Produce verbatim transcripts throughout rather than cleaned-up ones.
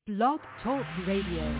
Blog Talk Radio.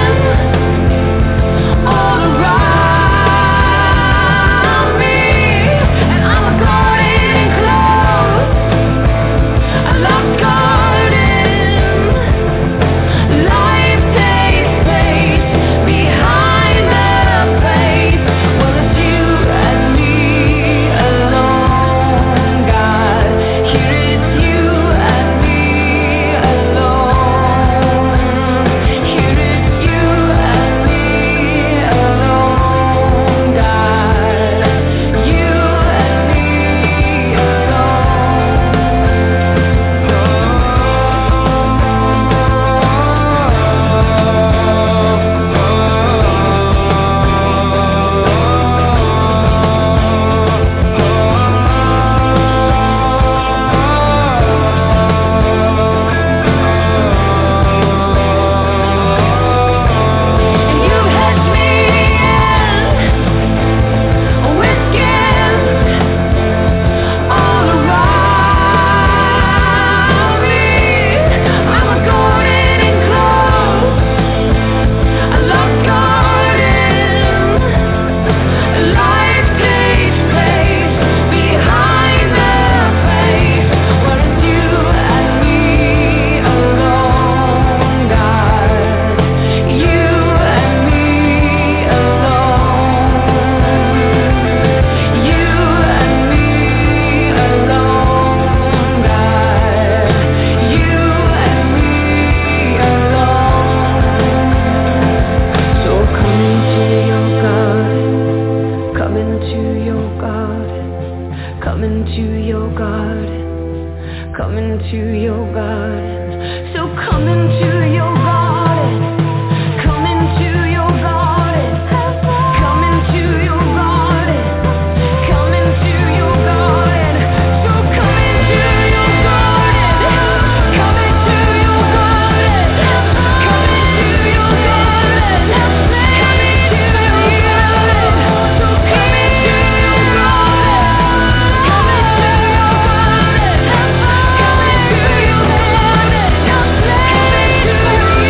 All around me. into your garden, come into your garden, come into your garden. So come into your garden, come into your garden, come into your garden, come into your garden. So come into your garden, come into your garden, come into your garden, come into your garden. So come into your garden, come into your garden, come into your garden, come into your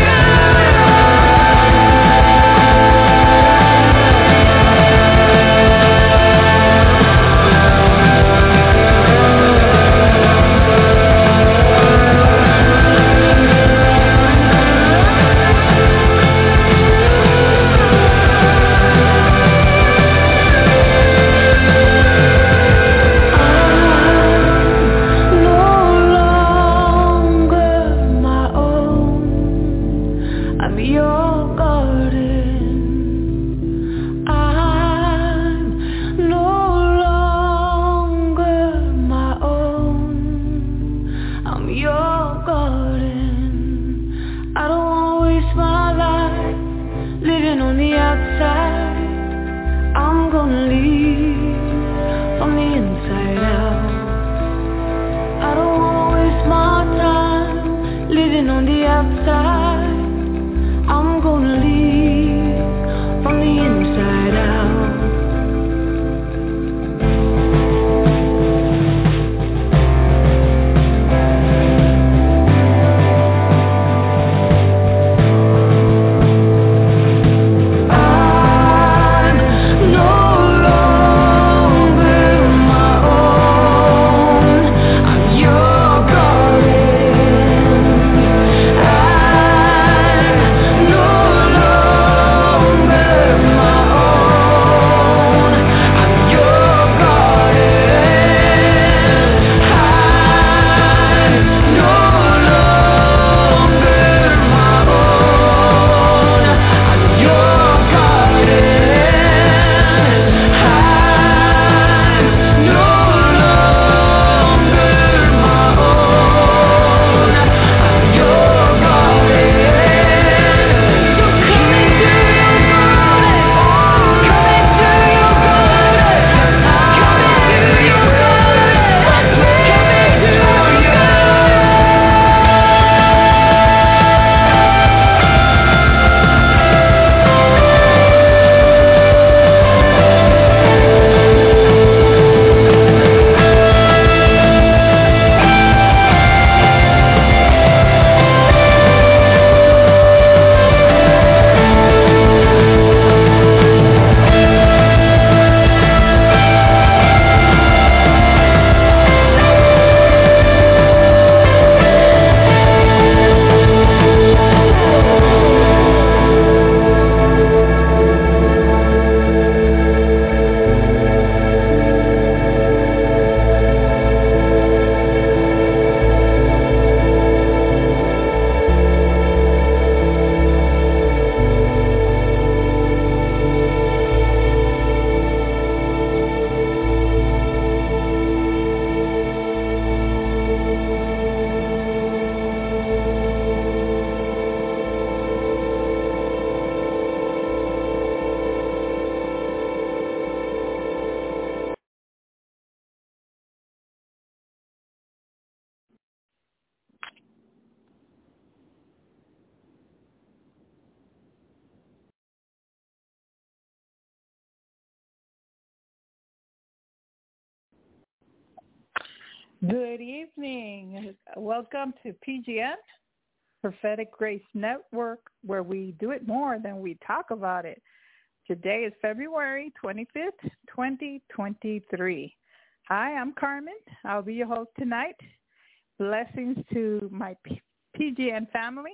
Good evening. Welcome to P G N, Prophetic Grace Network, where we do it more than we talk about it. Today is February twenty-fifth, twenty twenty-three. Hi, I'm Carmen. I'll be your host tonight. Blessings to my P G N family.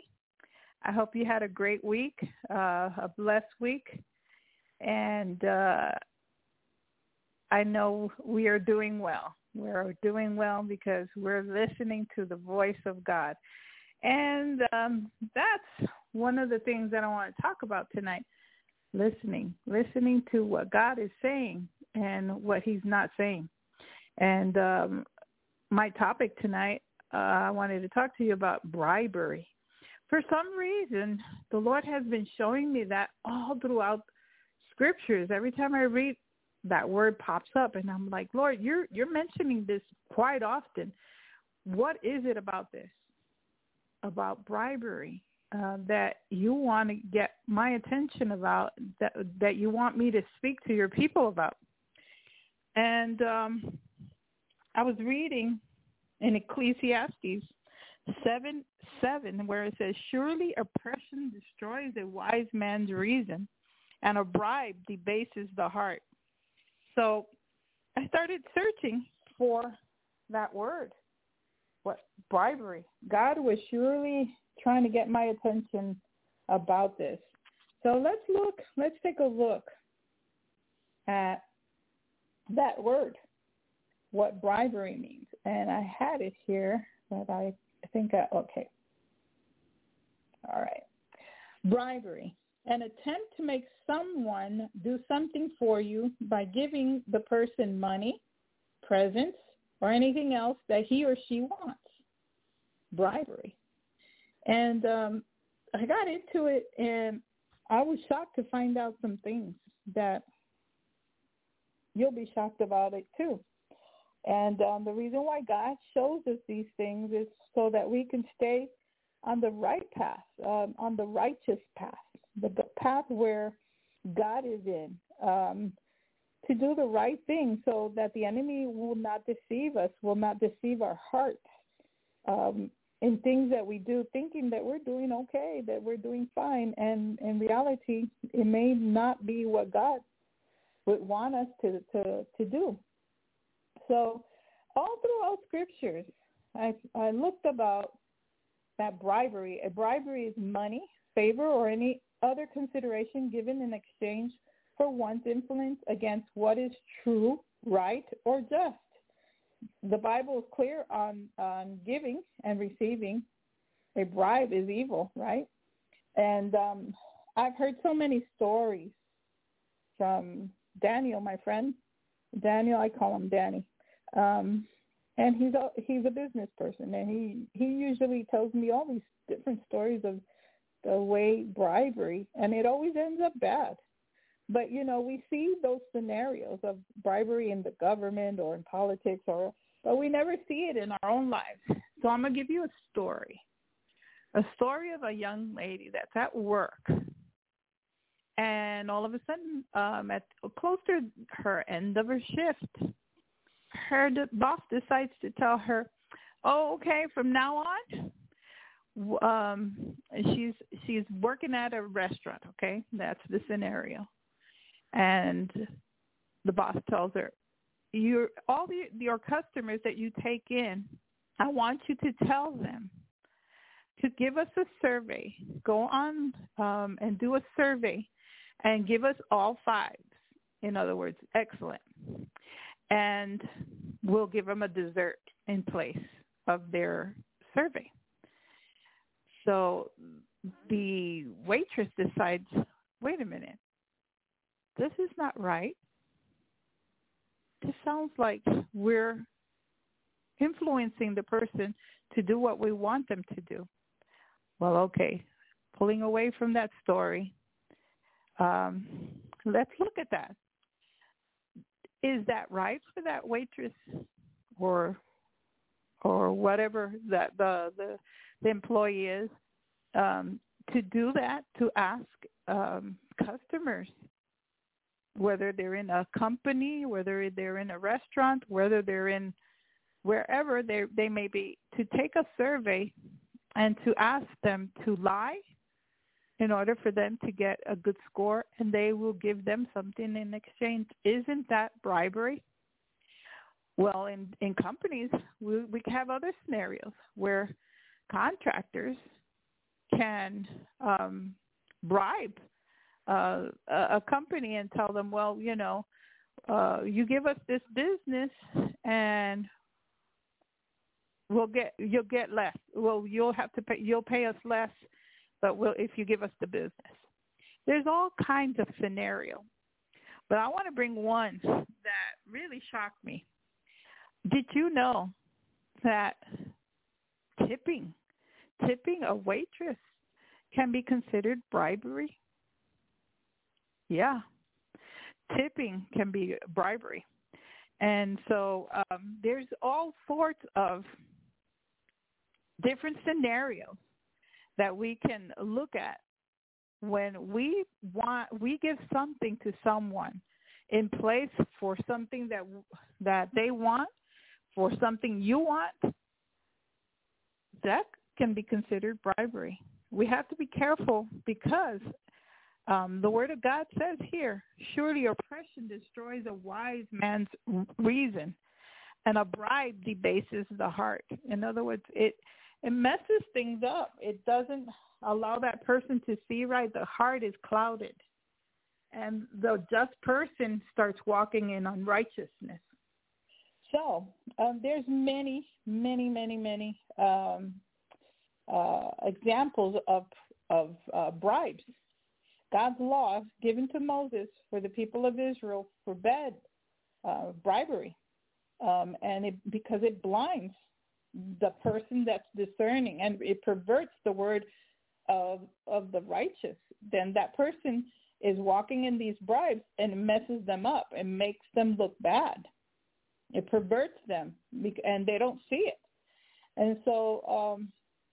I hope you had a great week, uh, a blessed week. And uh, I know we are doing well. We're doing well because we're listening to the voice of God. And um, that's one of the things that I want to talk about tonight, listening, listening to what God is saying and what he's not saying. And um, my topic tonight, uh, I wanted to talk to you about bribery. For some reason, the Lord has been showing me that all throughout scriptures. Every time I read, that word pops up, and I'm like, Lord, you're you're mentioning this quite often. What is it about this, about bribery, uh, that you want to get my attention about, that that you want me to speak to your people about? And um, I was reading in Ecclesiastes seven seven, where it says, surely oppression destroys a wise man's reason, and a bribe debases the heart. So I started searching for that word, what bribery. God was surely trying to get my attention about this. So let's look, let's take a look at that word, what bribery means. And I had it here, but I think I, okay. All right. Bribery, an attempt to make someone do something for you by giving the person money, presents, or anything else that he or she wants. Bribery. And um, I got into it, and I was shocked to find out some things that you'll be shocked about it too. And um, the reason why God shows us these things is so that we can stay on the right path, um, on the righteous path, the, the path where God is in, um, to do the right thing so that the enemy will not deceive us, will not deceive our hearts um, in things that we do, thinking that we're doing okay, that we're doing fine. And in reality, it may not be what God would want us to, to, to do. So all throughout scriptures, I, I looked about that bribery. A bribery is money, favor, or any other consideration given in exchange for one's influence against what is true, right, or just. The Bible is clear on, on giving and receiving. A bribe is evil, right? And um, I've heard so many stories from Daniel, my friend. Daniel, I call him Danny. Um, and he's a, he's a business person, and he, he usually tells me all these different stories of the way bribery, and it always ends up bad. But, you know, we see those scenarios of bribery in the government or in politics, or but we never see it in our own lives. So I'm going to give you a story, a story of a young lady that's at work. And all of a sudden, um, at close to her end of her shift, her d- boss decides to tell her, oh, okay, from now on, um, she's she's working at a restaurant, okay? That's the scenario. And the boss tells her, "Your all the, your customers that you take in, I want you to tell them to give us a survey. Go on um, and do a survey and give us all fives. In other words, excellent. And we'll give them a dessert in place of their survey." So the waitress decides, wait a minute, this is not right. This sounds like we're influencing the person to do what we want them to do. Well, okay, pulling away from that story, um, let's look at that. Is that right for that waitress or or whatever that the the, the employee is um, to do that, to ask um, customers, whether they're in a company, whether they're in a restaurant, whether they're in wherever they they may be, to take a survey and to ask them to lie in order for them to get a good score, and they will give them something in exchange. Isn't that bribery? Well, in, in companies, we, we have other scenarios where contractors can um, bribe uh, a, a company and tell them, well, you know, uh, you give us this business and we'll get you'll get less. Well, you'll have to pay. You'll pay us less. But we'll, if you give us the business. There's all kinds of scenarios. But I want to bring one really shocked me. Did you know that tipping, tipping a waitress can be considered bribery? Yeah, tipping can be bribery. And so um, there's all sorts of different scenarios that we can look at when we want, we give something to someone in place for something that that they want, for something you want. That can be considered bribery. We have to be careful because um, the Word of God says here, surely oppression destroys a wise man's reason, and a bribe debases the heart. In other words, it, it messes things up. It doesn't allow that person to see right. The heart is clouded, and the just person starts walking in unrighteousness. So um, there's many, many, many, many um, uh, examples of of uh, bribes. God's law given to Moses for the people of Israel forbade uh, bribery, um, and it, because it blinds the person that's discerning, and it perverts the word of of the righteous. Then that person is walking in these bribes and it messes them up and makes them look bad. It perverts them, and they don't see it. And so um,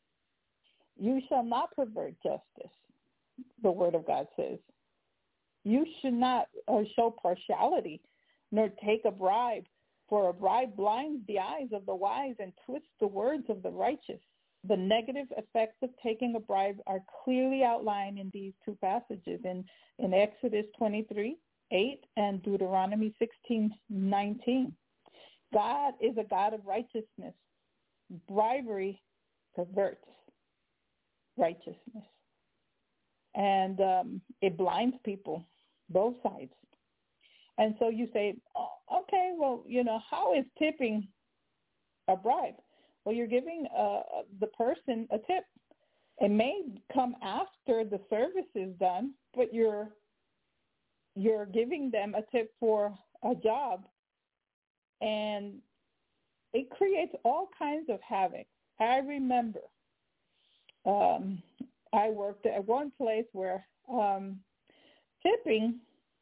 you shall not pervert justice, the Word of God says. You should not uh, show partiality, nor take a bribe, for a bribe blinds the eyes of the wise and twists the words of the righteous. The negative effects of taking a bribe are clearly outlined in these two passages, in, in Exodus twenty-three, eight and Deuteronomy sixteen, nineteen. God is a God of righteousness. Bribery perverts righteousness. And um, it blinds people, both sides. And so you say, oh, okay, well, you know, how is tipping a bribe? Well, you're giving uh, the person a tip. It may come after the service is done, but you're you're giving them a tip for a job, and it creates all kinds of havoc. I remember um, I worked at one place where um, tipping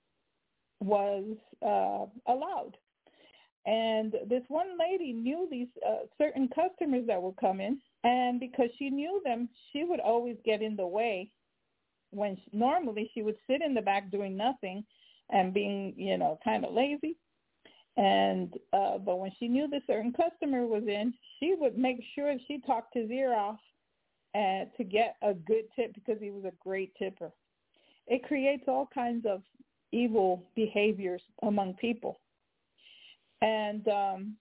was uh, allowed. And this one lady knew these uh, certain customers that would come in, and because she knew them, she would always get in the way. When she, normally she would sit in the back doing nothing and being, you know, kind of lazy. And uh, but when she knew the certain customer was in, she would make sure she talked his ear off and to get a good tip because he was a great tipper. It creates all kinds of evil behaviors among people. And um,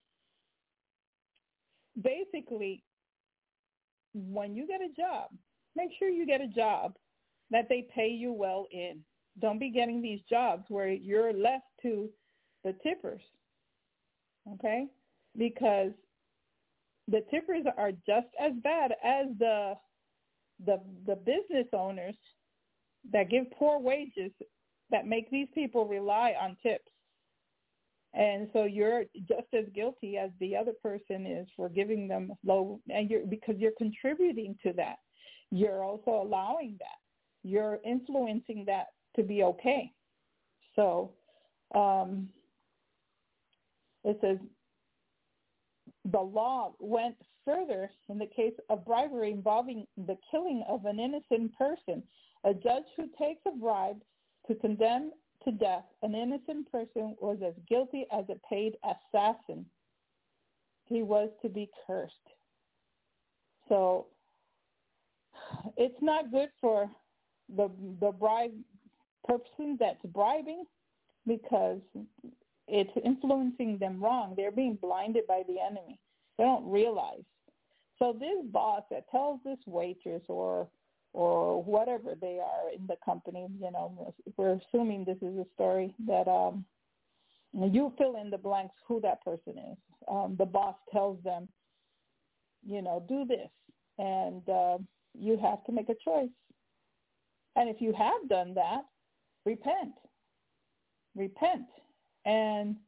basically, when you get a job, make sure you get a job that they pay you well in. Don't be getting these jobs where you're left to the tippers, okay? Because the tippers are just as bad as the the the business owners that give poor wages that make these people rely on tips. And so you're just as guilty as the other person is for giving them low, and you're because you're contributing to that. You're also allowing that. You're influencing that to be okay. So um, it says the law went further in the case of bribery involving the killing of an innocent person. A judge who takes a bribe to condemn to death an innocent person was as guilty as a paid assassin. He was to be cursed. So it's not good for the the bribe person that's bribing, because it's influencing them wrong. They're being blinded by the enemy. They don't realize. So this boss that tells this waitress or or whatever they are in the company, you know, we're assuming this is a story that um, you fill in the blanks who that person is. Um, the boss tells them, you know, do this, and uh, you have to make a choice. And if you have done that, repent. Repent. And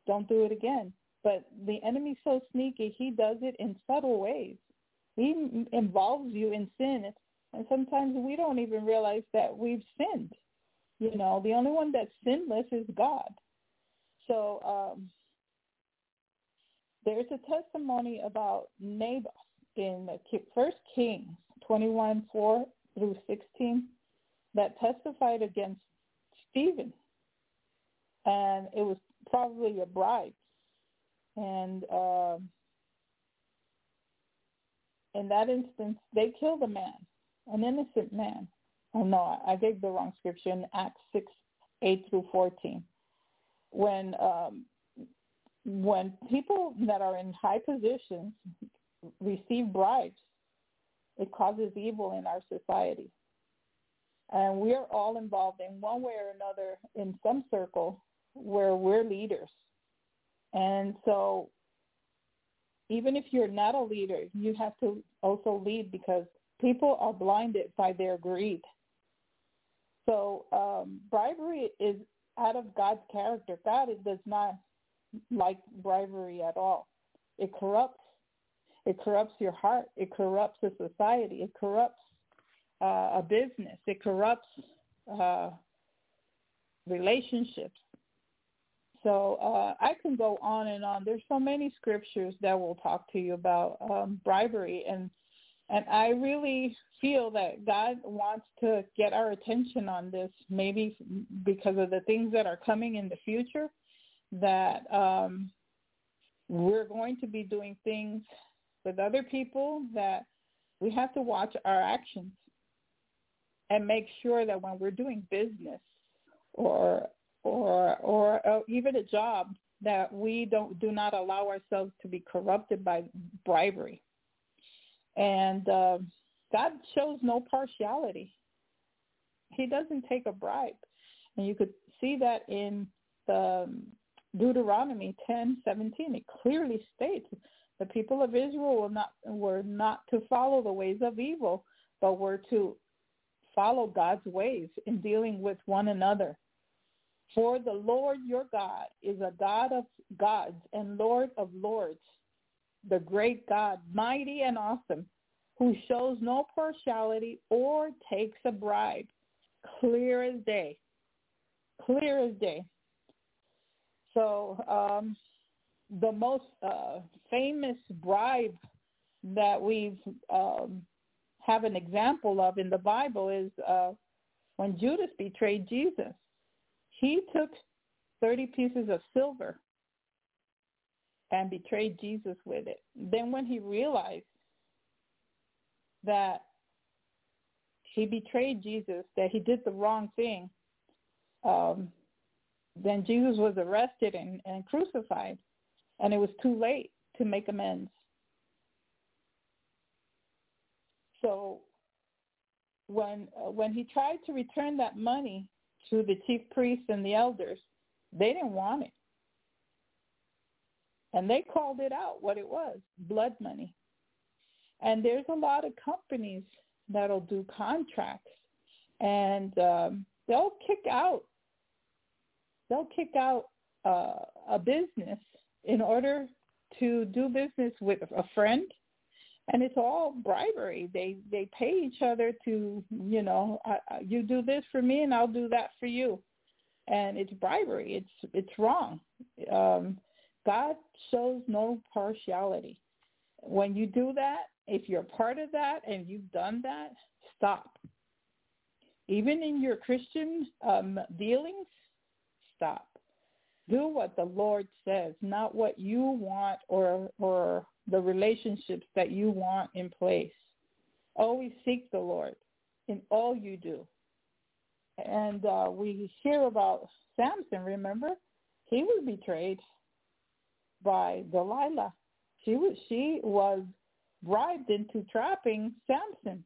don't do it again. But the enemy's so sneaky, he does it in subtle ways. He m- involves you in sin, and sometimes we don't even realize that we've sinned. You know, the only one that's sinless is God. So um, there's a testimony about Naboth in First Kings twenty-one, four through sixteen that testified against Stephen. And it was probably a bribe. And uh, in that instance, they killed a man, an innocent man. Oh, no, I gave the wrong scripture in Acts six, eight through fourteen. When, um, when people that are in high positions receive bribes, it causes evil in our society. And we are all involved in one way or another in some circle where we're leaders. And so even if you're not a leader, you have to also lead because people are blinded by their greed. So um, bribery is out of God's character. God does not like bribery at all. It corrupts. It corrupts your heart. It corrupts a society. It corrupts uh, a business. It corrupts uh, relationships. So uh, I can go on and on. There's so many scriptures that will talk to you about um, bribery, and and I really feel that God wants to get our attention on this, maybe because of the things that are coming in the future, that um, we're going to be doing things with other people that we have to watch our actions and make sure that when we're doing business or or or uh, even a job, that we don't do not allow ourselves to be corrupted by bribery. And uh, God shows no partiality. He doesn't take a bribe. And you could see that in the Deuteronomy ten seventeen. It clearly states the people of Israel were not, were not to follow the ways of evil, but were to follow God's ways in dealing with one another. For the Lord your God is a God of gods and Lord of lords, the great God, mighty and awesome, who shows no partiality or takes a bribe. Clear as day. Clear as day. So um, the most uh, famous bribe that we've um, have an example of in the Bible is uh, when Judas betrayed Jesus. He took thirty pieces of silver and betrayed Jesus with it. Then when he realized that he betrayed Jesus, that he did the wrong thing, um, then Jesus was arrested and, and crucified, and it was too late to make amends. So when uh, when he tried to return that money to the chief priests and the elders, they didn't want it. And they called it out what it was, blood money. And there's a lot of companies that'll do contracts, and um, they'll kick out, they'll kick out uh, a business in order to do business with a friend. And it's all bribery. They they pay each other to, you know, I, I, you do this for me and I'll do that for you. And it's bribery. It's it's wrong. Um, God shows no partiality. When you do that, if you're part of that and you've done that, stop. Even in your Christian um, dealings, stop. Do what the Lord says, not what you want or or the relationships that you want in place. Always seek the Lord in all you do. And uh, we hear about Samson, remember? He was betrayed by Delilah. She was, she was bribed into trapping Samson.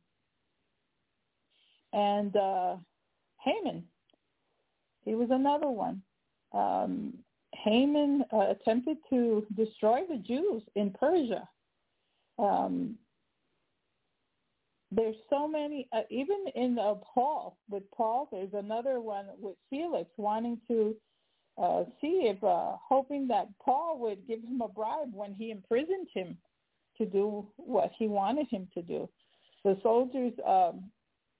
And uh, Haman, he was another one. Um, Haman uh, attempted to destroy the Jews in Persia. Um, there's so many, uh, even in uh, Paul, with Paul, there's another one with Felix wanting to uh, see if, uh, hoping that Paul would give him a bribe when he imprisoned him to do what he wanted him to do. The soldiers um,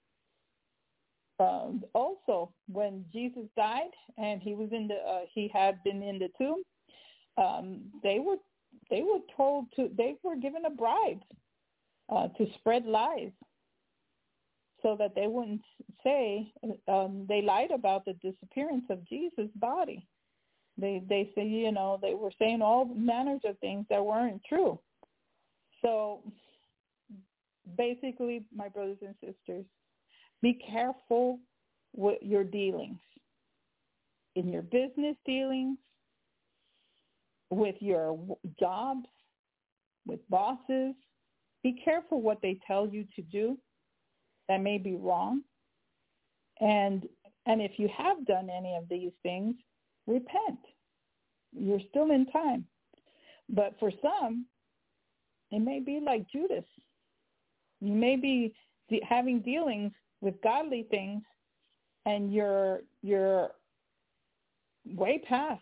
uh, also, when Jesus died and he was in the, uh, he had been in the tomb, um, they were they were told to, they were given a bribe uh, to spread lies, so that they wouldn't say, um, they lied about the disappearance of Jesus' body. They they say, you know, they were saying all manners of things that weren't true. So basically, my brothers and sisters, be careful with your dealings, in your business dealings, with your jobs, with bosses. Be careful what they tell you to do. That may be wrong. And and if you have done any of these things, repent. You're still in time. But for some, it may be like Judas. You may be de- having dealings with godly things, and you're you're way past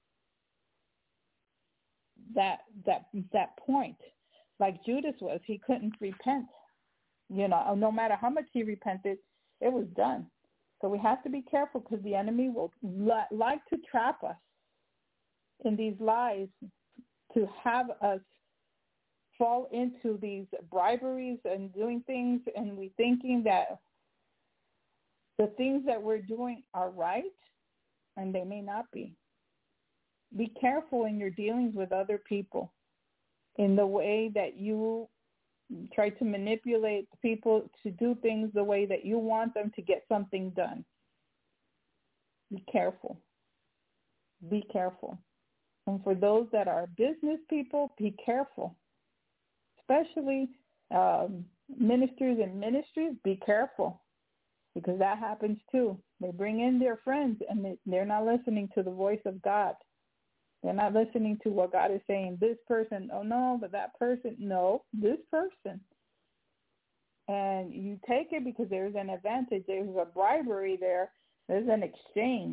that that that point. Like Judas was, he couldn't repent. You know, no matter how much he repented, it was done. So we have to be careful, because the enemy will li- like to trap us in these lies, to have us fall into these briberies and doing things, and we thinking that the things that we're doing are right, and they may not be. Be careful in your dealings with other people, in the way that you try to manipulate people to do things the way that you want them to get something done. Be careful. Be careful. And for those that are business people, be careful. Especially um, ministers and ministries, be careful, because that happens too. They bring in their friends, and they, they're not listening to the voice of God. They're not listening to what God is saying. This person, oh no, but that person, no, this person. And you take it because there's an advantage. There's a bribery there. There's an exchange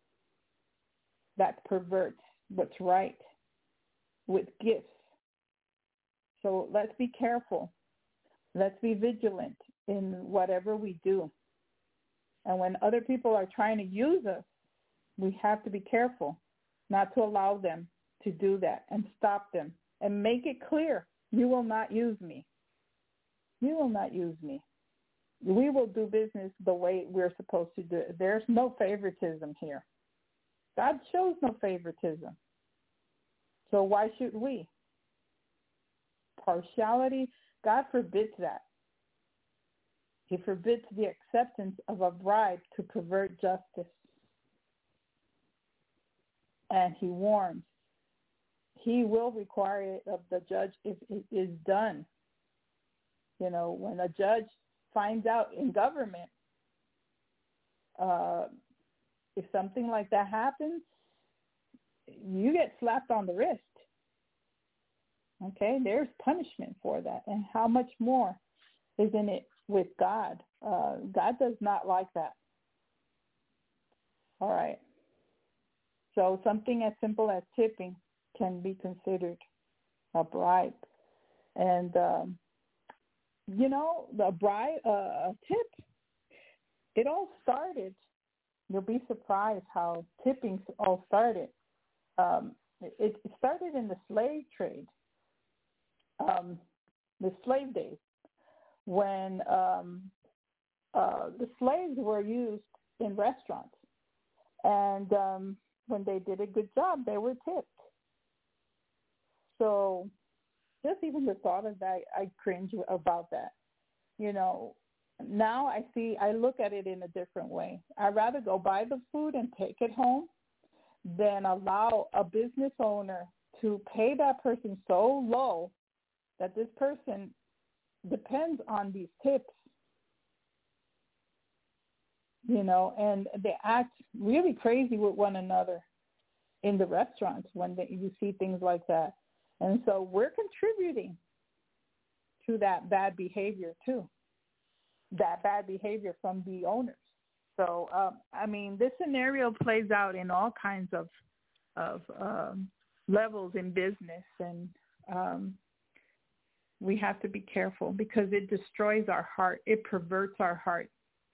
that perverts what's right with gifts. So let's be careful. Let's be vigilant in whatever we do. And when other people are trying to use us, we have to be careful not to allow them to do that, and stop them and make it clear, you will not use me. You will not use me. We will do business the way we're supposed to do it. There's no favoritism here. God shows no favoritism. So why should we? Partiality, God forbids that. He forbids the acceptance of a bribe to pervert justice. And he warns, he will require it of the judge if it is done. You know, when a judge finds out in government, uh, if something like that happens, you get slapped on the wrist. Okay, there's punishment for that. And how much more isn't it with God? Uh, God does not like that. All right. So something as simple as tipping can be considered a bribe. And, um, you know, the bribe, uh, a tip, it all started, you'll be surprised how tipping all started. Um, it, it started in the slave trade, um, the slave days, when um, uh, the slaves were used in restaurants. And um, when they did a good job, they were tipped. So just even the thought of that, I cringe about that. You know, now I see, I look at it in a different way. I'd rather go buy the food and take it home than allow a business owner to pay that person so low that this person depends on these tips. You know, and they act really crazy with one another in the restaurants when they, you see things like that. And so we're contributing to that bad behavior too, that bad behavior from the owners. So, um, I mean, this scenario plays out in all kinds of of um, levels in business, and um, we have to be careful because it destroys our heart. It perverts our heart.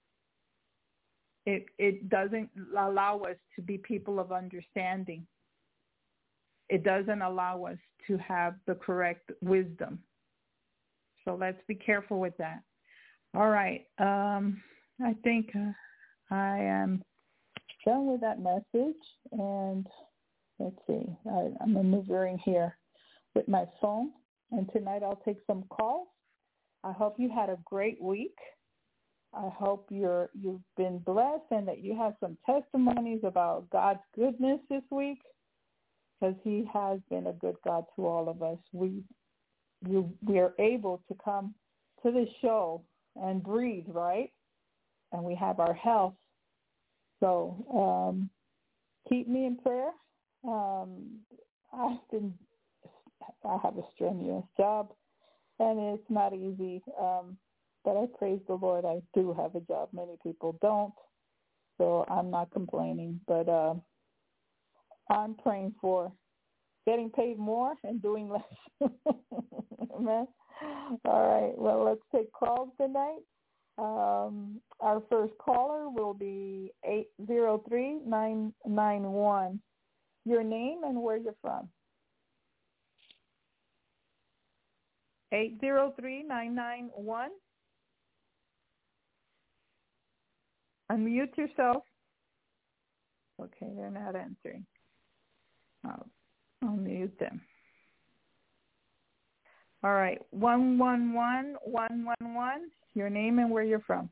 It it doesn't allow us to be people of understanding. It doesn't allow us to have the correct wisdom. So let's be careful with that. All right. Um, I think uh, I am done with that message. And let's see. I, I'm maneuvering here with my phone. And tonight I'll take some calls. I hope you had a great week. I hope you're, you've been blessed and that you have some testimonies about God's goodness this week, because he has been a good God to all of us. We you, we are able to come to the show and breathe, right? And we have our health. So um, keep me in prayer. Um, I've been, I have a strenuous job, and it's not easy. Um, but I praise the Lord. I do have a job. Many people don't. So I'm not complaining. But uh, I'm praying for getting paid more and doing less. Amen. All right. Well, let's take calls tonight. Um, our first caller will be eight zero three, nine nine one. Your name and where you're from. eight zero three, nine nine one. Unmute yourself. Okay, they're not answering. I'll, I'll mute them. All right, one one one, one one one, your name and where you're from.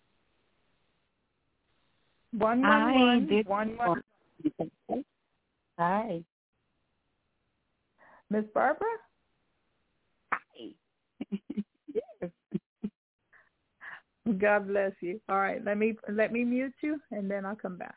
one one one, one one one. Hi. Miss Barbara? Hi. Yes. God bless you. All right, let me let me mute you, and then I'll come back.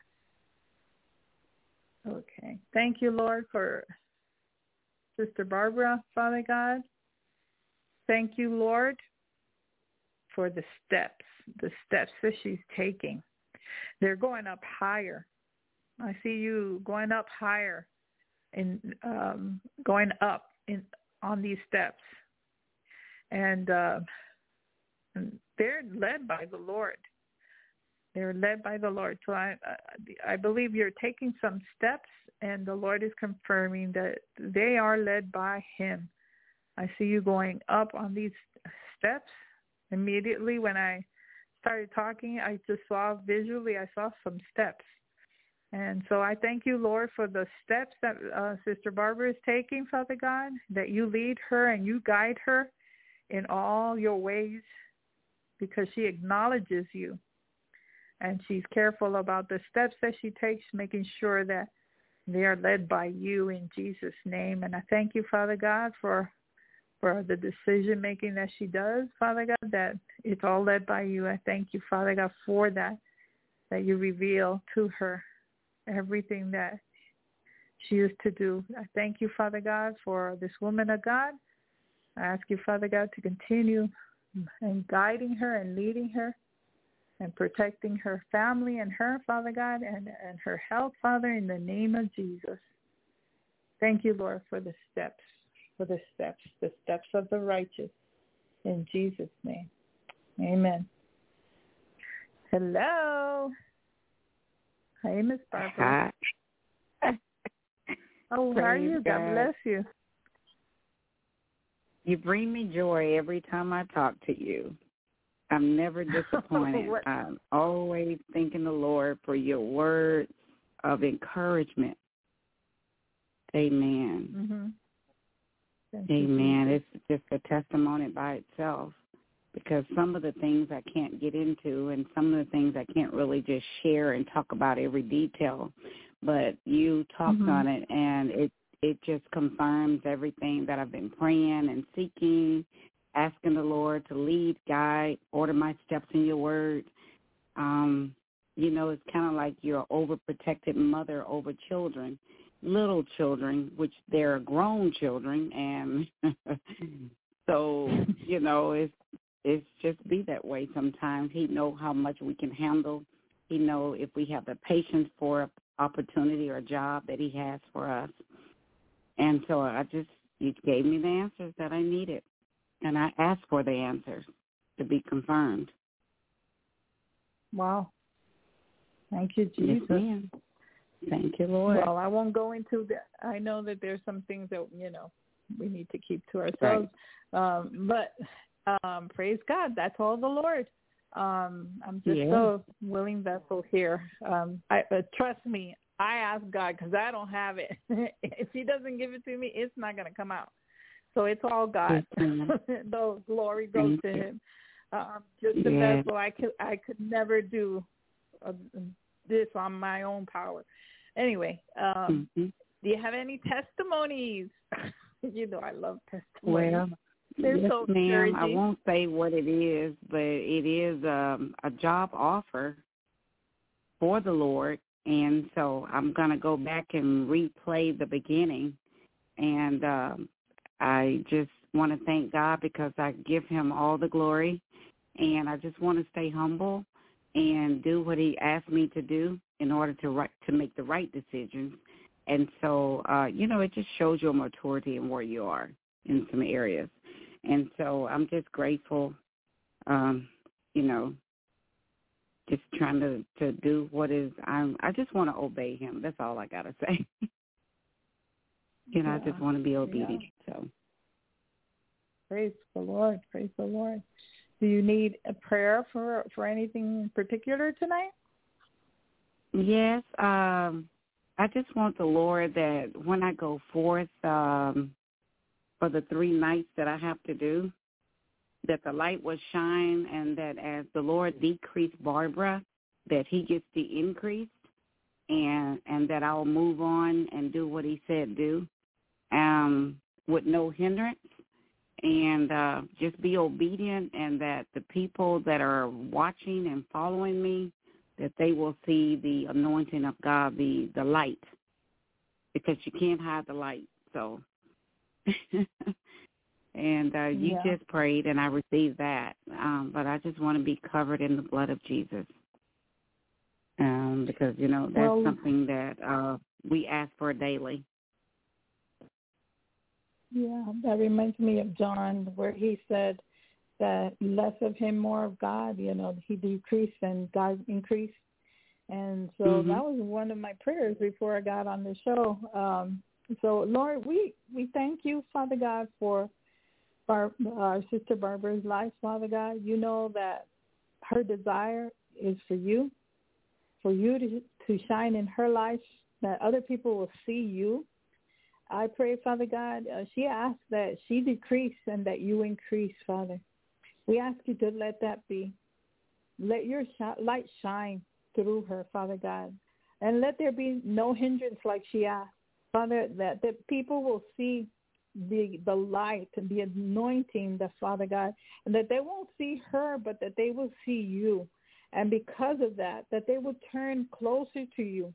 Okay. Thank you, Lord, for Sister Barbara, Father God. Thank you, Lord, for the steps, the steps that she's taking. They're going up higher. I see you going up higher and um, going up in on these steps. And uh, they're led by the Lord. They're led by the Lord. So I, I believe you're taking some steps, and the Lord is confirming that they are led by him. I see you going up on these steps. Immediately when I started talking, I just saw visually, I saw some steps. And so I thank you, Lord, for the steps that uh, Sister Barbara is taking, Father God, that you lead her and you guide her in all your ways, because she acknowledges you. And she's careful about the steps that she takes, making sure that they are led by you in Jesus' name. And I thank you, Father God, for for the decision-making that she does, Father God, that it's all led by you. I thank you, Father God, for that, that you reveal to her everything that she is to do. I thank you, Father God, for this woman of God. I ask you, Father God, to continue and guiding her and leading her and protecting her family and her, Father God, and, and her health, Father, in the name of Jesus. Thank you, Lord, for the steps, for the steps, the steps of the righteous, in Jesus' name. Amen. Hello. Hey, Miss Barbara. Hi. Oh, how are you? God. God bless you. You bring me joy every time I talk to you. I'm never disappointed. I'm always thanking the Lord for your words of encouragement. Amen. Mm-hmm. Amen. You. It's just a testimony by itself, because some of the things I can't get into and some of the things I can't really just share and talk about every detail, but you talked mm-hmm. on it, and it, it just confirms everything that I've been praying and seeking, asking the Lord to lead, guide, order my steps in your word. Um, you know, it's kind of like you're an overprotected mother over children, little children, which they're grown children. And so, you know, it's, it's just be that way sometimes. He knows how much we can handle He knows if we have the patience for an opportunity or a job that he has for us. And so I just, you gave me the answers that I needed. And I asked for the answers to be confirmed. Wow. Thank you, Jesus. Yes, ma'am. Thank you, Lord. Well, I won't go into that. I know that there's some things that, you know, we need to keep to ourselves. Right. Um, but um, praise God, that's all the Lord. Um, I'm just yeah. so willing vessel here. Um, I, uh, trust me, I ask God because I don't have it. If he doesn't give it to me, it's not going to come out. So it's all God. The glory goes Thank to you. him. Um, just a yeah. vessel. I could, I could never do uh, this on my own power. Anyway, um, mm-hmm. do you have any testimonies? You know I love testimonies. Well, They're yes, so ma'am. I won't say what it is, but it is um, a job offer for the Lord. And so I'm going to go back and replay the beginning. And um, I just want to thank God because I give him all the glory. And I just want to stay humble and do what he asked me to do in order to right, to make the right decisions. And so, uh, you know, it just shows your maturity and where you are in some areas. And so I'm just grateful, um, you know, just trying to, to do what is, I'm, I just want to obey him. That's all I got to say. you know, yeah. I just want to be obedient. Yeah. So, praise the Lord. Praise the Lord. Do you need a prayer for, for anything in particular tonight? Yes. Um, I just want the Lord that when I go forth um, for the three nights that I have to do, that the light will shine and that as the Lord decreased Barbara, that he gets the increase and, and that I'll move on and do what he said do um, with no hindrance. And uh, just be obedient, and that the people that are watching and following me, that they will see the anointing of God, the, the light, because you can't hide the light. So, and uh, you yeah. just prayed, and I received that. Um, but I just want to be covered in the blood of Jesus, um, because, you know, that's well, something that uh, we ask for daily. Yeah, that reminds me of John, where he said that less of him, more of God. You know, he decreased and God increased. And so mm-hmm. that was one of my prayers before I got on the show. Um, so, Lord, we, we thank you, Father God, for our, our sister Barbara's life, Father God. You know that her desire is for you, for you to, to shine in her life, that other people will see you. I pray, Father God, uh, she asked that she decrease and that you increase, Father. We ask you to let that be. Let your sh- light shine through her, Father God. And let there be no hindrance like she asked. Father, that, that people will see the the light and the anointing, the Father God, and that they won't see her, but that they will see you. And because of that, that they will turn closer to you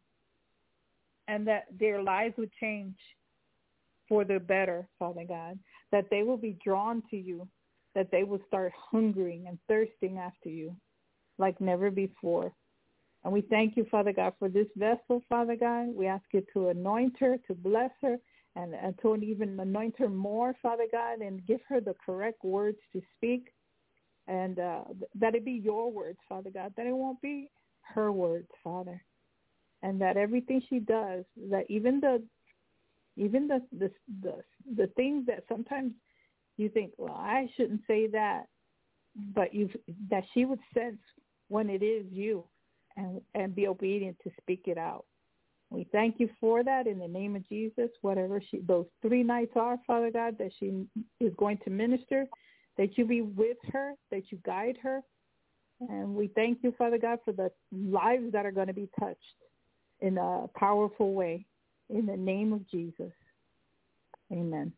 and that their lives would change for the better, Father God, that they will be drawn to you, that they will start hungering and thirsting after you like never before. And we thank you, Father God, for this vessel, Father God. We ask you to anoint her, to bless her, and, and to even anoint her more, Father God, and give her the correct words to speak, and uh, that it be your words, Father God, that it won't be her words, Father, and that everything she does, that even the Even the, the the the things that sometimes you think, well, I shouldn't say that, but you that she would sense when it is you, and and be obedient to speak it out. We thank you for that in the name of Jesus. Whatever she those three nights are, Father God, that she is going to minister, that you be with her, that you guide her, and we thank you, Father God, for the lives that are going to be touched in a powerful way. In the name of Jesus. Amen.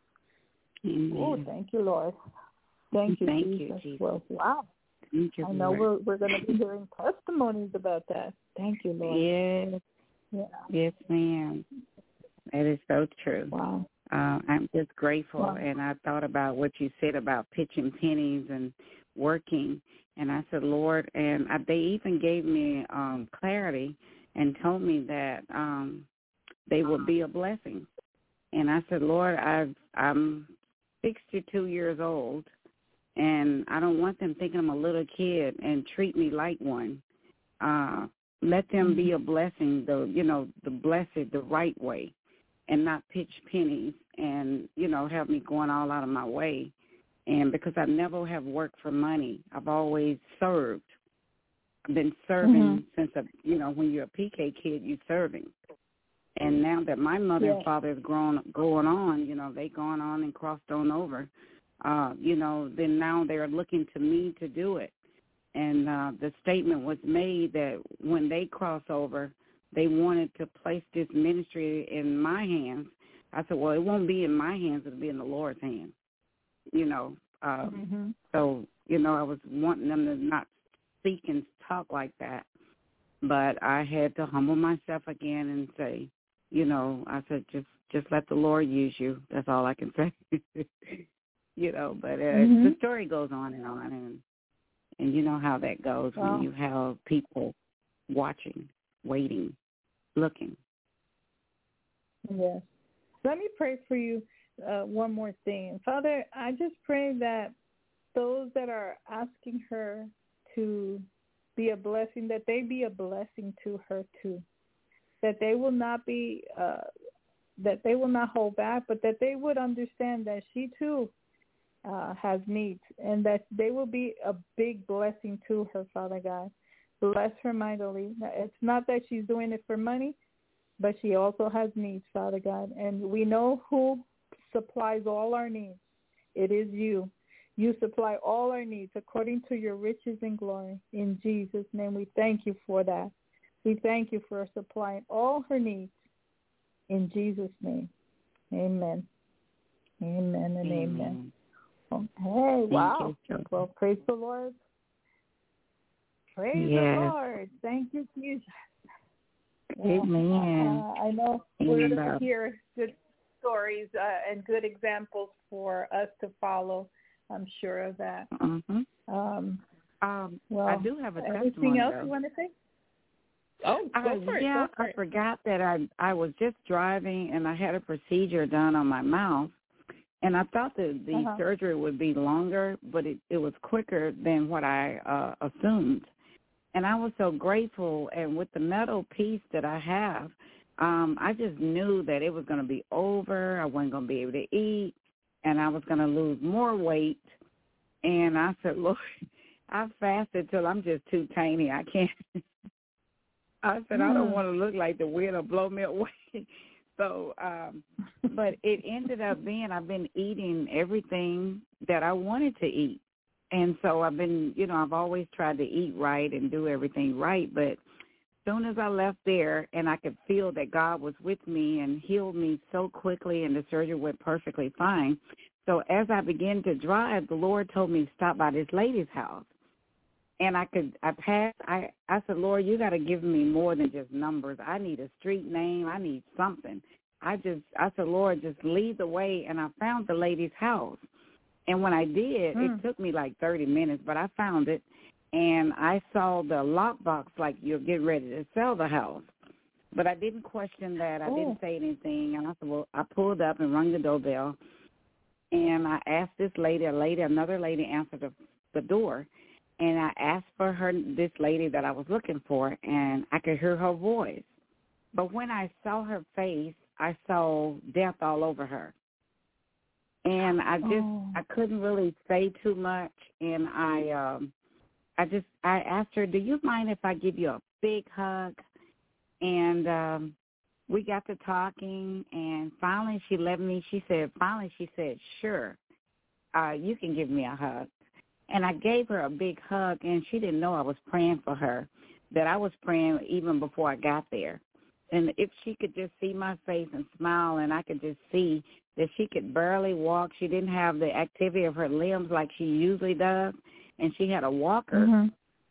Amen. Oh, thank you, Lord. Thank you, thank Jesus. You, Jesus. Well, wow. Thank you, I know Lord. we're we're going to be hearing testimonies about that. Thank you, Lord. Yes. Yeah. Yes, ma'am. That is so true. Wow. Uh, I'm just grateful, wow. and I thought about what you said about pitching pennies and working, And I said, Lord, and I, they even gave me um, clarity and told me that um, they would be a blessing. And I said, Lord, I've, I'm sixty-two years old, and I don't want them thinking I'm a little kid and treat me like one. Uh, let them be a blessing, the you know, the blessed, the right way, and not pitch pennies and, you know, have me going all out of my way. And because I never have worked for money, I've always served. I've been serving mm-hmm. since, a, you know, when you're a P K kid, you're serving. And now that my mother yeah. and father has grown, going on, you know, they gone on and crossed on over, uh, you know, then now they're looking to me to do it. And uh, the statement was made that when they cross over, they wanted to place this ministry in my hands. I said, well, it won't be in my hands. It'll be in the Lord's hands, you know. Um, mm-hmm. So, you know, I was wanting them to not speak and talk like that. But I had to humble myself again and say, you know, I said, just just let the Lord use you. That's all I can say. You know, but uh, mm-hmm. the story goes on and on. And, and you know how that goes wow. when you have people watching, waiting, looking. Yes. Let me pray for you uh, one more thing. Father, I just pray that those that are asking her to be a blessing, that they be a blessing to her too, that they will not be, uh, that they will not hold back, but that they would understand that she too uh, has needs, and that they will be a big blessing to her, Father God. Bless her mightily. It's not that she's doing it for money, but she also has needs, Father God, and we know who supplies all our needs. It is you. You supply all our needs according to your riches and glory. In Jesus' name, we thank you for that. We thank you for supplying all her needs. In Jesus' name, amen. Amen and amen. amen. Okay, wow. You. Well, praise the Lord. Praise yes. the Lord. Thank you, Jesus. Amen. Uh, I know we're going to hear good stories uh, and good examples for us to follow. I'm sure of that. Mm-hmm. Um, um, well, I do have a testimony. Anything else though. you want to say? Oh, go uh, for it. Yeah, go for I it. forgot that I I was just driving and I had a procedure done on my mouth, and I thought that the uh-huh. surgery would be longer, but it, it was quicker than what I uh, assumed. And I was so grateful, and with the metal piece that I have, um, I just knew that it was going to be over. I wasn't going to be able to eat, and I was going to lose more weight. And I said, Lord, I fasted till I'm just too tiny. I can't. I said, mm. I don't want to look like the wind or blow me away. So, um, but it ended up being I've been eating everything that I wanted to eat. And so I've been, you know, I've always tried to eat right and do everything right. But as soon as I left there and I could feel that God was with me and healed me so quickly and the surgery went perfectly fine. So as I began to drive, the Lord told me to stop by this lady's house. And I could, I passed, I, I said, Lord, you got to give me more than just numbers. I need a street name. I need something. I just, I said, Lord, just lead the way. And I found the lady's house. And when I did, mm. it took me like thirty minutes, but I found it. And I saw the lockbox like you're getting ready to sell the house. But I didn't question that. I oh. didn't say anything. And I said, well, I pulled up and rung the doorbell. And I asked this lady, a lady, another lady answered the, the door. And I asked for her, this lady that I was looking for, and I could hear her voice. But when I saw her face, I saw death all over her. And I just, oh. I couldn't really say too much. And I, um, I just, I asked her, do you mind if I give you a big hug? And um, we got to talking, and finally she let me, she said, finally she said, sure, uh, you can give me a hug. And I gave her a big hug, and she didn't know I was praying for her, that I was praying even before I got there. And if she could just see my face and smile, and I could just see that she could barely walk. She didn't have the activity of her limbs like she usually does, and she had a walker. Mm-hmm.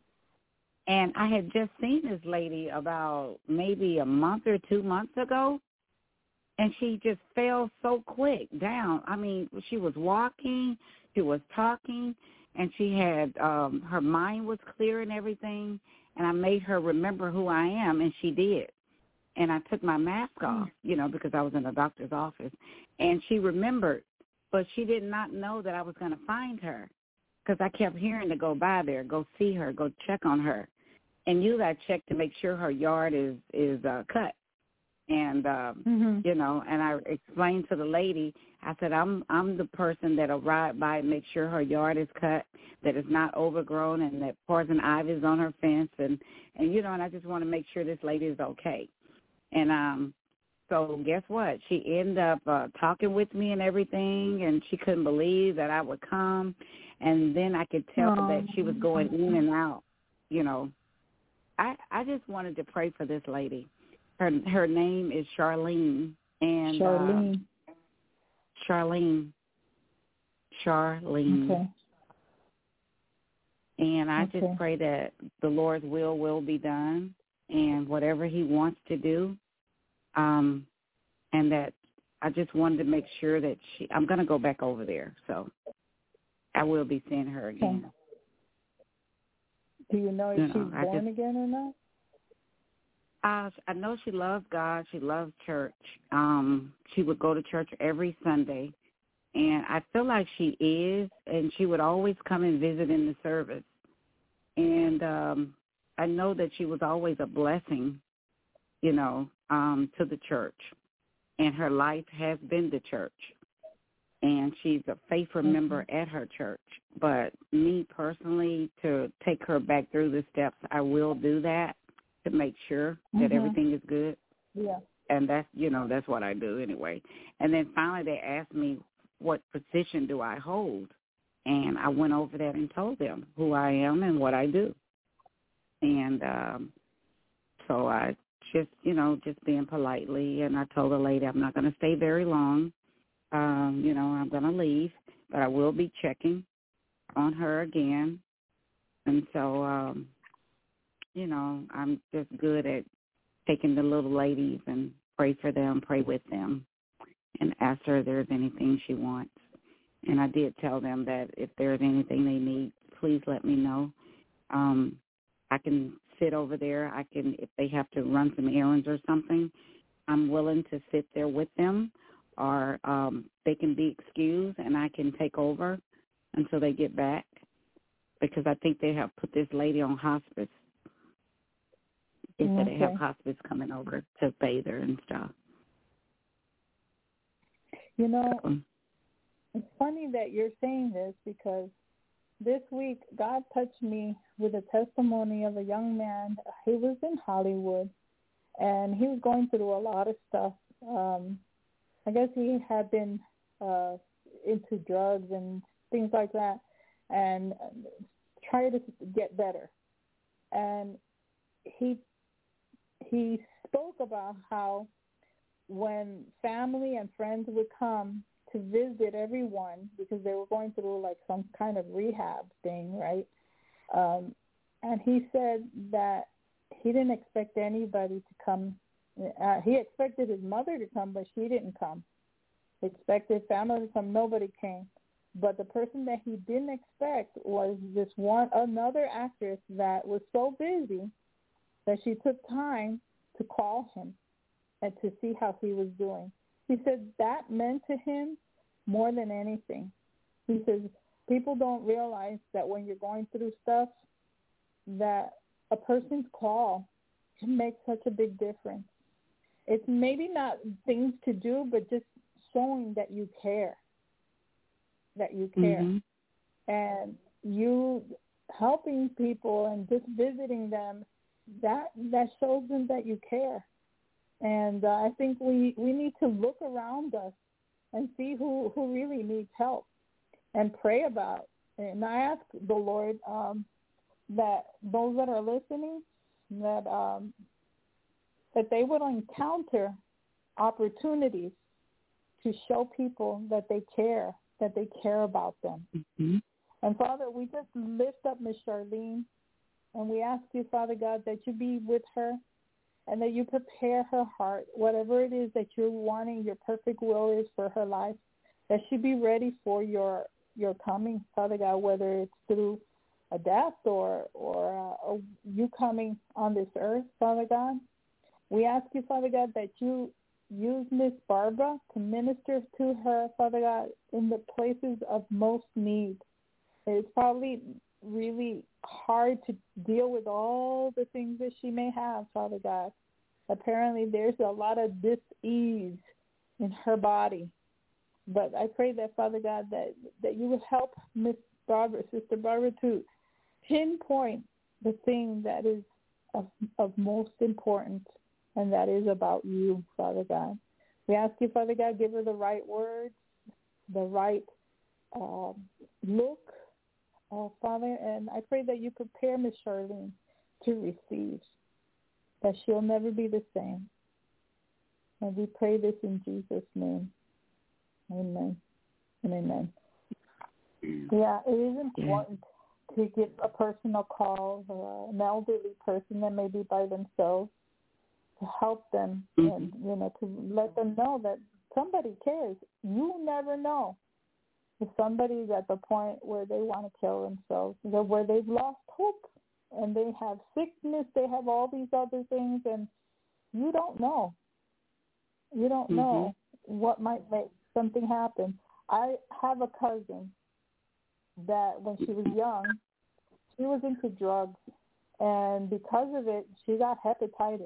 And I had just seen this lady about maybe a month or two months ago, and she just fell so quick down. I mean, she was walking, she was talking, and she had um, her mind was clear and everything, and I made her remember who I am, and she did. And I took my mask off, you know, because I was in a doctor's office, and she remembered, but she did not know that I was going to find her because I kept hearing to go by there, go see her, go check on her. And usually I check to make sure her yard is, is uh, cut. And, um, mm-hmm. you know, and I explained to the lady, I said, I'm I'm the person that'll ride by and make sure her yard is cut, that it's not overgrown, and that poison ivy is on her fence. And, and, you know, and I just want to make sure this lady is okay. And um, so guess what? She ended up uh, talking with me and everything, and she couldn't believe that I would come. And then I could tell oh. that she was going in and out, you know. I, I just wanted to pray for this lady. Her her name is Charlene. And Charlene. Uh, Charlene. Charlene. Okay. And I okay. just pray that the Lord's will will be done, and whatever he wants to do, um, and that I just wanted to make sure that she, I'm going to go back over there, so I will be seeing her again. Okay. Do you know if you know, she's born just, again or not? Uh, I know she loves God. She loves church. Um, she would go to church every Sunday, and I feel like she is, and she would always come and visit in the service. And um, I know that she was always a blessing, you know, um, to the church, and her life has been the church. And she's a faithful mm-hmm. member at her church. But me personally, to take her back through the steps, I will do that to make sure that mm-hmm. everything is good. Yeah. And that's, you know, that's what I do anyway. And then finally they asked me, what position do I hold? And I went over there and told them who I am and what I do. And um, so I just, you know, just being politely, and I told the lady I'm not going to stay very long. Um, you know, I'm going to leave, but I will be checking on her again. And so, um, you know, I'm just good at taking the little ladies and pray for them, pray with them, and ask her if there's anything she wants. And I did tell them that if there's anything they need, please let me know. Um, I can sit over there. I can, if they have to run some errands or something, I'm willing to sit there with them, or um, they can be excused and I can take over until they get back, because I think they have put this lady on hospice. They said okay. they have hospice coming over to bathe her and stuff. You know, so, it's funny that you're saying this, because this week God touched me with a testimony of a young man. He was in Hollywood, and he was going through a lot of stuff. Um, I guess he had been uh, into drugs and things like that, and tried to get better. And he he spoke about how when family and friends would come to visit everyone, because they were going through like some kind of rehab thing, right? Um, and he said that he didn't expect anybody to come. Uh, he expected his mother to come, but she didn't come. He expected family to come. Nobody came. But the person that he didn't expect was this one, another actress that was so busy that she took time to call him and to see how he was doing. He said that meant to him more than anything. He says people don't realize that when you're going through stuff, that a person's call can make such a big difference. It's maybe not things to do, but just showing that you care, that you care. Mm-hmm. And you helping people and just visiting them, that that shows them that you care. And uh, I think we, we need to look around us and see who, who really needs help and pray about. And I ask the Lord um, that those that are listening, that um, that they would encounter opportunities to show people that they care, that they care about them. Mm-hmm. And Father, we just lift up Miss Charlene, and we ask you, Father God, that you be with her and that you prepare her heart, whatever it is that you're wanting, your perfect will is for her life, that she be ready for your your coming, Father God, whether it's through a death or or, uh, or you coming on this earth, Father God. We ask you, Father God, that you use Miss Barbara to minister to her, Father God, in the places of most need. It's probably really hard to deal with all the things that she may have, Father God. Apparently there's a lot of dis-ease in her body. But I pray that, Father God, that, that you would help Miss Barbara, Sister Barbara, to pinpoint the thing that is of, of most importance, and that is about you, Father God. We ask you, Father God, give her the right words, the right uh, look, uh, Father, and I pray that you prepare Miss Charlene to receive, that she'll never be the same. And we pray this in Jesus' name. Amen and amen. Yeah, it is important to give a person a call, uh, an elderly person that may be by themselves, to help them mm-hmm. and, you know, to let them know that somebody cares. You never know if somebody's at the point where they want to kill themselves, where they've lost hope and they have sickness, they have all these other things, and you don't know. You don't mm-hmm. know what might make something happen. I have a cousin that when she was young, she was into drugs, and because of it, she got hepatitis.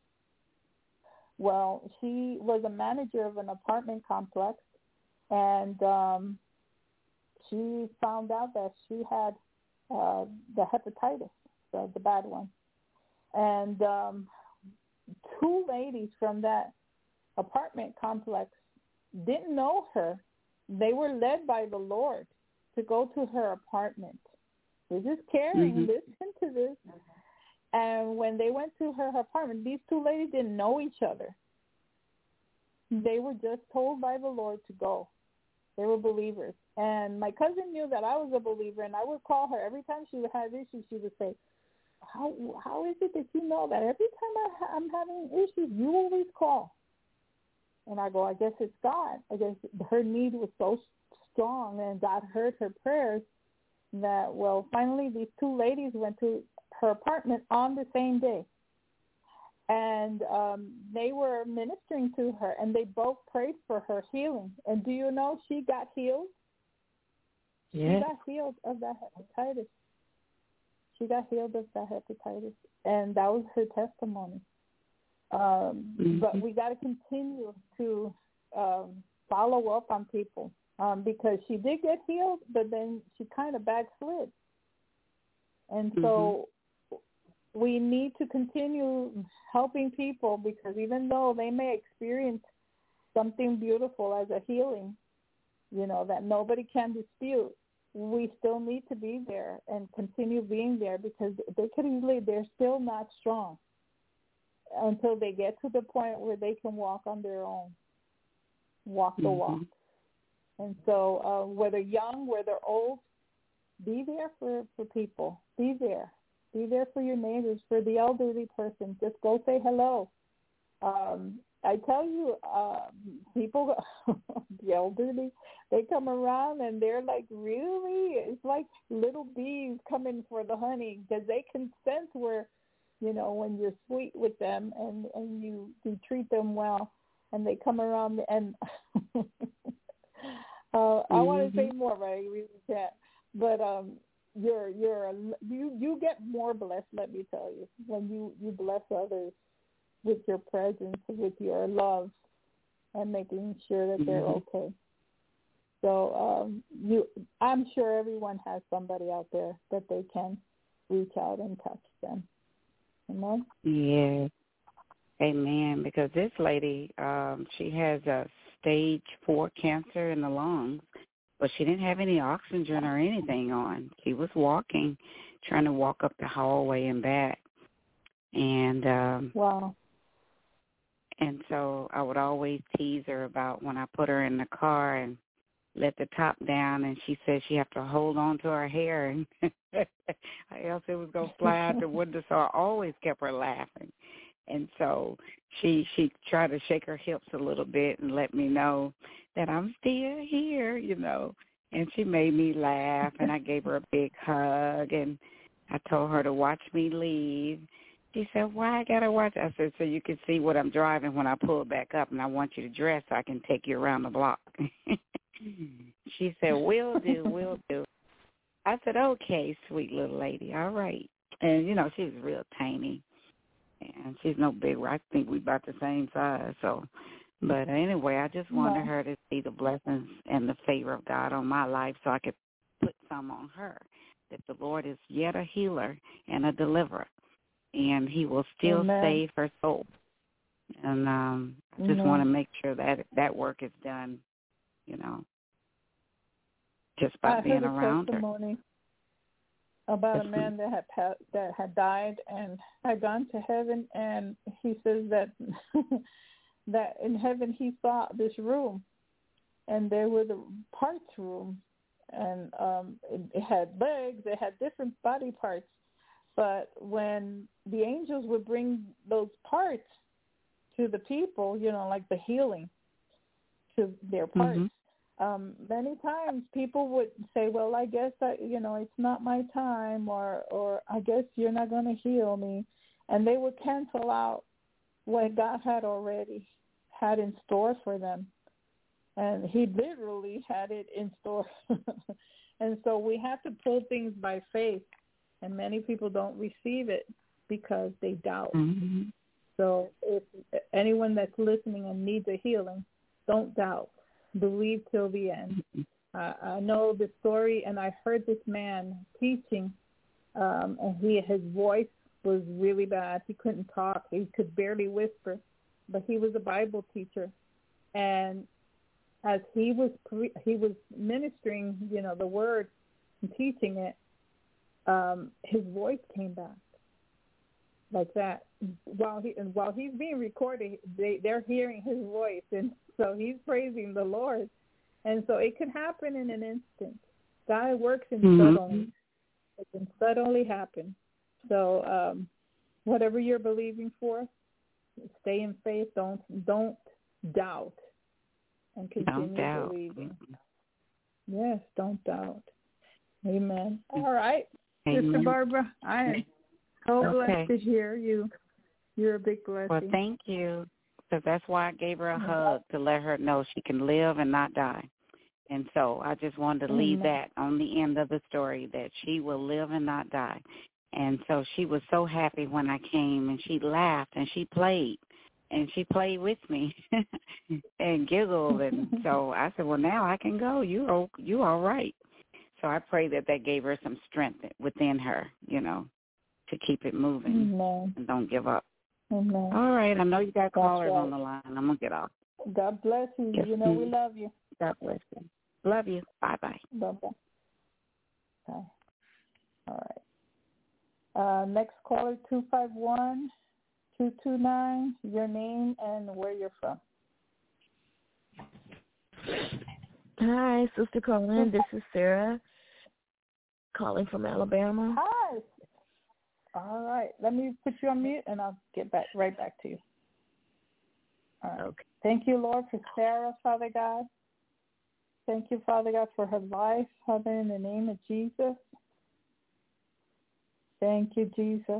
Well, she was a manager of an apartment complex, and um, she found out that she had uh, the hepatitis, the, the bad one. And um, two ladies from that apartment complex didn't know her. They were led by the Lord to go to her apartment. This is caring. Mm-hmm. Listen to this. And when they went to her apartment, these two ladies didn't know each other. They were just told by the Lord to go. They were believers. And my cousin knew that I was a believer, and I would call her every time she would have issues. She would say, how how is it that you know that every time I ha- I'm having issues, you always call? And I go, I guess it's God. I guess her need was so strong, and God heard her prayers that, well, finally these two ladies went to her apartment on the same day. And um, they were ministering to her, and they both prayed for her healing. And do you know she got healed? Yeah. She got healed of that hepatitis. She got healed of that hepatitis, and that was her testimony. Um, mm-hmm. But we got to continue to um, follow up on people um, because she did get healed, but then she kind of backslid. And mm-hmm. so we need to continue helping people, because even though they may experience something beautiful as a healing, you know, that nobody can dispute, we still need to be there and continue being there, because they could easily, they're still not strong until they get to the point where they can walk on their own, walk the mm-hmm. walk. And so uh, whether young, whether old, be there for, for people. Be there. Be there for your neighbors, for the elderly person. Just go say hello. Um, I tell you, uh, people, the elderly, they come around and they're like, really? It's like little bees coming for the honey, because they can sense where, you know, when you're sweet with them and, and you, you treat them well, and they come around and uh, mm-hmm. I want to say more, but I really can't. But um, you're you're you you get more blessed. Let me tell you, when you, you bless others with your presence, with your love, and making sure that they're mm-hmm. okay. So um, you, I'm sure everyone has somebody out there that they can reach out and touch them. Amen. Yeah. Amen. Because this lady, um, she has a stage four cancer in the lungs, but she didn't have any oxygen or anything on. She was walking, trying to walk up the hallway and back. And um, wow. And so I would always tease her about when I put her in the car and let the top down, and she said she have to hold on to her hair, and else it was going to fly out the window. So I always kept her laughing. And so she she tried to shake her hips a little bit and let me know that I'm still here, you know. And she made me laugh, and I gave her a big hug, and I told her to watch me leave. She said, why I got to watch? I said, so you can see what I'm driving when I pull back up, and I want you to dress so I can take you around the block. She said, will do, will do. I said, okay, sweet little lady, all right. And, you know, she was real tiny, and she's no big. I think we about the same size. So, but anyway, I just wanted yeah. her to see the blessings and the favor of God on my life so I could put some on her, that the Lord is yet a healer and a deliverer, and he will still Amen. save her soul. And um, I just Amen. want to make sure that that work is done, you know, just by I being heard a around testimony her. About That's a man that had passed, that had died and had gone to heaven, and he says that that in heaven he saw this room, and there were the parts room, and um, it, it had legs, it had different body parts, but when the angels would bring those parts to the people, you know, like the healing to their parts. Mm-hmm. Um, many times people would say, well, I guess, I, you know, it's not my time, or, or I guess you're not going to heal me. And they would cancel out what God had already had in store for them. And he literally had it in store. And so we have to pull things by faith. And many people don't receive it because they doubt. Mm-hmm. So if anyone that's listening and needs a healing, don't doubt. Believe till the end. Uh, I know the story, and I heard this man teaching, um, and he his voice was really bad. He couldn't talk. He could barely whisper, but he was a Bible teacher. And as he was pre- he was ministering, you know, the word and teaching it, um, his voice came back like that. While he and while he's being recorded, they they're hearing his voice, and so he's praising the Lord. And so it could happen in an instant. God works in Mm-hmm. suddenly. It can suddenly happen. So um, whatever you're believing for, stay in faith. Don't don't doubt, and continue Don't doubt. believing. Yes, don't doubt. Amen. All right, Amen. Sister Barbara, I am so Okay. blessed to hear you. You're a big blessing. Well, thank you, because that's why I gave her a hug, to let her know she can live and not die. And so I just wanted to leave that on the end of the story, that she will live and not die. And so she was so happy when I came, and she laughed, and she played, and she played with me and giggled. And so I said, well, now I can go. You you all right. So I pray that that gave her some strength within her, you know, to keep it moving. Amen. And don't give up. Amen. All right. I know you got callers right. on the line. I'm going to get off. God bless you. Yes, you know we love you. God bless you. Love you. Bye-bye. Bye-bye. Bye. All right. Uh, next caller, two five one, two two nine, your name and where you're from. Hi, Sister Colin. This is Sarah calling from Alabama. Hi. All right. Let me put you on mute, and I'll get back right back to you. All right. Okay. Thank you, Lord, for Sarah, Father God. Thank you, Father God, for her life, Father, in the name of Jesus. Thank you, Jesus.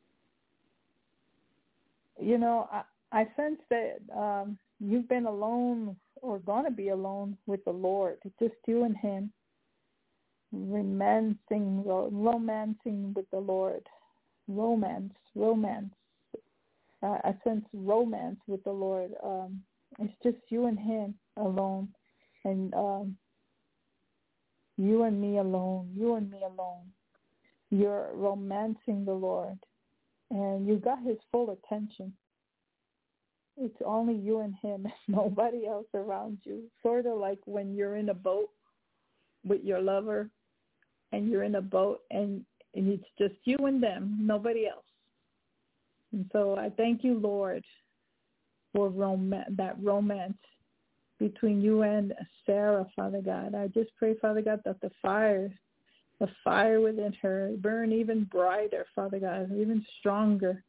You know, I, I sense that um, you've been alone or going to be alone with the Lord, just you and him, romancing, romancing with the Lord. Romance, romance. Uh, I sense romance with the Lord. Um, it's just you and him alone. And um, you and me alone, you and me alone. You're romancing the Lord, and you got his full attention. It's only you and him, nobody else around you. Sort of like when you're in a boat with your lover, and you're in a boat, and, and it's just you and them, nobody else. And so I thank you, Lord, for rom- that romance between you and Sarah, Father God. I just pray, Father God, that the fire, the fire within her burn even brighter, Father God, even stronger.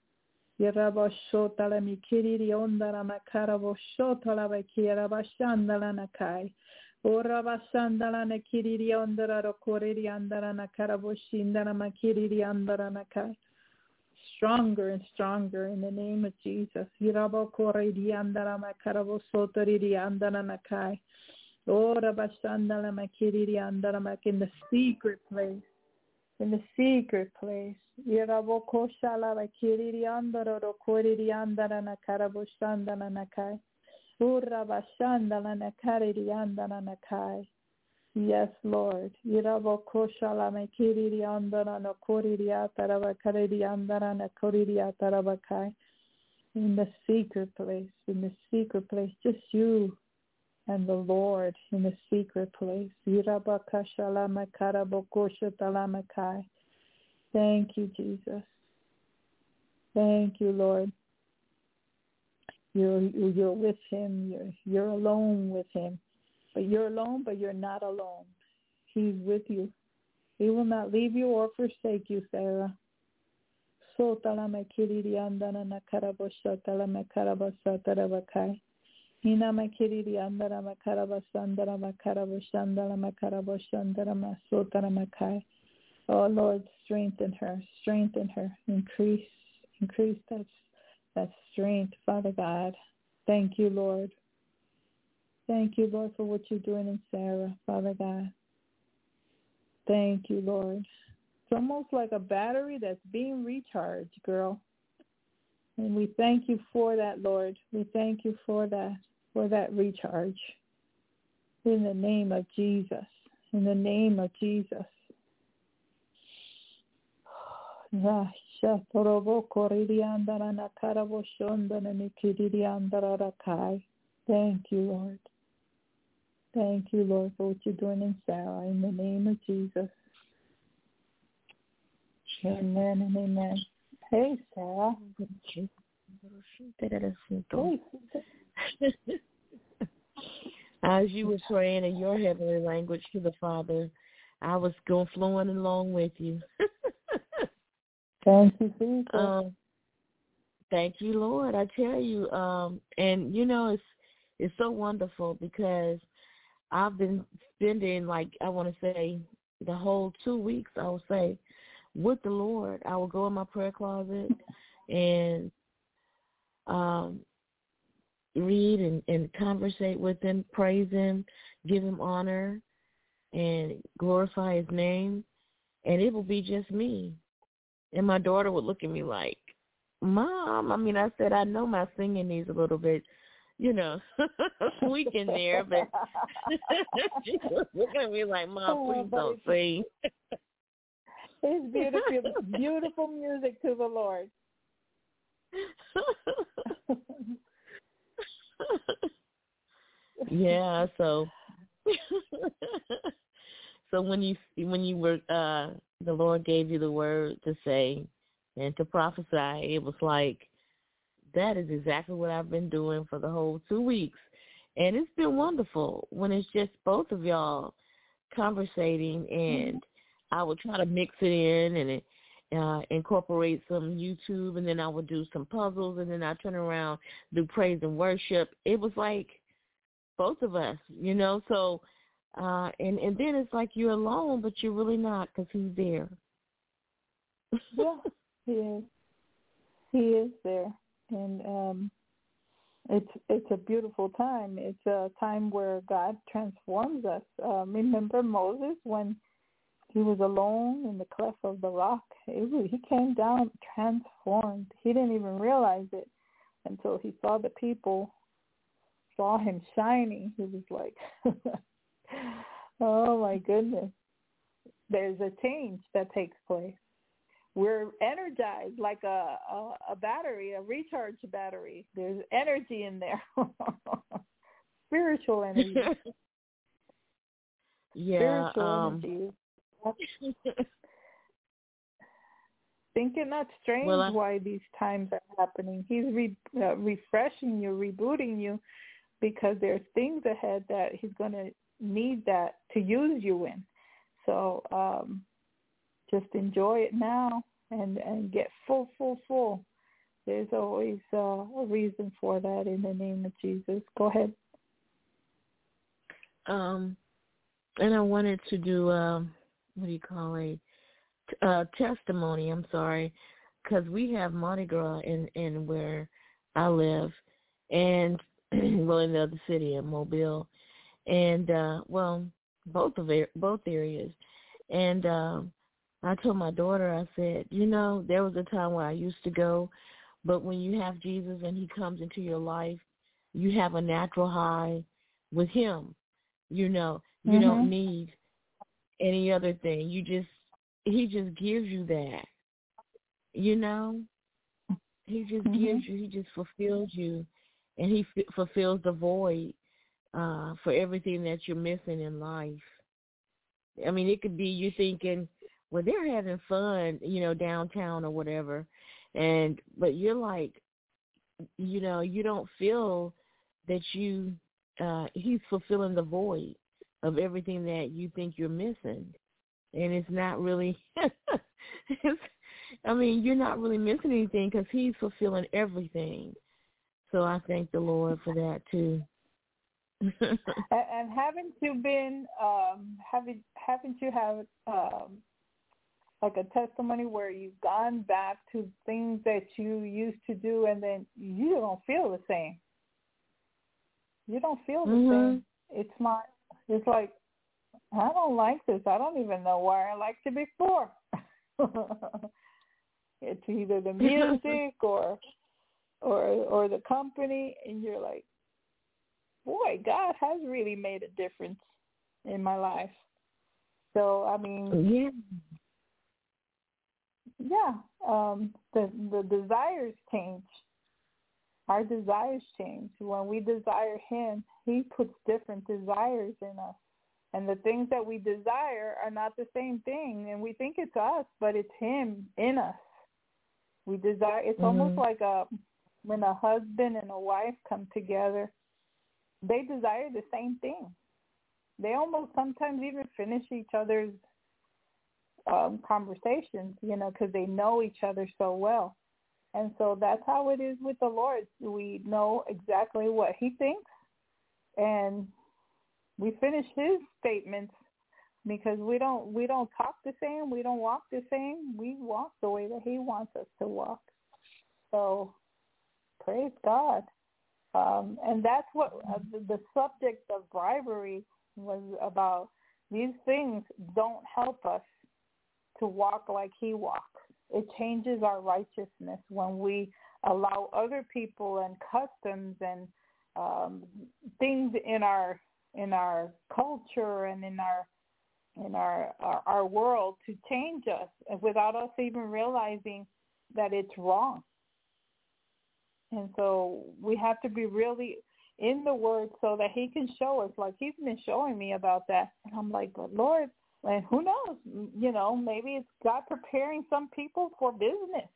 Ora basandala na kiriri andara ro koriri andara na karaboshindana makiriri andara na kai. Stronger and stronger in the name of Jesus. Hirabo koriri andara makarabo sotoriri andara na kai. Ora basandala makiriri andara mak in the secret place. In the secret place. Hirabo koshala makiriri andara ro koriri andara na karaboshandana na kai. Ura bashandala na kariri andara na kai. Yes, Lord. Irabo koshala makiriri andara na koriri ataraba kariri andara na koriri ataraba kai. In the secret place, in the secret place, just you and the Lord in the secret place. Iraba kashala makarabo koshatala makai. Thank you, Jesus. Thank you, Lord. You're you're with him. You're you're alone with him. But you're alone, but you're not alone. He's with you. He will not leave you or forsake you, Sarah. So talama kiriri andana na karabosha talama karabasa tarabakai. Hina makiriri andana makarabasandara makaraboshandala makaraboshandara masotara makai. Oh Lord, strengthen her, strengthen her, increase, increase that that strength, Father God. Thank you, Lord. Thank you, Lord, for what you're doing in Sarah, Father God. Thank you, Lord. It's almost like a battery that's being recharged, girl. And we thank you for that, Lord. We thank you for that, for that recharge. In the name of Jesus. In the name of Jesus. Thank you, Lord. Thank you, Lord, for what you're doing in Sarah. In the name of Jesus. Amen and amen. Hey, Sarah. Hey. As you were praying in your heavenly language to the Father, I was going flowing along with you. Thank you, Jesus. Um, thank you, Lord. I tell you, um, and you know, it's it's so wonderful because I've been spending, like, I want to say, the whole two weeks, I would say, with the Lord. I will go in my prayer closet and um, read and, and conversate with him, praise him, give him honor, and glorify his name. And it will be just me. And my daughter would look at me like, Mom, I mean, I said, I know my singing needs a little bit, you know, tweak in there, but she was looking at me like, Mom, please don't sing. It's beautiful, beautiful music to the Lord. Yeah, so so when you when you were uh, the Lord gave you the word to say and to prophesy, it was like, that is exactly what I've been doing for the whole two weeks. And it's been wonderful when it's just both of y'all conversating, and I would try to mix it in and it, uh, incorporate some YouTube, and then I would do some puzzles, and then I turn around, do praise and worship. It was like both of us, you know, so, uh, and, and then it's like you're alone, but you're really not because he's there. Yeah, he is. He is there. And um, it's it's a beautiful time. It's a time where God transforms us. Um, remember Moses when he was alone in the cleft of the rock? It was, he came down transformed. He didn't even realize it until he saw the people, saw him shining. He was like, oh, my goodness. There's a change that takes place. We're energized like a, a, a battery, a recharge battery. There's energy in there, spiritual energy. Yeah. Spiritual um, energy. Think it not strange well, I, why these times are happening. He's re, uh, refreshing you, rebooting you, because there's things ahead that he's going to need that to use you in. So, um, just enjoy it now and, and get full, full, full. There's always uh, a reason for that in the name of Jesus. Go ahead. um, and I wanted to do um, what do you call it? Uh, testimony. I'm sorry, because we have Mardi Gras in in where I live, and well, in the other city in Mobile, and uh, well, both of it, both areas, and um, I told my daughter, I said, you know, there was a time where I used to go, but when you have Jesus and He comes into your life, you have a natural high with Him. You know, you mm-hmm. don't need any other thing. You just, He just gives you that. You know, He just mm-hmm. gives you, He just fulfills you, and He f- fulfills the void uh, for everything that you're missing in life. I mean, it could be you thinking, well, they're having fun, you know, downtown or whatever, and but you're like, you know, you don't feel that you, uh, He's fulfilling the void of everything that you think you're missing, and it's not really, it's, I mean, you're not really missing anything because He's fulfilling everything. So I thank the Lord for that too. and, and haven't you been, um, haven't haven't you have um, like a testimony where you've gone back to things that you used to do and then you don't feel the same? You don't feel the mm-hmm. same. It's not. It's like, I don't like this. I don't even know why I liked it before. It's either the music or or or the company, and you're like, boy, God has really made a difference in my life. So, I mean, yeah, yeah. Um, the the desires change. Our desires change. When we desire Him, He puts different desires in us. And the things that we desire are not the same thing. And we think it's us, but it's Him in us. We desire. It's mm-hmm. almost like a when a husband and a wife come together, they desire the same thing. They almost sometimes even finish each other's um, conversations, you know, because they know each other so well. And so that's how it is with the Lord. We know exactly what He thinks, and we finish His statements because we don't we don't talk the same, we don't walk the same. We walk the way that He wants us to walk. So praise God. Um, and that's what uh, the, the subject of bribery was about. These things don't help us to walk like He walks. It changes our righteousness when we allow other people and customs and um, things in our in our culture and in our in our, our our world to change us without us even realizing that it's wrong. And so we have to be really in the Word so that He can show us, like He's been showing me about that. And I'm like, but Lord, and who knows, you know, maybe it's God preparing some people for business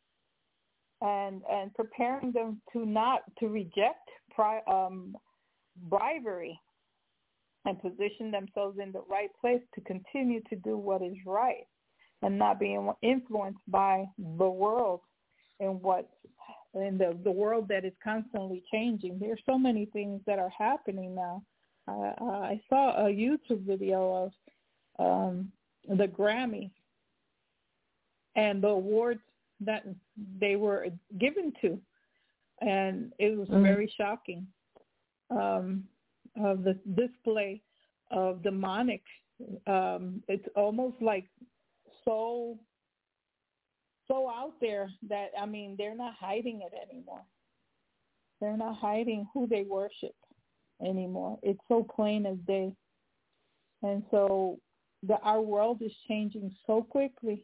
and and preparing them to not, to reject pri, um, bribery and position themselves in the right place to continue to do what is right and not being influenced by the world and what in the, the world that is constantly changing. There's so many things that are happening now. Uh, I saw a YouTube video of um, the Grammys and the awards that they were given to, and it was mm-hmm. very shocking. Um, of the display of demonic, um, it's almost like so so out there that, I mean, they're not hiding it anymore. They're not hiding who they worship anymore. It's so plain as day. And so the, our world is changing so quickly,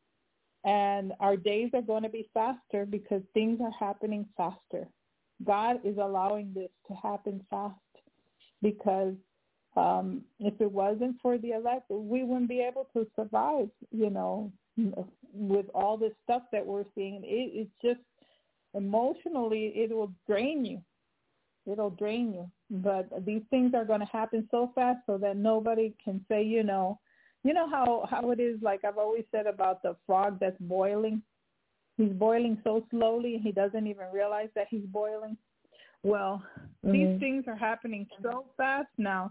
and our days are going to be faster because things are happening faster. God is allowing this to happen fast because um, if it wasn't for the elect, we wouldn't be able to survive, you know, with all this stuff that we're seeing. It, it's just emotionally, it will drain you. It'll drain you. But these things are going to happen so fast so that nobody can say, you know, you know how, how it is, like I've always said about the frog that's boiling. He's boiling so slowly, he doesn't even realize that he's boiling. Well, mm-hmm. these things are happening so fast now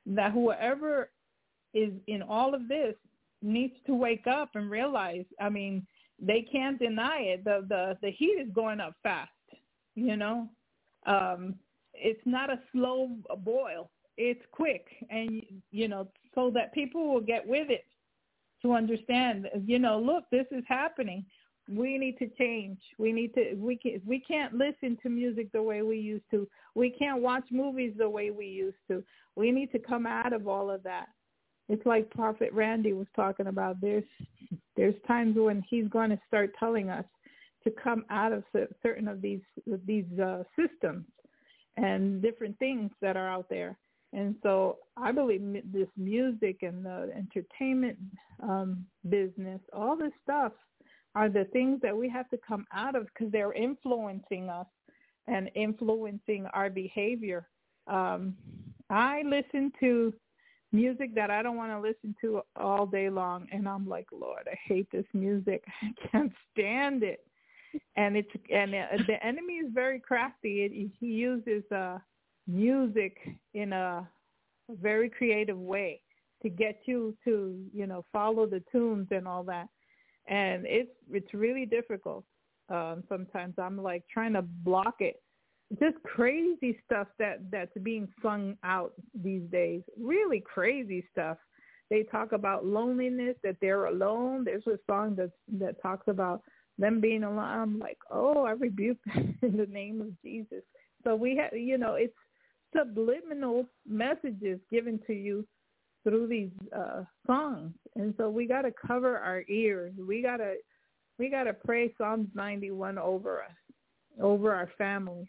that whoever is in all of this needs to wake up and realize, I mean, they can't deny it. The the, the heat is going up fast, you know. Um, it's not a slow boil. It's quick. And, you know, so that people will get with it to understand, you know, look, this is happening. We need to change. We need to, we can, we can't listen to music the way we used to. We can't watch movies the way we used to. We need to come out of all of that. It's like Prophet Randy was talking about. There's, there's times when he's going to start telling us to come out of certain of these, these uh, systems and different things that are out there. And so I believe this music and the entertainment um, business, all this stuff, are the things that we have to come out of because they're influencing us and influencing our behavior. Um, I listen to music that I don't want to listen to all day long, and I'm like, Lord, I hate this music. I can't stand it. And it's and the enemy is very crafty. It, he uses uh, music in a very creative way to get you to, you know, follow the tunes and all that. And it's it's really difficult. Um, sometimes I'm like trying to block it. Just crazy stuff that, that's being sung out these days. Really crazy stuff. They talk about loneliness, that they're alone. There's a song that that talks about them being alone. I'm like, oh, I rebuke that in the name of Jesus. So we have, you know, it's subliminal messages given to you through these uh, songs, and so we got to cover our ears. We gotta, we gotta pray Psalms ninety-one over us, over our families,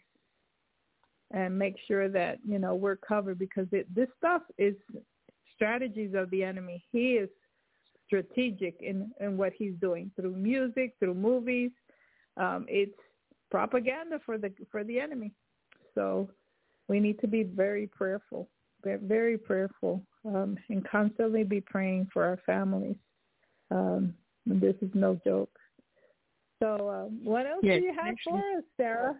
and make sure that, you know, we're covered because it, this stuff is strategies of the enemy. He is strategic in, in what he's doing through music, through movies. Um, it's propaganda for the for the enemy. So we need to be very prayerful, very prayerful. Um, and constantly be praying for our families. Um, this is no joke. So um, what else yes, do you have for us, Sarah?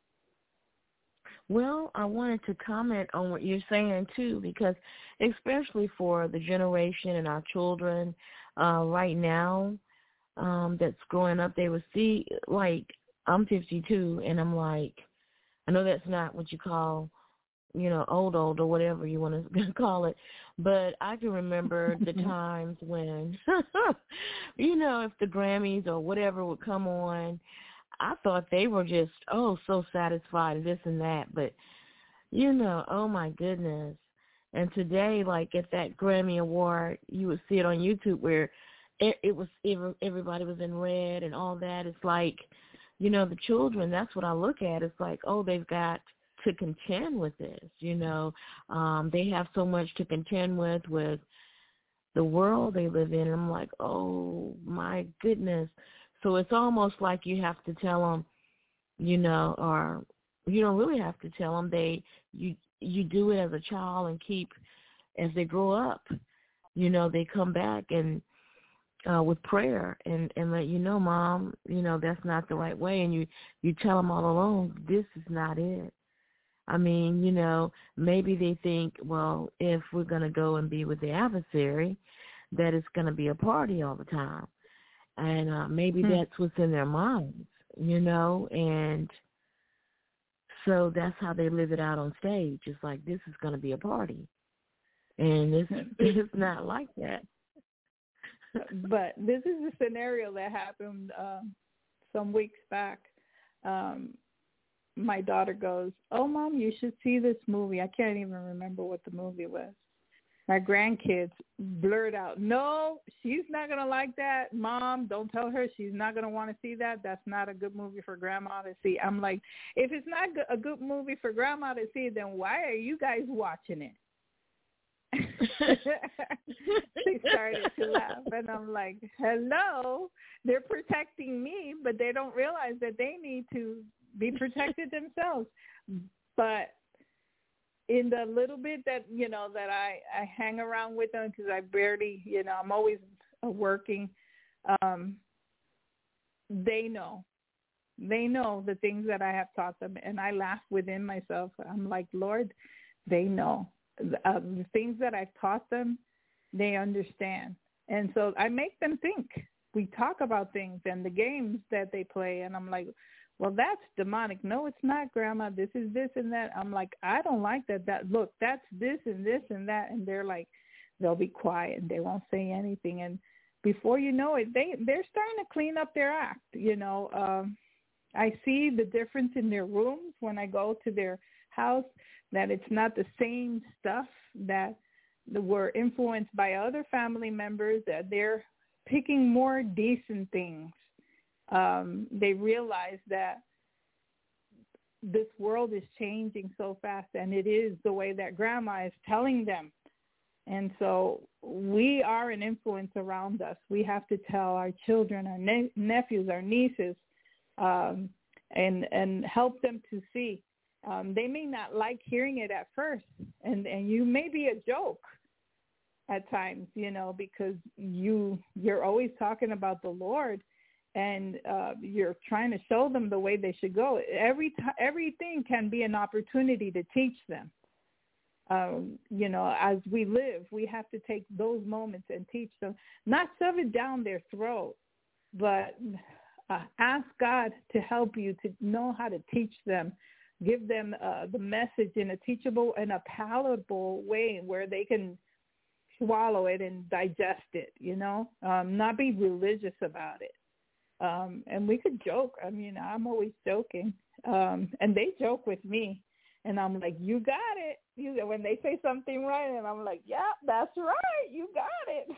Well, I wanted to comment on what you're saying, too, because especially for the generation and our children uh, right now um, that's growing up, they will see, like, I'm fifty-two, and I'm like, I know that's not what you call, you know, old, old or whatever you want to call it. But I can remember the times when, you know, if the Grammys or whatever would come on, I thought they were just, oh, so satisfied, this and that. But, you know, oh, my goodness. And today, like at that Grammy Award, you would see it on YouTube where it, it was, everybody was in red and all that. It's like, you know, the children, that's what I look at. It's like, oh, they've got to contend with this, you know. Um, they have so much to contend with, with the world they live in. And I'm like, oh, my goodness. So it's almost like you have to tell them, you know, or you don't really have to tell them. They, you, you do it as a child and keep, as they grow up, you know, they come back and uh, with prayer and, and let you know, Mom, you know, that's not the right way. And you, you tell them all along, this is not it. I mean, you know, maybe they think, well, if we're going to go and be with the adversary, that it's going to be a party all the time. And uh, maybe hmm. that's what's in their minds, you know, and so that's how they live it out on stage. It's like, this is going to be a party. And it's, it's not like that. But this is a scenario that happened uh, some weeks back. Um My daughter goes, oh, Mom, you should see this movie. I can't even remember what the movie was. My grandkids blurt out, no, she's not going to like that. Mom, don't tell her she's not going to want to see that. That's not a good movie for Grandma to see. I'm like, if it's not a good movie for Grandma to see, then why are you guys watching it? She started to laugh, and I'm like, hello, they're protecting me, but they don't realize that they need to be protected themselves. But in the little bit that, you know, that I, I hang around with them, because I barely, you know, I'm always working, um, they know. They know the things that I have taught them, and I laugh within myself. I'm like, Lord, they know. uh, the things that I've taught them, they understand. And so I make them think. We talk about things and the games that they play, and I'm like, well, that's demonic. No, it's not, Grandma. This is this and that. I'm like, I don't like that. That look, that's this and this and that. And they're like, they'll be quiet and they won't say anything. And before you know it, they, they're starting to clean up their act. You know, um, I see the difference in their rooms when I go to their house, that it's not the same stuff that were influenced by other family members, that they're picking more decent things. Um, they realize that this world is changing so fast, and it is the way that Grandma is telling them. And so we are an influence around us. We have to tell our children, our ne- nephews, our nieces, um, and and help them to see. Um, they may not like hearing it at first, and, and you may be a joke at times, you know, because you, you're always talking about the Lord, and uh, you're trying to show them the way they should go. Every t- everything can be an opportunity to teach them. Um, you know, as we live, we have to take those moments and teach them, not shove it down their throat, but uh, ask God to help you to know how to teach them, give them uh, the message in a teachable and a palatable way where they can swallow it and digest it, you know, um, not be religious about it. Um, and we could joke. I mean, I'm always joking. Um, and they joke with me. And I'm like, you got it. You, when they say something right, and I'm like, yeah, that's right. You got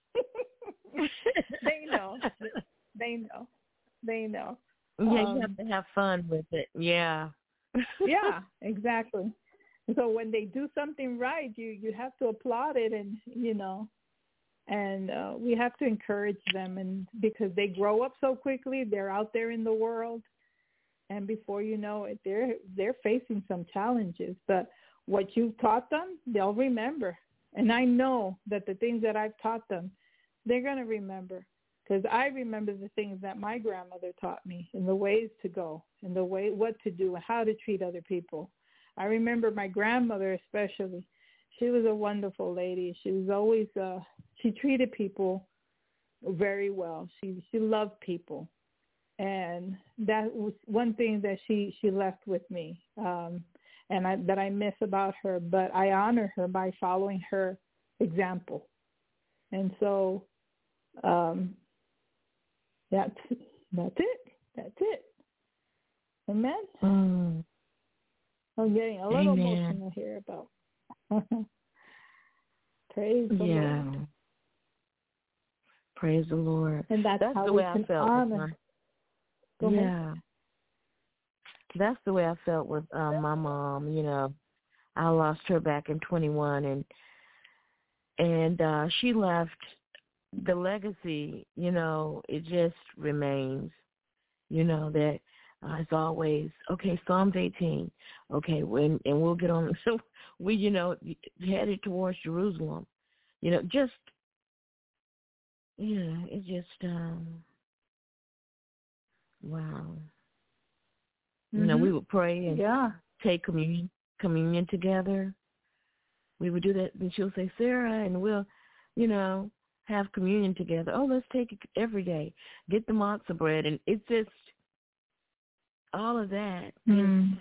it. They know. They know. They know. Yeah, um, you have to have fun with it. Yeah. Yeah, exactly. So when they do something right, you, you have to applaud it, and, you know, and uh, we have to encourage them, and because they grow up so quickly, they're out there in the world, and before you know it, they're they're facing some challenges. But what you've taught them, they'll remember. And I know that the things that I've taught them, they're going to remember, because I remember the things that my grandmother taught me, and the ways to go, and the way what to do, and how to treat other people. I remember my grandmother especially. She was a wonderful lady. She was always, uh, she treated people very well. She she loved people. And that was one thing that she, she left with me, um, and I, that I miss about her. But I honor her by following her example. And so um, that's, that's it. That's it. Amen? Mm. I'm getting a little Amen. emotional here about praise the yeah. Lord. Praise the Lord. And that's, that's how the we way can I felt. honor. With my, Go yeah. ahead. That's the way I felt with um, my mom. You know, I lost her back in twenty-one, and and uh, she left the legacy. You know, it just remains. You know that. Uh, it's always, okay, Psalms eighteen, okay, when, and we'll get on, so we, you know, headed towards Jerusalem, you know, just, yeah, it just, um, wow. Mm-hmm. You know, we would pray and yeah. take communion, communion together. We would do that, and she'll say, Sarah, and we'll, you know, have communion together. Oh, let's take it every day. Get the matzah bread, and it's just, all of that. Mm.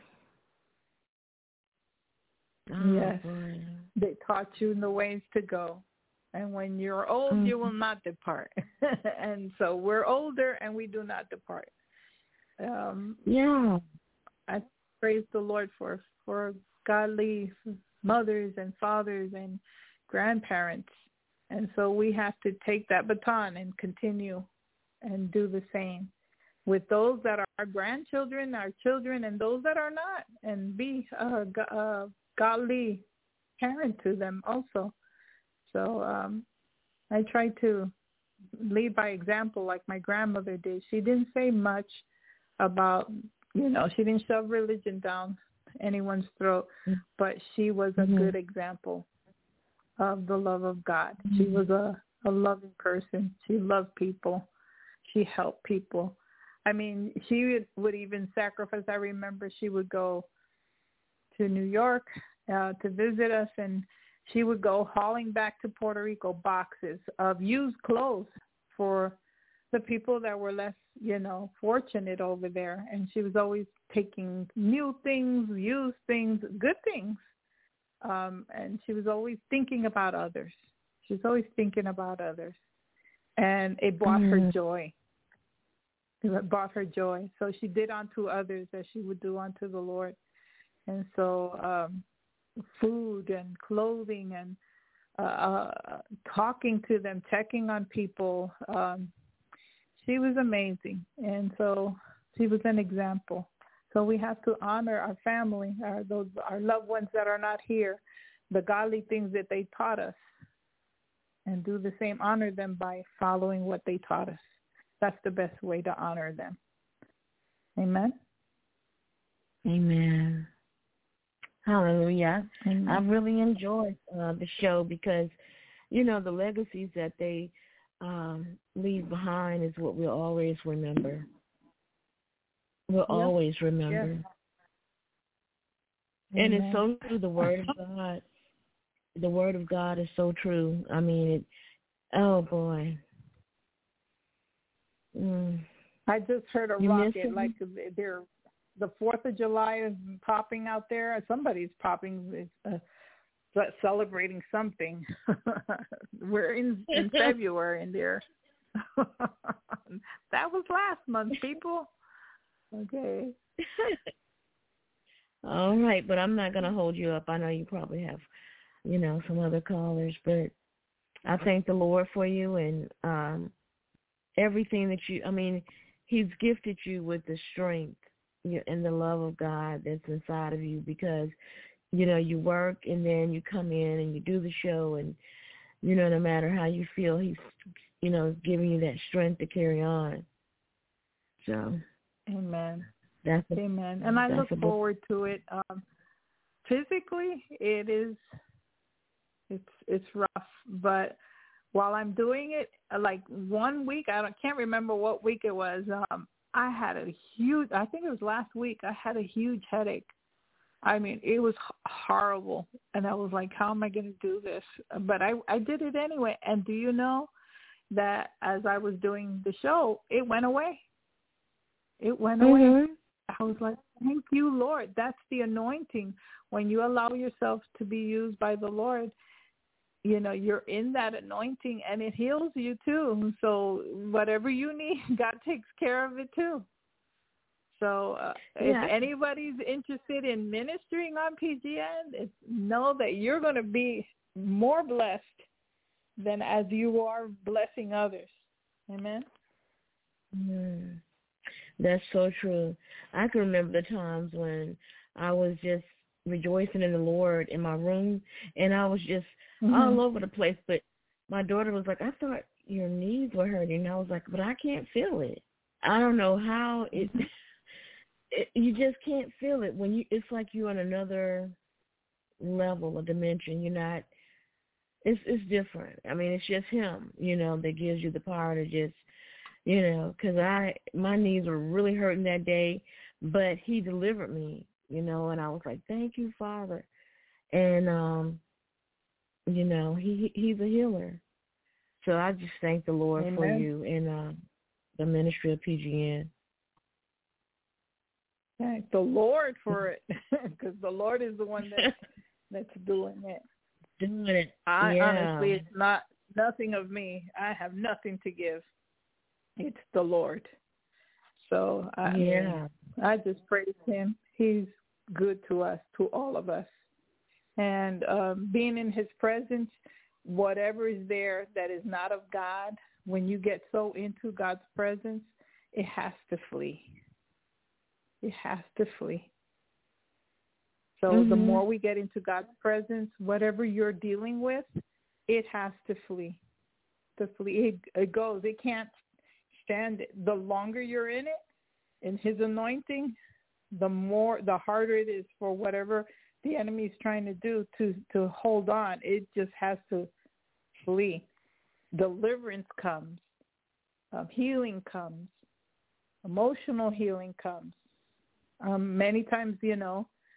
Oh, yes. boy. They taught you in the ways to go. And when you're old, mm. you will not depart. And so we're older and we do not depart. Um, yeah. I praise the Lord for, for godly mothers and fathers and grandparents. And so we have to take that baton and continue and do the same with those that are our grandchildren, our children, and those that are not, and be a, a godly parent to them also. So um, I try to lead by example like my grandmother did. She didn't say much about, you know, she didn't shove religion down anyone's throat, but she was a mm-hmm. good example of the love of God. Mm-hmm. She was a, a loving person. She loved people. She helped people. I mean, she would, would even sacrifice. I remember she would go to New York uh, to visit us, and she would go hauling back to Puerto Rico boxes of used clothes for the people that were less, you know, fortunate over there. And she was always taking new things, used things, good things. Um, and she was always thinking about others. She was always thinking about others. And it brought mm-hmm. her joy. It brought her joy. So she did unto others as she would do unto the Lord. And so um, food and clothing and uh, uh, talking to them, checking on people, um, she was amazing. And so she was an example. So we have to honor our family, our, those, our loved ones that are not here, the godly things that they taught us, and do the same, honor them by following what they taught us. That's the best way to honor them. Amen? Amen. Hallelujah. Amen. I really enjoyed uh, the show because, you know, the legacies that they um, leave behind is what we'll always remember. We'll yep. always remember. Yep. And Amen. It's so true, the Word of God. The Word of God is so true. I mean, it, oh, boy. Mm. I just heard a you rocket, like they're, the fourth of July is popping out there. Somebody's popping, uh, celebrating something. We're in, in February, and they're that was last month, people. Okay. All right, but I'm not going to hold you up. I know you probably have, you know, some other callers, but I thank the Lord for you and um, everything that you, I mean, he's gifted you with the strength and the love of God that's inside of you because, you know, you work and then you come in and you do the show and, you know, no matter how you feel, he's, you know, giving you that strength to carry on. So. Amen. That's a, Amen. And I look forward to it. Um, physically, it is, it's it's rough. But while I'm doing it, like one week, I don't, can't remember what week it was, um, I had a huge, I think it was last week, I had a huge headache. I mean, it was horrible. And I was like, how am I going to do this? But I, I did it anyway. And do you know that as I was doing the show, it went away. It went away. Mm-hmm. I was like, thank you, Lord. That's the anointing. When you allow yourself to be used by the Lord, you know, you're in that anointing and it heals you too. So whatever you need, God takes care of it too. So uh, yeah. if anybody's interested in ministering on P G N, it's, know that you're going to be more blessed than as you are blessing others. Amen? Mm. That's so true. I can remember the times when I was just rejoicing in the Lord in my room, and I was just mm-hmm. all over the place. But my daughter was like, I thought your knees were hurting. And I was like, but I can't feel it. I don't know how it, it you just can't feel it. When you, it's like you're on another level, a dimension. You're not, it's, it's different. I mean, it's just him, you know, that gives you the power to just, you know, because I, my knees were really hurting that day, but he delivered me, you know, and I was like, thank you, Father. And, um, you know, he he's a healer. So I just thank the Lord Amen. For you and uh, the ministry of P G N. Thank the Lord for it, because the Lord is the one that, that's doing it. Doing it. I, yeah. Honestly, it's not nothing of me. I have nothing to give. It's the Lord. So I, yeah. I just praise him. He's good to us, to all of us. And um, being in his presence, whatever is there that is not of God, when you get so into God's presence, it has to flee. It has to flee. So mm-hmm. the more we get into God's presence, whatever you're dealing with, it has to flee. To flee. It, it goes. It can't stand it. The longer you're in it, in his anointing, the more, the harder it is for whatever the enemy is trying to do to, to hold on. It just has to flee. Deliverance comes. Um, healing comes. Emotional healing comes. Um, many times, you know,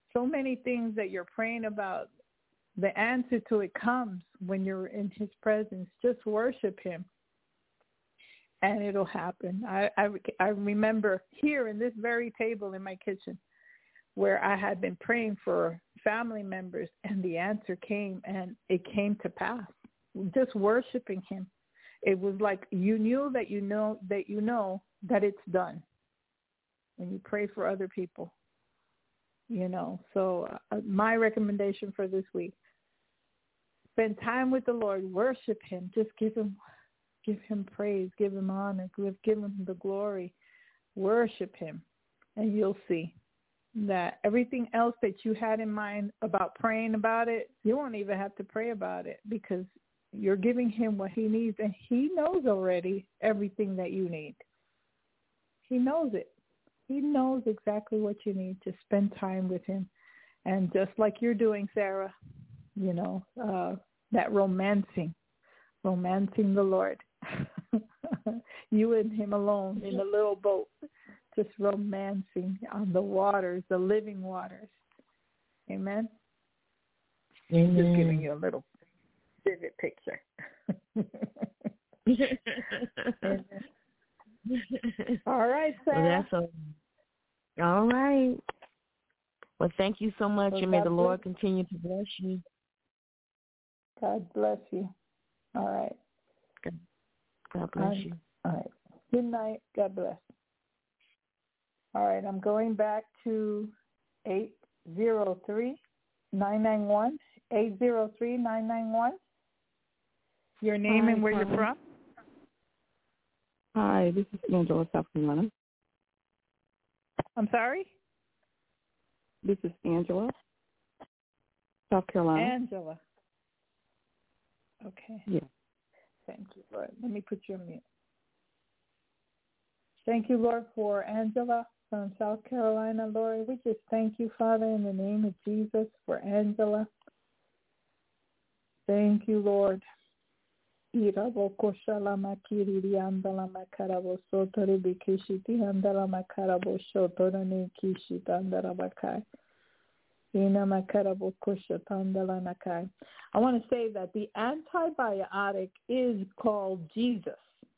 so many things that you're praying about, the answer to it comes when you're in his presence. Just worship him, and it'll happen. I, I, I remember here in this very table in my kitchen where I had been praying for family members, and the answer came, and it came to pass. Just worshiping him. It was like you knew that you know that you know that it's done when you pray for other people. You know, so uh, my recommendation for this week, spend time with the Lord, worship him, just give him, give him praise, give him honor, give, give him the glory, worship him, and you'll see that everything else that you had in mind about praying about it, you won't even have to pray about it because you're giving him what he needs, and he knows already everything that you need. He knows it. He knows exactly what you need to spend time with him. And just like you're doing, Sarah, you know, uh, that romancing, romancing the Lord. You and him alone in the little boat, just romancing on the waters, the living waters. Amen? Amen. Just giving you a little vivid picture. All right, Sarah. Well, that's all. All right. Well, thank you so much, well, and may God the Lord bless. Continue to bless you. God bless you. All right. God, God bless um, you. All right. Good night. God bless. All right. I'm going back to eight zero three, nine nine one, eight zero three, nine nine one. Your name Hi, and where hi. you're from? Hi, this is Angela, South Carolina. I'm sorry? This is Angela, South Carolina. Angela. Okay. Yes. Thank you, Lord. Let me put you on mute. Thank you, Lord, for Angela from South Carolina, Lord. We just thank you, Father, in the name of Jesus, for Angela. Thank you, Lord. Iraboko shalama kiriri andala makarabo sotori bikishiti andala makarabo shotorani kishit andala bakai. Ina makarabo kushatandala nakai. I want to say that the antibiotic is called Jesus.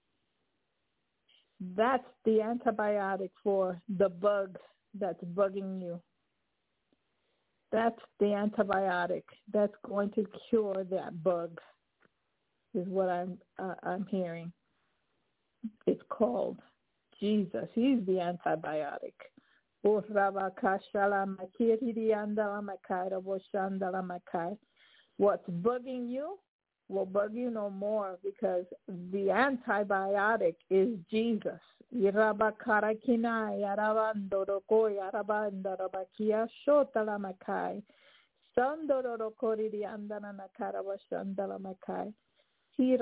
That's the antibiotic for the bug that's bugging you. That's the antibiotic that's going to cure that bug. Is what I'm uh, I'm hearing. It's called Jesus. He's the antibiotic. What's bugging you will bug you no more because the antibiotic is Jesus. There's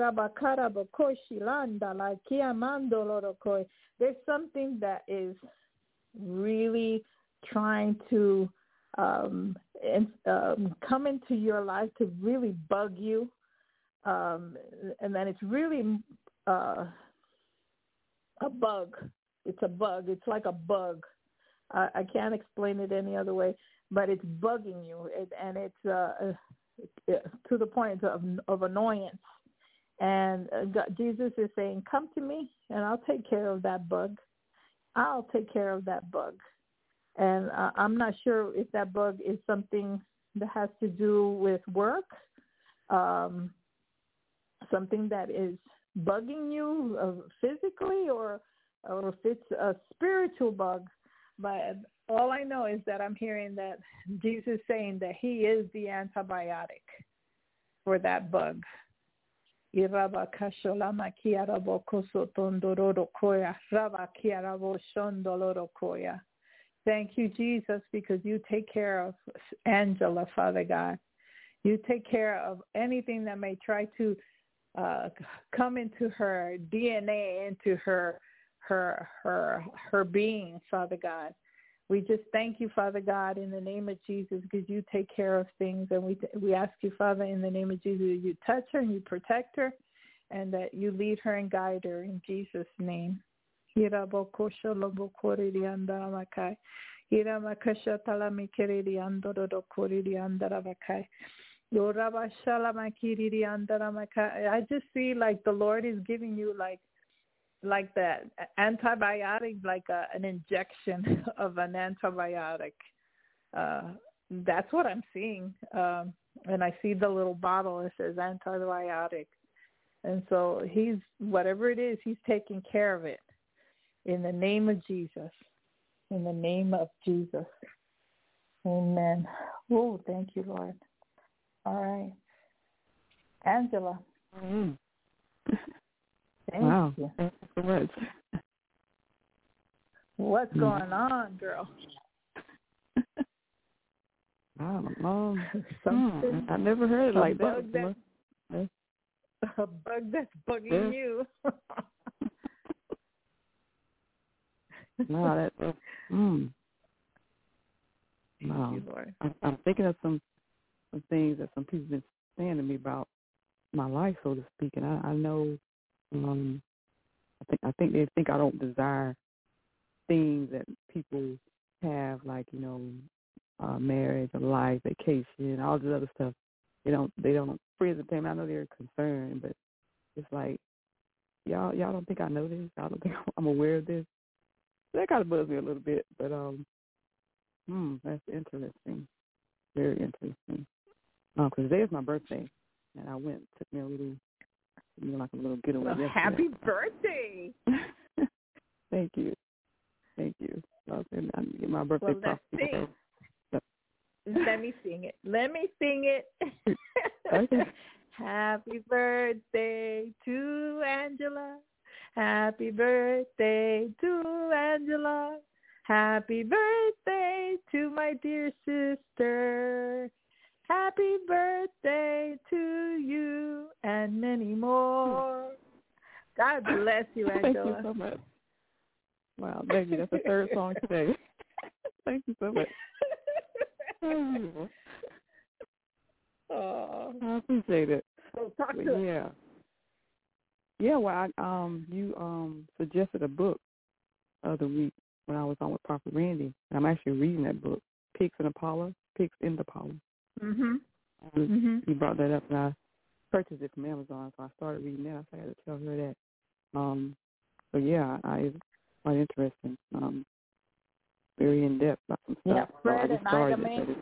something that is really trying to um, um, come into your life to really bug you, um, and then it's really uh, a bug. It's a bug. It's like a bug. I, I can't explain it any other way, but it's bugging you, it, and it's uh, to the point of, of annoyance. And God, Jesus is saying, come to me, and I'll take care of that bug. I'll take care of that bug. And uh, I'm not sure if that bug is something that has to do with work, um, something that is bugging you uh, physically, or or if it's a spiritual bug. But all I know is that I'm hearing that Jesus is saying that he is the antibiotic for that bug. Thank you, Jesus, because you take care of Angela, Father God. You take care of anything that may try to uh, come into her D N A, into her her her her being, Father God. We just thank you, Father God, in the name of Jesus, because you take care of things. And we we ask you, Father, in the name of Jesus, you touch her and you protect her, and that you lead her and guide her in Jesus' name. Iramakasha talamikiri andoro koriri andarabakai. I just see like the Lord is giving you like like that antibiotic, like a, an injection of an antibiotic. Uh, that's what I'm seeing. Um, and I see the little bottle. It says antibiotic. And so he's, whatever it is, he's taking care of it in the name of Jesus. In the name of Jesus. Amen. Oh, thank you, Lord. All right. Angela. Mm. Thank wow. you. Thank you so much. What's going on, girl? I don't know. Something. I never heard it like a bug that. that a bug that's bugging yeah. you. no, that. Uh, mm. No. You, Lord. I, I'm thinking of some, some things that some people have been saying to me about my life, so to speak, and I, I know. Um, I think I think they think I don't desire things that people have, like you know. Uh, marriage, a life, vacation, all this other stuff. They don't, they don't freeze the payment. I know they're concerned, but it's like y'all, y'all don't think I know this. Y'all don't think I'm aware of this. That kind of bugs me a little bit, but um, hmm, that's interesting. Very interesting. Um, because today is my birthday, and I went took me a little, you know, like a little getaway. Well, yesterday. happy birthday! Thank you, thank you. I was gonna, I get my birthday well, let's party. sing. Let me sing it. Let me sing it. Okay. Happy birthday to Angela. Happy birthday to Angela. Happy birthday to my dear sister. Happy birthday to you and many more. God bless you, Angela. Thank you so much. Wow, baby, that's the third song today. Thank you so much. Oh, I appreciate it. So talk but to yeah, yeah. Well, I, um, you um suggested a book the other week when I was on with Prophet Randy, and I'm actually reading that book, Pigs in Impala, Pigs in the Impala. Mhm. And Mhm. He brought that up, and I purchased it from Amazon, so I started reading that. So I had to tell her that. Um, so yeah, I it's quite interesting. Um, very in depth about some stuff. Yeah, Fred so I just and started Ida it, May. but it,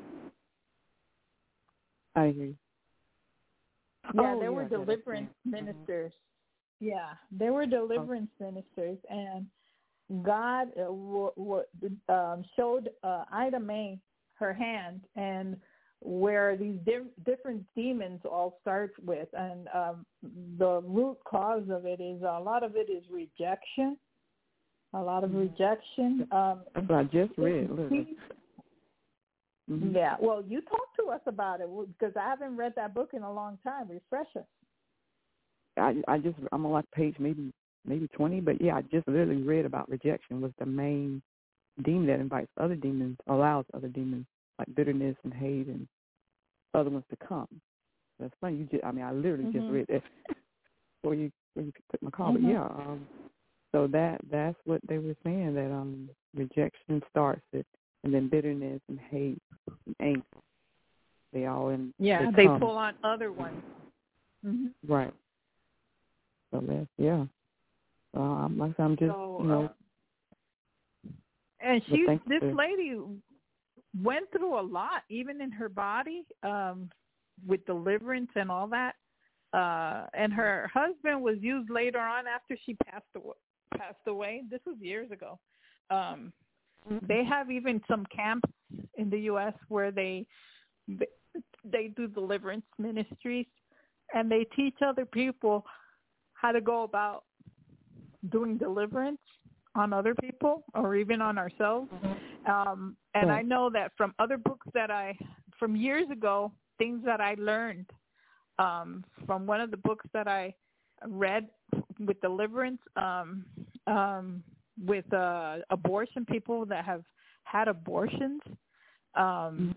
I hear you. Yeah, oh, they yeah, were yeah, deliverance that's, ministers. Yeah, they were deliverance oh. ministers, and God uh, w- w- um, showed uh, Ida May her hand, and where these di- different demons all start with, and um, the root cause of it is a lot of it is rejection. A lot of rejection. Um, That's what I just read. Literally. Mm-hmm. Yeah, well, you talk to us about it because I haven't read that book in a long time. Refresh us. I I just I'm on like page maybe maybe twenty, but yeah, I just literally read about rejection was the main demon that invites other demons, allows other demons like bitterness and hate and other ones to come. That's funny. You just I mean I literally mm-hmm. just read that before you before you took my call, mm-hmm. but yeah. Um, so that that's what they were saying, that um rejection starts it, and then bitterness and hate and anger. They all in yeah they, they pull on other ones. Mm-hmm. Right. So that's yeah. So I'm like I'm just so, you know. Uh, and she this to, lady went through a lot, even in her body, um, with deliverance and all that. Uh, and her husband was used later on after she passed away. Passed away. This was years ago. Um, they have even some camps in the U S where they they do deliverance ministries, and they teach other people how to go about doing deliverance on other people or even on ourselves. Um, and I know that from other books that I, from years ago, things that I learned um, from one of the books that I read with deliverance, um, um, with uh, abortion, people that have had abortions, um,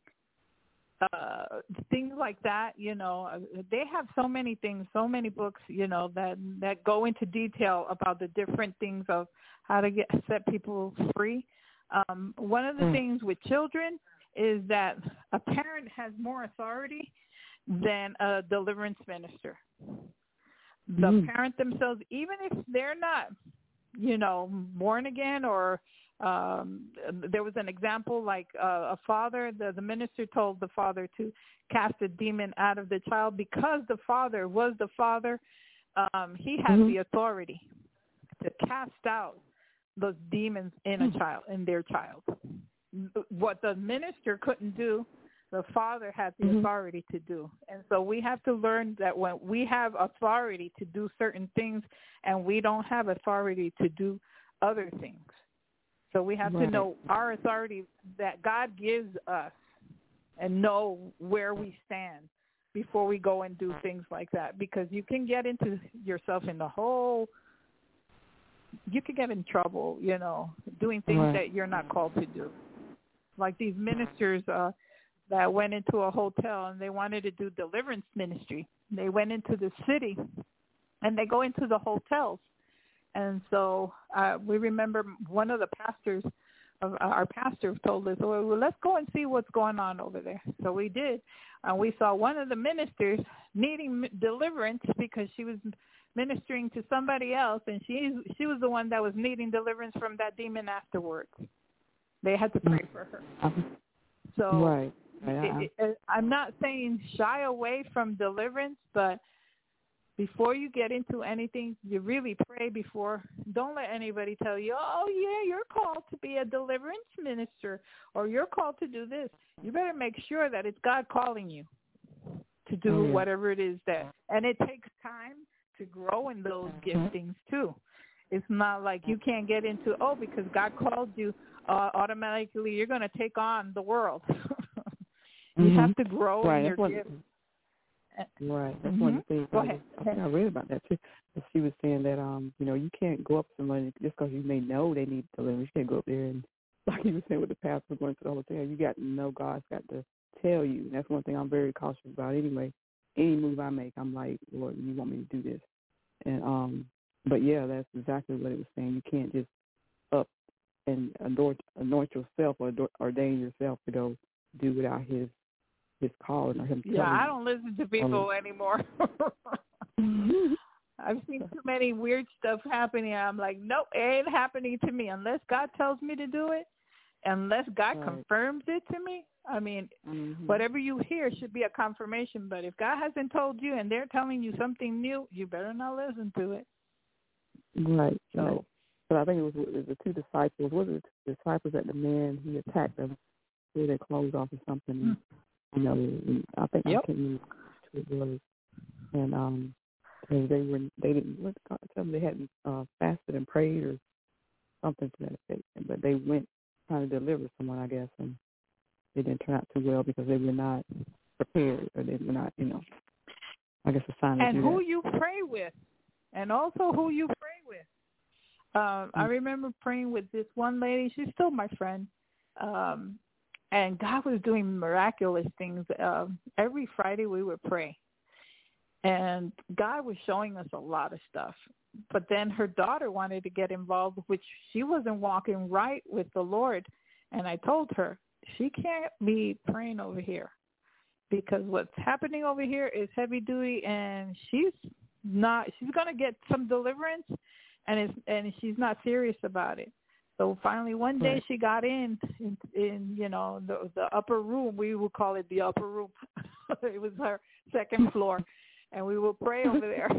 uh, things like that, you know, they have so many things, so many books, you know, that, that go into detail about the different things of how to get set people free. Um, one of the Mm. things with children is that a parent has more authority than a deliverance minister. The Mm. parent themselves, even if they're not, you know, born again, or um, there was an example like uh, a father, the, the minister told the father to cast a demon out of the child because the father was the father. Um, he had Mm-hmm. the authority to cast out those demons in a child, in their child. What the minister couldn't do, the father had the Mm-hmm. authority to do. And so we have to learn that when we have authority to do certain things and we don't have authority to do other things. So we have Right. to know our authority that God gives us and know where we stand before we go and do things like that, because you can get into yourself in the whole, you can get in trouble, you know, doing things Right. that you're not called to do. Like these ministers uh, that went into a hotel and they wanted to do deliverance ministry. They went into the city and they go into the hotels. And so uh, we remember one of the pastors, of our pastor told us, well, let's go and see what's going on over there. So we did. And we saw one of the ministers needing deliverance because she was ministering to somebody else, and she she was the one that was needing deliverance from that demon afterwards. They had to pray for her. So Right. Yeah. it, it, I'm not saying shy away from deliverance, but before you get into anything, you really pray before. Don't let anybody tell you, oh, yeah, you're called to be a deliverance minister or you're called to do this. You better make sure that it's God calling you to do Oh, yeah. whatever it is that. And it takes time to grow in those giftings, too. It's not like you can't get into, oh, because God called you, uh, automatically you're going to take on the world. You Mm-hmm. have to grow Right. in your That's one, gift. right. That's Mm-hmm. one of the things. Go I, ahead. was, I think I read about that too. But she was saying that um, you know, you can't go up to somebody just because you may know they need deliverance. You can't go up there and, like you were saying with the pastor going to the hotel, you got to know God's got to tell you. And that's one thing I'm very cautious about anyway. Any move I make, I'm like, Lord, you want me to do this? And um, but yeah, that's exactly what it was saying. You can't just up and anoint, anoint yourself or ordain yourself to go do without His His calling or Him Yeah, telling I you. don't listen to people anymore. I've seen too many weird stuff happening. I'm like, nope, it ain't happening to me unless God tells me to do it, unless God Right. confirms it to me. I mean, Mm-hmm. whatever you hear should be a confirmation. But if God hasn't told you and they're telling you something new, you better not listen to it. Right. So, right. But I think it was, it was the two disciples. Was it the disciples that the man he attacked them, threw their clothes off or something? Hmm. You know, and I think Yep. I can't remember who it was. And um, they they were they didn't what God tell them they hadn't uh, fasted and prayed or something to that effect. But they went trying to deliver someone, I guess, and it didn't turn out too well because they were not prepared or they were not, you know, I guess assigned to and do who that. you pray with, and also who you pray with. Um, I remember praying with this one lady. She's still my friend. Um, and God was doing miraculous things. Um, every Friday we would pray. And God was showing us a lot of stuff. But then her daughter wanted to get involved, which she wasn't walking right with the Lord. And I told her, she can't be praying over here because what's happening over here is heavy duty, and she's not, she's going to get some deliverance, and it's, and she's not serious about it. So finally one day Right. she got in, in, in, you know, the, the upper room. We would call it the upper room. It was her second floor. And we will pray over there.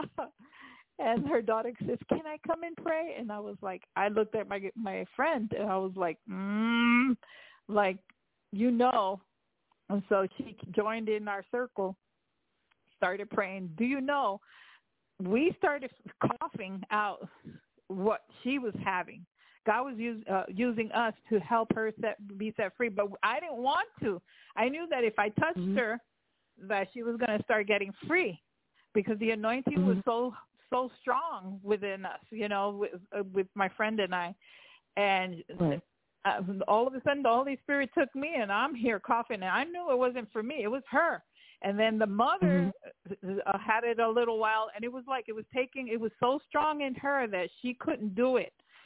And her daughter says, can I come and pray? And I was like, I looked at my my friend, and I was like, mm, like, you know. And so she joined in our circle, started praying. Do you know, we started coughing out what she was having. God was use, uh, using us to help her set, be set free. But I didn't want to. I knew that if I touched Mm-hmm. her, that she was going to start getting free because the anointing Mm-hmm. was so so strong within us, you know, with, uh, with my friend and I. And Right. uh, all of a sudden the Holy Spirit took me, and I'm here coughing, and I knew it wasn't for me. It was her. And then the mother mm-hmm. uh, had it a little while, and it was like it was taking, it was so strong in her that she couldn't do it.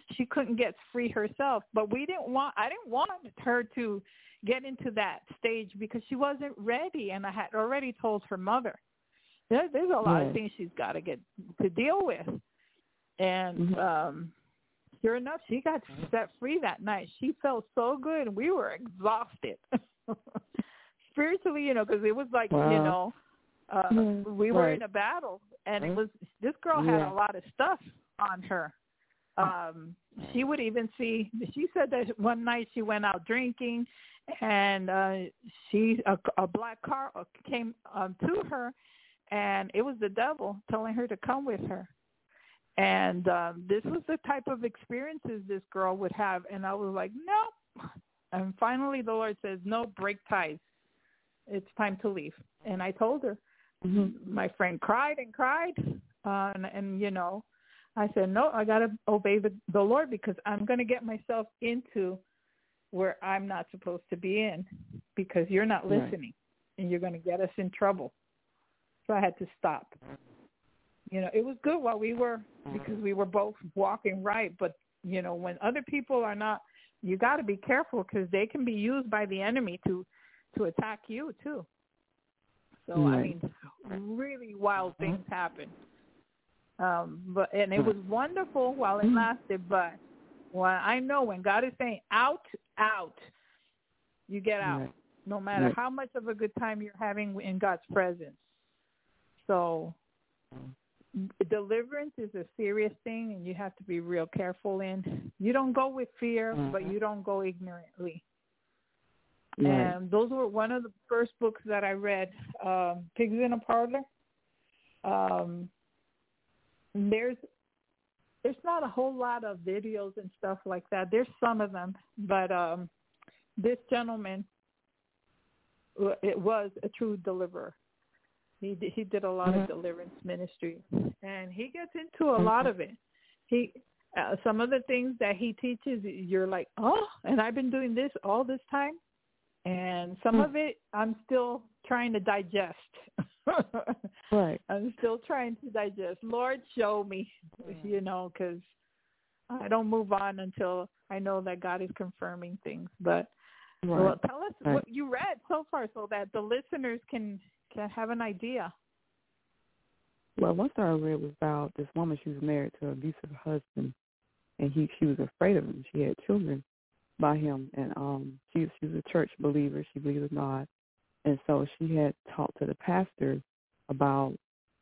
she couldn't get free herself. But we didn't want, I didn't want her to get into that stage because she wasn't ready. And I had already told her mother, there, there's a lot yeah. of things she's got to get to deal with. And mm-hmm. um, sure enough, she got set free that night. She felt so good. And we were exhausted. Spiritually, you know, because it was like, wow. you know, uh, mm-hmm. we were right. in a battle. And it was, this girl had yeah. a lot of stuff on her. Um, she would even see, she said that one night she went out drinking and uh, she, a, a black car came um, to her, and it was the devil telling her to come with her. And um, this was the type of experiences this girl would have. And I was like, no. And finally the Lord says, no, break ties. It's time to leave. And I told her. Mm-hmm. My friend cried and cried. Uh, and, and, you know, I said, no, I got to obey the, the Lord because I'm going to get myself into where I'm not supposed to be in because you're not listening right. and you're going to get us in trouble. So I had to stop. You know, it was good while we were, because we were both walking right. But, you know, when other people are not, you got to be careful because they can be used by the enemy to, to attack you too. So, right. I mean, really wild things happen. Um, but and it was wonderful while it lasted. But well, I know when God is saying out, out, you get out, right. no matter right. how much of a good time you're having in God's presence. So deliverance is a serious thing, and you have to be real careful in. You don't go with fear, mm-hmm. but you don't go ignorantly. Right. And those were one of the first books that I read, um, Pigs in a Parlor. Um, there's there's not a whole lot of videos and stuff like that. There's some of them, but um, this gentleman, it was a true deliverer. He he did a lot mm-hmm. of deliverance ministry, and he gets into a mm-hmm. lot of it. He uh, some of the things that he teaches, you're like, oh, and I've been doing this all this time. And some mm. of it I'm still trying to digest. Right. I'm still trying to digest. Lord, show me, mm. you know, because I don't move on until I know that God is confirming things. But right. well, tell us right. what you read so far so that the listeners can, can have an idea. Well, one story I read was about this woman. She was married to an abusive husband, and he she was afraid of him. She had children by him, and um, she, she was a church believer. She believed in God, and so she had talked to the pastor about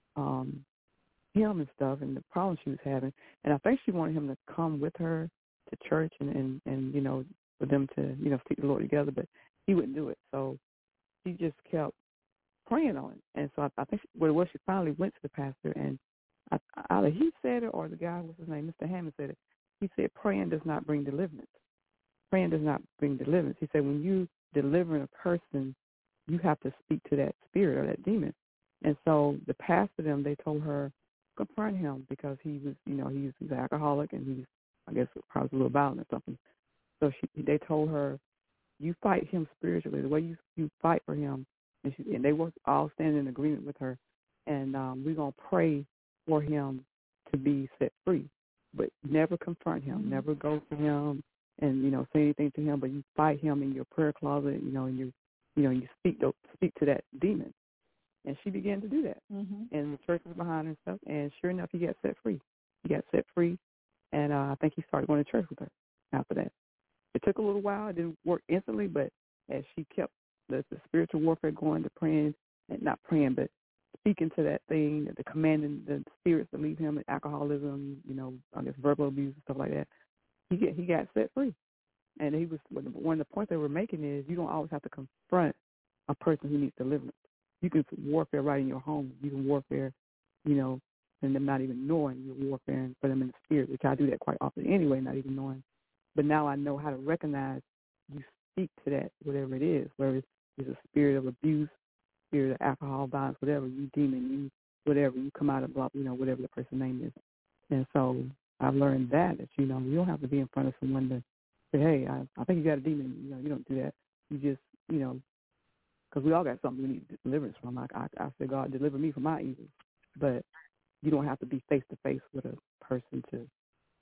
um, him and stuff and the problems she was having. And I think she wanted him to come with her to church and, and, and you know, for them to, you know, seek the Lord together, but he wouldn't do it. So she just kept praying on it. And so I, I think she, well, well, she finally went to the pastor, and I, either he said it or the guy, what's his name, Mister Hammond said it. He said, praying does not bring deliverance. Praying does not bring deliverance. He said, when you deliver a person, you have to speak to that spirit or that demon. And so the pastor, them, they told her, confront him because he was, you know, he was an alcoholic and he's, I guess, probably a little violent or something. So she, they told her, you fight him spiritually, the way you you fight for him. And, she, and they were all standing in agreement with her. And um, we're going to pray for him to be set free. But never confront him, mm-hmm. never go to him and, you know, say anything to him, but you fight him in your prayer closet, you know, and you, you know, you speak to, speak to that demon. And she began to do that. Mm-hmm. And the church was behind her and stuff. And sure enough, he got set free. He got set free. And uh, I think he started going to church with her after that. It took a little while. It didn't work instantly, but as she kept the, the spiritual warfare going, to praying, and not praying, but speaking to that thing, the commanding the spirits to leave him, alcoholism, you know, I guess verbal abuse and stuff like that, he get, he got set free. And he was one of the points they were making is you don't always have to confront a person who needs deliverance. You can warfare right in your home. You can warfare, you know, and them not even knowing you're warfaring for them in the spirit, which I do that quite often anyway, not even knowing. But now I know how to recognize you speak to that, whatever it is, whether it's, it's a spirit of abuse, spirit of alcohol, violence, whatever, you demon, you whatever, you come out of, blah, you know, whatever the person's name is. And so I've learned that, that, you know, you don't have to be in front of someone to say, hey, I, I think you got a demon. You know, you don't do that. You just, you know, because we all got something we need deliverance from. Like I, I say, God, deliver me from my evil. But you don't have to be face-to-face with a person to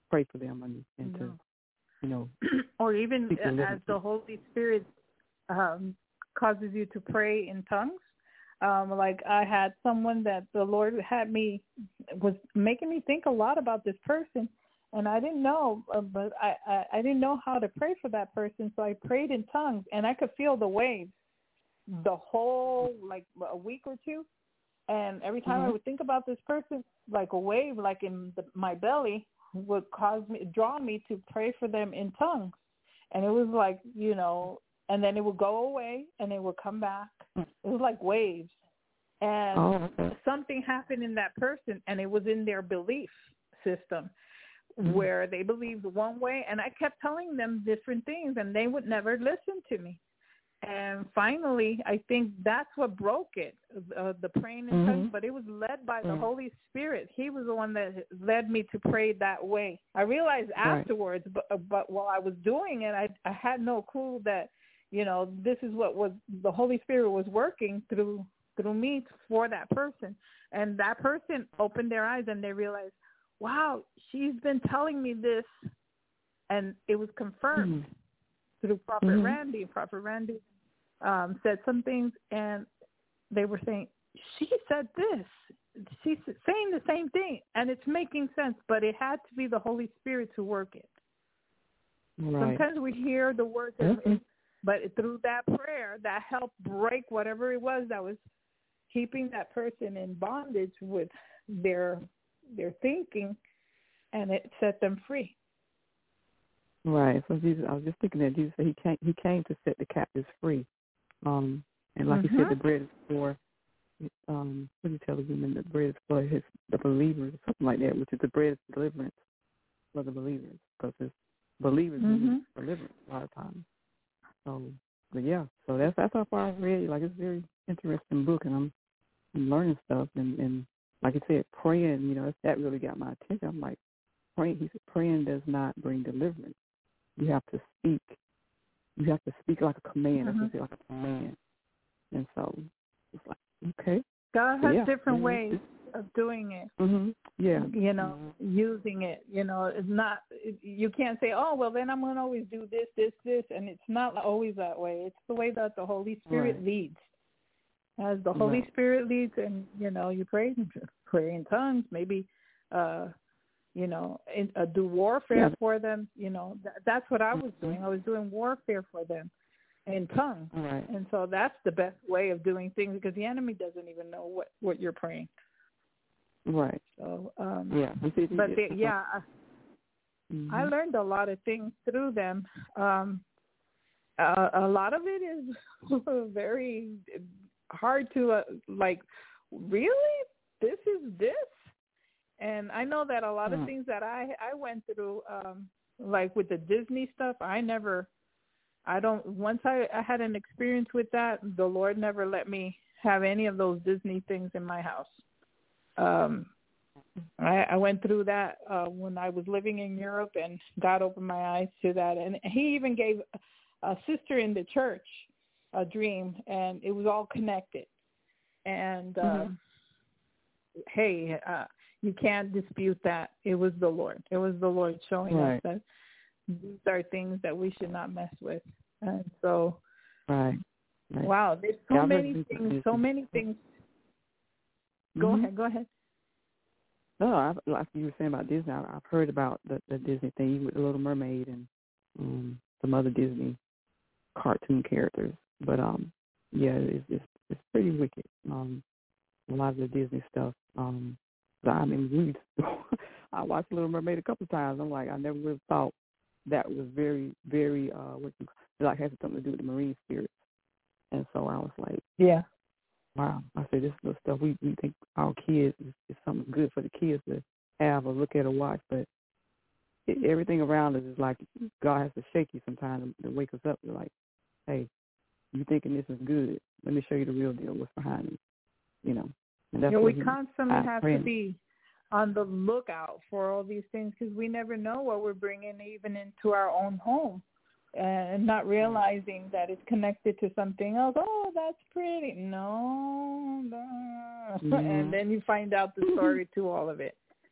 pray for them and, and no. to, you know, or even speak the as the Holy Spirit um, causes you to pray in tongues. Um, like I had someone that the Lord had me, was making me think a lot about this person, and I didn't know, uh, but I, I, I didn't know how to pray for that person, so I prayed in tongues, and I could feel the waves the whole, like, a week or two, and every time mm-hmm. I would think about this person, like a wave, like in the, my belly, would cause me, draw me to pray for them in tongues, and it was like, you know, and then it would go away, and it would come back. It was like waves. And oh, okay. something happened in that person, and it was in their belief system mm-hmm. where they believed one way, and I kept telling them different things, and they would never listen to me. And finally, I think that's what broke it, uh, the praying in mm-hmm. tongues, but it was led by the mm-hmm. Holy Spirit. He was the one that led me to pray that way. I realized right. afterwards, but, but while I was doing it, I, I had no clue that, you know, this is what was the Holy Spirit was working through through me for that person. And that person opened their eyes and they realized, wow, she's been telling me this. And it was confirmed mm-hmm. through Prophet mm-hmm. Randy. Prophet Randy um, said some things, and they were saying, she said this. She's saying the same thing, and it's making sense, but it had to be the Holy Spirit to work it. Right. Sometimes we hear the words mm-hmm. and but through that prayer, that helped break whatever it was that was keeping that person in bondage with their their thinking, and it set them free. Right. So Jesus, I was just thinking that Jesus said he came, he came to set the captives free. Um, and like mm-hmm. he said, the bread is for, um, what do you tell the women? The bread is for his, the believers, or something like that, which is the bread is deliverance for the believers, because it's believers mm-hmm. need deliverance a lot of times. So, but yeah, so that's that's how far I've read. Like, it's a very interesting book, and I'm I'm learning stuff, and, and like I said, praying. You know, that really got my attention. I'm like, praying. He said, praying does not bring deliverance. You have to speak. You have to speak like a command. Mm-hmm. That's what like a command. And so it's like, okay. God has yeah. different mm-hmm. ways of doing it. Mm-hmm. Yeah. You know, mm-hmm. using it. You know, it's not. It, you can't say, oh, well, then I'm going to always do this, this, this, and it's not always that way. It's the way that the Holy Spirit right. leads. As the Holy right. Spirit leads, and you know, you pray, pray in tongues, maybe, uh, you know, in, uh, do warfare yeah. for them. You know, th- that's what I was doing. I was doing warfare for them in tongues, right. and so that's the best way of doing things, because the enemy doesn't even know what, what you're praying. Right. So, um, yeah. but they, yeah, mm-hmm. I learned a lot of things through them. Um, uh, a lot of it is very hard to uh, like, really? This is this? And I know that a lot of things that I, I went through, um, like with the Disney stuff, I never, I don't, once I, I had an experience with that, the Lord never let me have any of those Disney things in my house. Um, I, I went through that uh, when I was living in Europe, and God opened my eyes to that. And he even gave a sister in the church a dream, and it was all connected. And, um, mm-hmm. hey, uh, you can't dispute that. It was the Lord. It was the Lord showing right. us that these are things that we should not mess with. And so, right. right. wow, there's so yeah, many things, so many things. Go mm-hmm. ahead, go ahead. No, I've, like you were saying about Disney, I've heard about the, the Disney thing with The Little Mermaid and um, some other Disney cartoon characters. But, um, yeah, it's, it's, it's pretty wicked, um, a lot of the Disney stuff. Um, I mean, we, I watched Little Mermaid a couple of times. I'm like, I never would have thought that was very, very, uh, what you, like, has something to do with the marine spirits. And so I was like, yeah. Wow. I said, this little stuff, we, we think our kids is, is something good for the kids to have or look at or watch, but it, everything around us is like God has to shake you sometimes to wake us up. You're like, hey, you thinking this is good. Let me show you the real deal, what's behind it, you know. And that's yeah, what we he, constantly I have pray. to be on the lookout for all these things, because we never know what we're bringing even into our own home. And not realizing that it's connected to something else. Oh, that's pretty. No, no. Mm-hmm. And then you find out the story to all of it.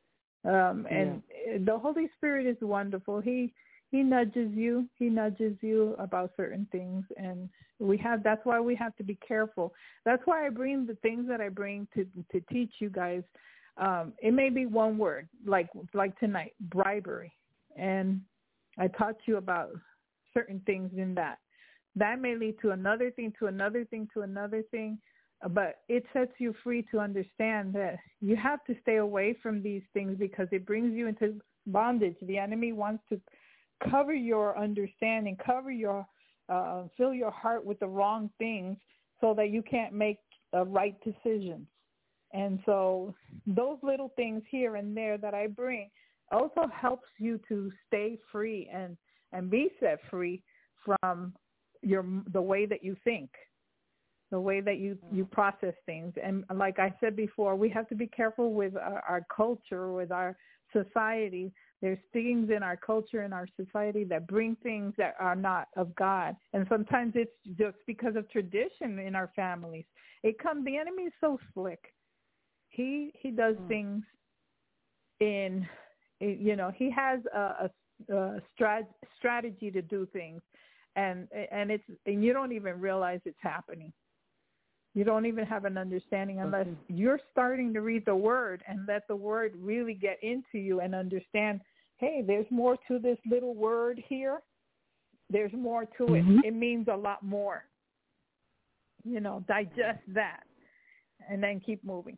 Um, and yeah. the Holy Spirit is wonderful. He he nudges you. He nudges you about certain things, and we have. That's why we have to be careful. That's why I bring the things that I bring to to teach you guys. Um, it may be one word, like like tonight, bribery, and I taught you about certain things in that. That may lead to another thing, to another thing, to another thing. But it sets you free to understand that you have to stay away from these things because it brings you into bondage. The enemy wants to cover your understanding, cover your, uh, fill your heart with the wrong things so that you can't make uh, right decisions. And so those little things here and there that I bring also helps you to stay free and, and be set free from your the way that you think. The way that you, you process things. And like I said before, we have to be careful with our, our culture, with our society. There's things in our culture and our society that bring things that are not of God. And sometimes it's just because of tradition in our families. It comes, the enemy is so slick. He he does mm. things in, you know, he has a, a, a strat, strategy to do things. And and it's and you don't even realize it's happening. You don't even have an understanding unless okay. you're starting to read the word and let the word really get into you and understand, hey, there's more to this little word here. There's more to mm-hmm. it. It means a lot more. You know, digest that and then keep moving.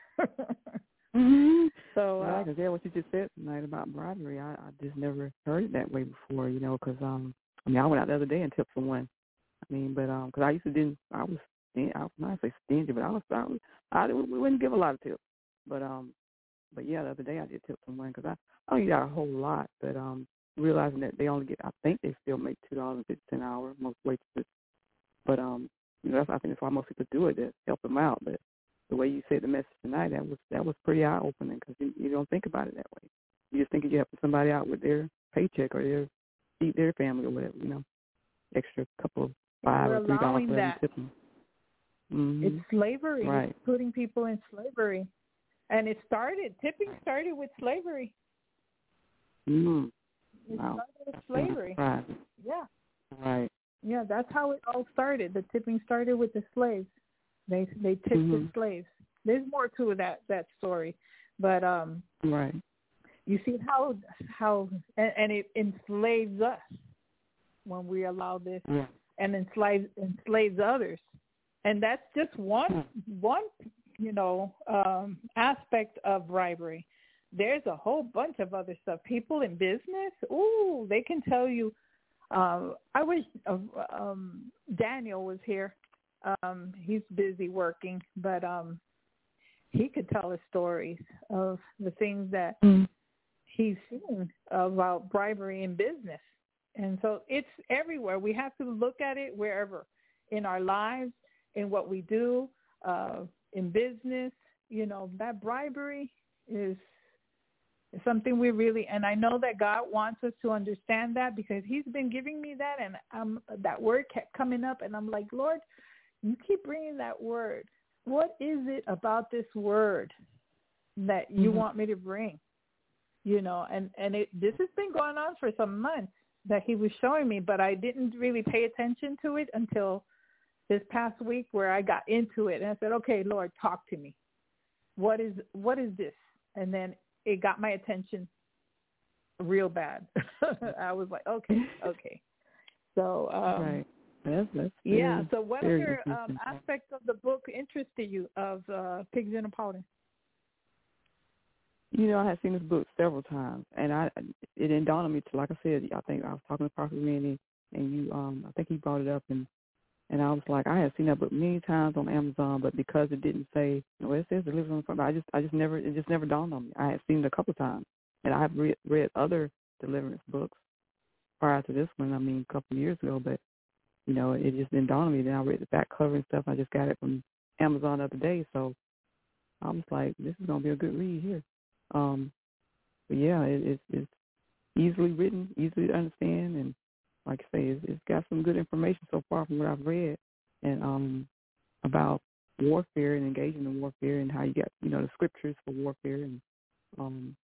mm-hmm. So, yeah, uh, because yeah, what you just said tonight about bribery, I, I just never heard it that way before, you know, because, um, I mean, I went out the other day and tipped someone. I mean, but, um, because I used to didn't, I was, I was not say stingy, but I was, I, was, I we wouldn't give a lot of tips. But, um, but yeah, the other day I did tip someone because I, I only got a whole lot, but, um, realizing that they only get, I think they still make two dollars and fifty cents an hour, most waitresses. But, um, you know, that's, I think that's why most people do it, to help them out. But the way you said the message tonight, that was, that was pretty eye-opening because you, you don't think about it that way. You just think you're helping somebody out with their paycheck or their, feed their family or whatever, you know, extra couple of five We're or three dollars for that. tipping. Mm-hmm. It's slavery. Right. It's putting people in slavery. And it started, tipping started with slavery. Mm. It Wow. started with slavery. Right. Yeah. Right. Yeah, that's how it all started. The tipping started with the slaves. They they tipped mm-hmm. the slaves. There's more to that, that story. But um right. you see how, how and, and it enslaves us when we allow this yeah. and enslaves, enslaves others. And that's just one, one, you know, um, aspect of bribery. There's a whole bunch of other stuff. People in business, ooh, they can tell you. Uh, I wish uh, um, Daniel was here. Um, he's busy working, but um, he could tell us stories of the things that mm. he's seen about bribery in business. And so it's everywhere. We have to look at it wherever, in our lives, in what we do, uh, in business. You know, that bribery is, is something we really, and I know that God wants us to understand that because he's been giving me that, and um, that word kept coming up, and I'm like, Lord, you keep bringing that word. What is it about this word that you mm-hmm. want me to bring? You know, and, and it, this has been going on for some months that he was showing me, but I didn't really pay attention to it until this past week where I got into it. And I said, okay, Lord, talk to me. What is what is this? And then it got my attention real bad. I was like, okay, okay. So, um, right. That's, that's yeah, very, so what other um, aspects of the book interested you of uh, Pigs in a Powder? You know, I had seen this book several times, and I it didn't dawn on me till, like I said, I think I was talking to Prophet Randy, and you, um, I think he brought it up, and and I was like, I had seen that book many times on Amazon, but because it didn't say, you know, it says Deliverance on the Front, I just, I just never, it just never dawned on me. I had seen it a couple of times, and I have read, read other deliverance books prior to this one. I mean, a couple of years ago, but you know, it just didn't dawn on me. Then I read the back cover and stuff. I just got it from Amazon the other day, so I was like, this is gonna be a good read here. Um, but yeah, it, it's, it's easily written, easy to understand, and like I say, it's, it's got some good information so far from what I've read, and um, about warfare and engaging in warfare and how you got, you know, the scriptures for warfare, and um,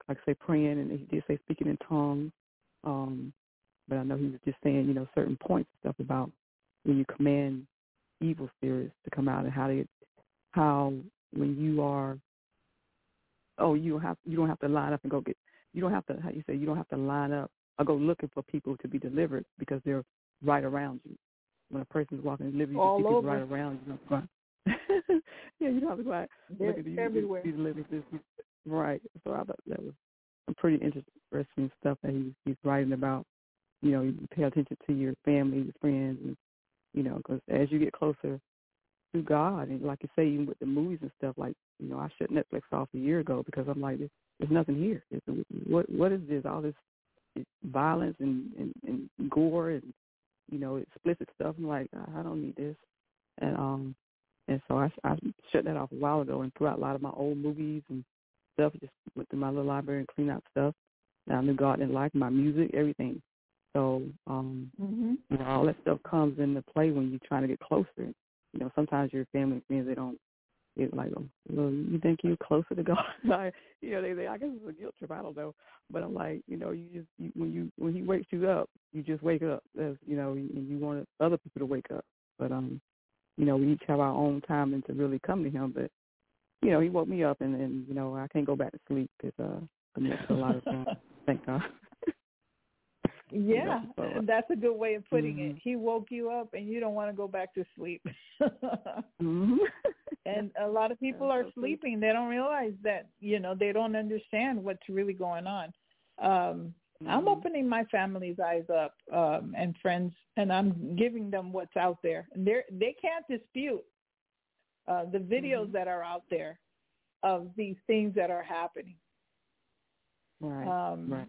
like I say, praying, and he did say speaking in tongues. Um, but I know he was just saying, you know, certain points and stuff about when you command evil spirits to come out and how they, how when you are, oh, you don't have you don't have to line up and go get, you don't have to, how you say, you don't have to line up or go looking for people to be delivered because they're right around you. When a person's walking and delivering, you all can see people over. right around you. Yeah, you don't have to go out They're look at you, everywhere. be delivered. Right. So I thought that was some pretty interesting stuff that he's, he's writing about. You know, you pay attention to your family, your friends, and, you know, because as you get closer to God, and like you say, even with the movies and stuff, like, you know, I shut Netflix off a year ago because I'm like, there's, there's nothing here. It's, what What is this? All this violence and, and, and gore and, you know, explicit stuff. I'm like, I don't need this. And um, and so I, I shut that off a while ago and threw out a lot of my old movies and stuff. Just went through my little library and cleaned out stuff. And I knew God didn't like my music, everything. So, um, mm-hmm. you know, all that stuff comes into play when you're trying to get closer. You know, sometimes your family and friends, they don't, it's like, well, you think you're closer to God? Like, you know, they, they, I guess it's a guilt trip, I don't know. But I'm like, you know, you just, you, when you, when he wakes you up, you just wake up, as, you know, and you want other people to wake up. But, um, you know, we each have our own time and to really come to him. But, you know, he woke me up and, and you know, I can't go back to sleep because uh, I missed a lot of time. Thank God. Yeah, you know, so, that's a good way of putting mm-hmm. it. He woke you up and you don't want to go back to sleep. mm-hmm. And a lot of people are sleeping. They don't realize that, you know, they don't understand what's really going on. Um, mm-hmm. I'm opening my family's eyes up um, and friends, and I'm giving them what's out there. And they they can't dispute uh, the videos mm-hmm. that are out there of these things that are happening. Right, um, right.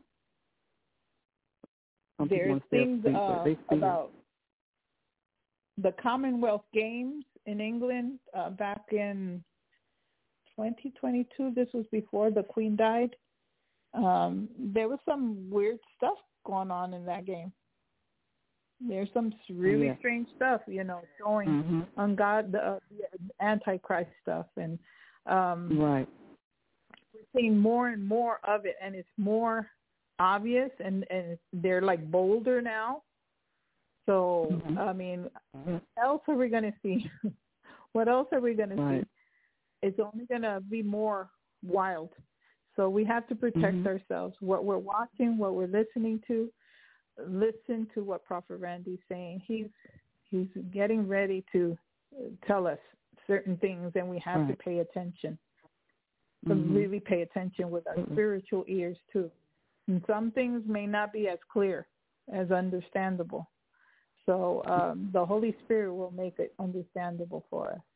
There's things uh, about the Commonwealth Games in England uh, back in twenty twenty-two. This was before the Queen died. Um, there was some weird stuff going on in that game. There's some really yeah. strange stuff, you know, showing mm-hmm. on God, the, uh, the Antichrist stuff. And um, right. we're seeing more and more of it, and it's more obvious, and, and they're like bolder now. So, mm-hmm. I mean, what else are we going to see? What else are we going right. to see? It's only going to be more wild. So we have to protect mm-hmm. ourselves. What we're watching, what we're listening to, listen to what Prophet Randy's saying. He's he's getting ready to tell us certain things, and we have right. to pay attention. To mm-hmm. really pay attention with our mm-hmm. spiritual ears too. And some things may not be as clear, as understandable. So um, the Holy Spirit will make it understandable for us.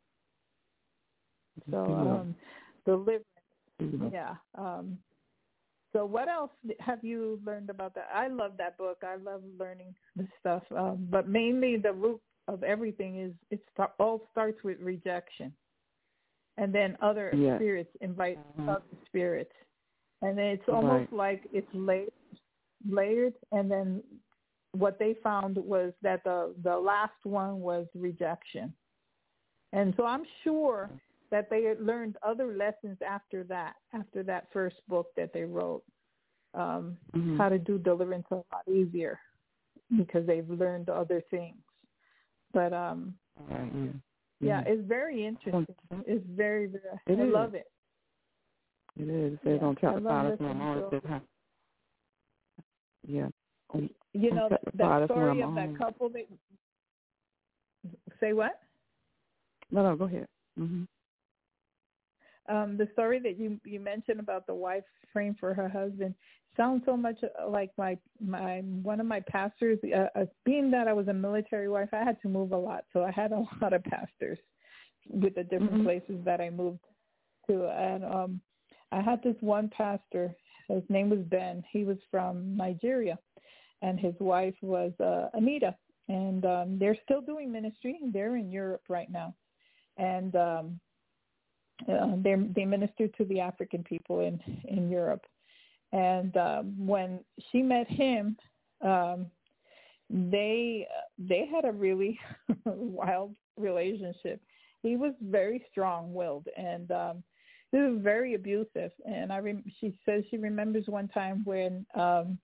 So um, deliverance, mm-hmm. yeah. Um, so what else have you learned about that? I love that book. I love learning this stuff. Um, but mainly the root of everything is it start, all starts with rejection. And then other yeah. spirits invite mm-hmm. other spirits. And it's almost right. like it's layered, layered, and then what they found was that the, the last one was rejection. And so I'm sure that they had learned other lessons after that, after that first book that they wrote, um, mm-hmm. how to do deliverance a lot easier because they've learned other things. But, um, mm-hmm. yeah, it's very interesting. It's very, very, it I is. love it. It is. It says yeah, on chapter five, that's when I'm on. It says how, yeah. On, you know, that, that story of that couple that, say what? No, no, go ahead. Mm-hmm. Um, the story that you you mentioned about the wife praying for her husband sounds so much like my my one of my pastors. Uh, uh, being that I was a military wife, I had to move a lot, so I had a lot of pastors with the different mm-hmm. places that I moved to, and um, I had this one pastor. His name was Ben. He was from Nigeria, and his wife was uh, Anita, and um, they're still doing ministry. They're in Europe right now, and um, uh, they they minister to the African people in in Europe. And um, when she met him, um, they they had a really wild relationship. He was very strong-willed, and um, She was very abusive, and I rem- she says she remembers one time when um,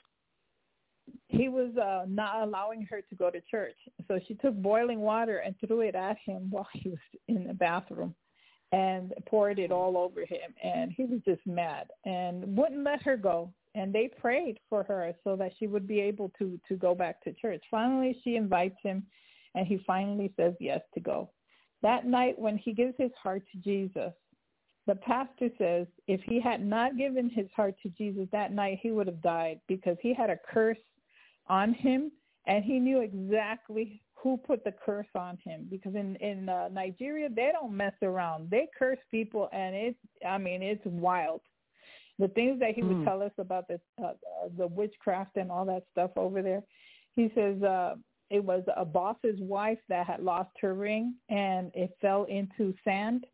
he was uh, not allowing her to go to church. So she took boiling water and threw it at him while he was in the bathroom and poured it all over him. And he was just mad and wouldn't let her go. And they prayed for her so that she would be able to, to go back to church. Finally, she invites him, and he finally says yes to go. That night when he gives his heart to Jesus, the pastor says if he had not given his heart to Jesus that night, he would have died because he had a curse on him, and he knew exactly who put the curse on him. Because in, in uh, Nigeria, they don't mess around. They curse people, and it's, I mean, it's wild. The things that he mm. would tell us about the uh, the witchcraft and all that stuff over there, he says uh, it was a boss's wife that had lost her ring, and it fell into sand,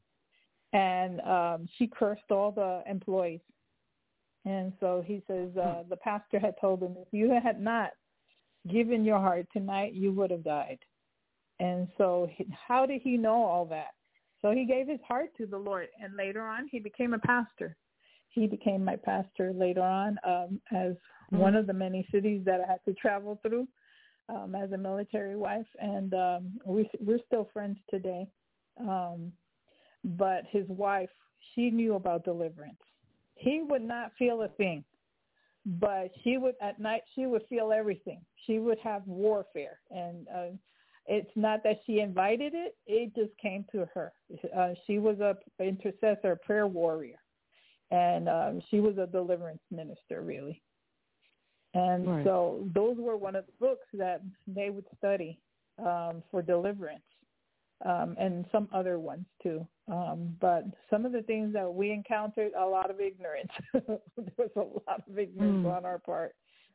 and um, she cursed all the employees. And so he says uh, the pastor had told him, if you had not given your heart tonight, you would have died. And so he, how did he know all that? So he gave his heart to the Lord, and later on he became a pastor. He became my pastor later on um, as mm-hmm. one of the many cities that I had to travel through um, as a military wife. And um, we, we're still friends today. Um, but his wife, she knew about deliverance. He would not feel a thing, but she would, at night, she would feel everything. She would have warfare. And uh, it's not that she invited it. It just came to her. Uh, she was a intercessor, prayer warrior. And um, she was a deliverance minister, really. And right. so those were one of the books that they would study um, for deliverance, um, and some other ones too. Um, but some of the things that we encountered, a lot of ignorance. There was a lot of ignorance mm. on our part,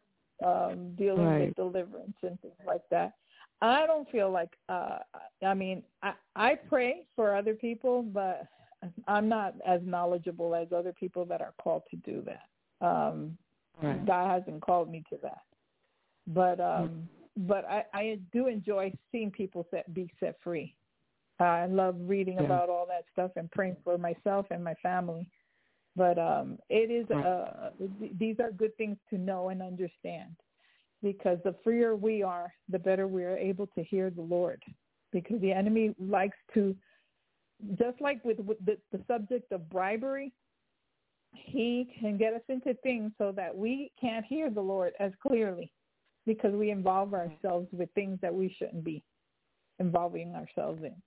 um, dealing right. with deliverance and things like that. I don't feel like, uh, I mean, I, I pray for other people, but I'm not as knowledgeable as other people that are called to do that. Um, right. God hasn't called me to that. But um, mm. but I, I do enjoy seeing people set, be set free. Uh, I love reading yeah. about all that stuff and praying for myself and my family. But um, it is right. uh, these are good things to know and understand, because the freer we are, the better we are able to hear the Lord. Because the enemy likes to, just like with, with the, the subject of bribery, he can get us into things so that we can't hear the Lord as clearly, because we involve ourselves with things that we shouldn't be involving ourselves in.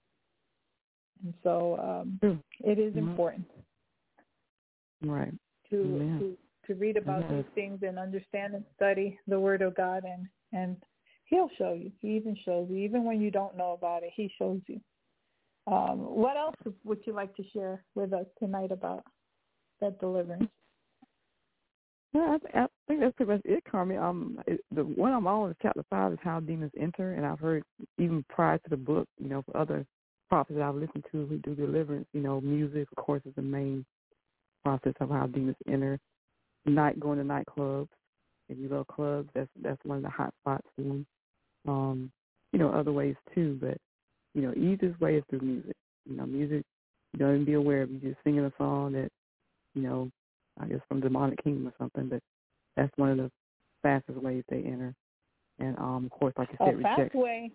And so um, mm. it is mm-hmm. important right. to, to to read about mm-hmm. these things and understand and study the Word of God, and, and he'll show you. He even shows you. Even when you don't know about it, he shows you. Um, what else would you like to share with us tonight about that deliverance? Yeah, I, I think that's pretty much it, Carmen. Um, it, the one I'm on is chapter five is how demons enter, and I've heard even prior to the book, you know, for other prophets that I've listened to who do deliverance, you know, music, of course, is the main process of how demons enter. Night going to nightclubs, if you love clubs, that's that's one of the hot spots for them. Um, you know, other ways too, but you know, easiest way is through music. You know, music, you don't even be aware of you just singing a song that, you know, I guess from Demonic Kingdom or something, but that's one of the fastest ways they enter. And, um, of course, like you said, a fast reject. way.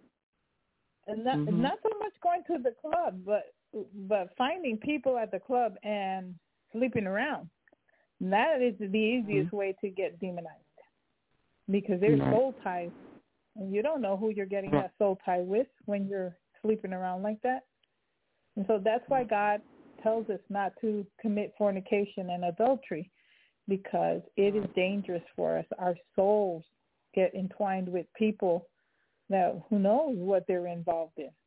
And not, mm-hmm. not so much going to the club, but but finding people at the club and sleeping around. And that is the easiest mm-hmm. way to get demonized, because there's right. soul ties. And you don't know who you're getting that soul tie with when you're sleeping around like that. And so that's why God tells us not to commit fornication and adultery, because it is dangerous for us. Our souls get entwined with people that who knows what they're involved in.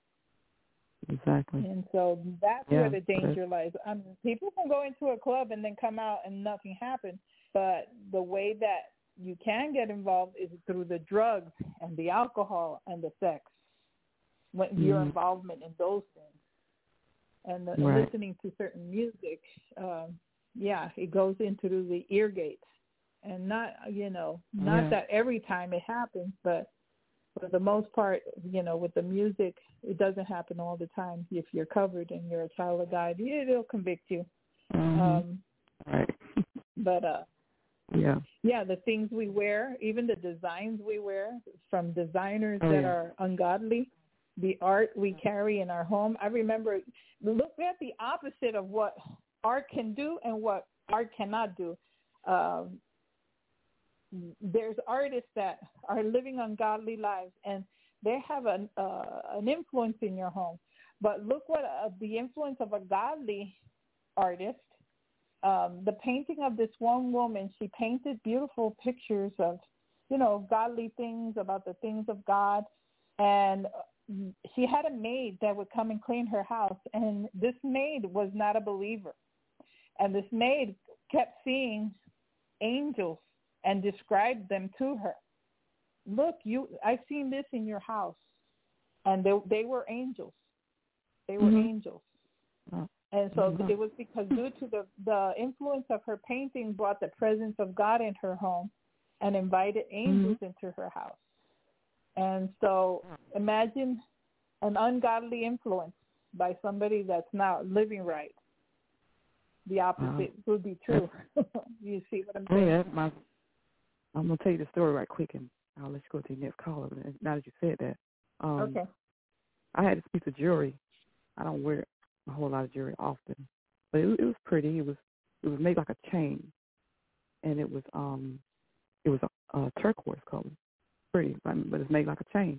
Exactly. And so that's yeah, where the danger lies. I mean, people can go into a club and then come out and nothing happens, but the way that you can get involved is through the drugs and the alcohol and the sex, when mm. your involvement in those things. And the, right. listening to certain music, um, yeah, it goes into the ear gates. And not, you know, not yeah. that every time it happens, but for the most part, you know, with the music, it doesn't happen all the time. If you're covered and you're a child of God, it'll convict you. Mm-hmm. Um, right. But, uh, yeah, yeah, the things we wear, even the designs we wear from designers oh, that yeah. are ungodly, the art we carry in our home. I remember, look at the opposite of what art can do and what art cannot do. Um, there's artists that are living ungodly lives, and they have an uh, an influence in your home. But look what uh, the influence of a godly artist. Um, the painting of this one woman, she painted beautiful pictures of, you know, godly things, about the things of God. And she had a maid that would come and clean her house. And this maid was not a believer. And this maid kept seeing angels and described them to her. Look, you, I've seen this in your house. And they, they were angels. They were mm-hmm. angels. Oh. And so mm-hmm. it was because due to the, the influence of her painting brought the presence of God in her home and invited angels mm-hmm. into her house. And so imagine an ungodly influence by somebody that's not living right. The opposite uh, would be true. You see what I'm saying? Oh, yeah, my, I'm going to tell you the story right quick, and I'll let you go to the next caller. Now that you said that. Um, okay. I had this piece of jewelry. I don't wear a whole lot of jewelry often, but it, it was pretty. It was it was made like a chain, and it was um it was a, a turquoise color, pretty, but it's made like a chain.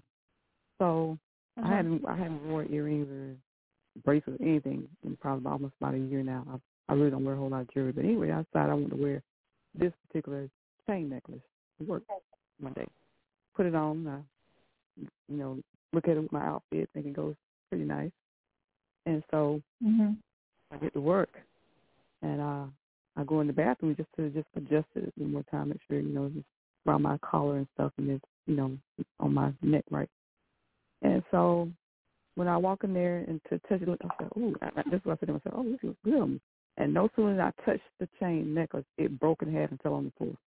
So uh-huh. I hadn't I hadn't worn earrings or bracelets or anything in probably almost about a year now. I, I really don't wear a whole lot of jewelry, but anyway, I decided I wanted to wear this particular chain necklace to work one day. Put it on, I, you know, look at it with my outfit, think it goes pretty nice. And so mm-hmm. I get to work, and uh, I go in the bathroom just to just adjust it one more time, make sure, you know, it's around my collar and stuff, and it's, you know, it's on my neck right. And so when I walk in there and to touch it, I said, "Ooh," this is what I said to myself, "Oh, this looks good." And no sooner than I touched the chain necklace, it broke in half and fell on the floor.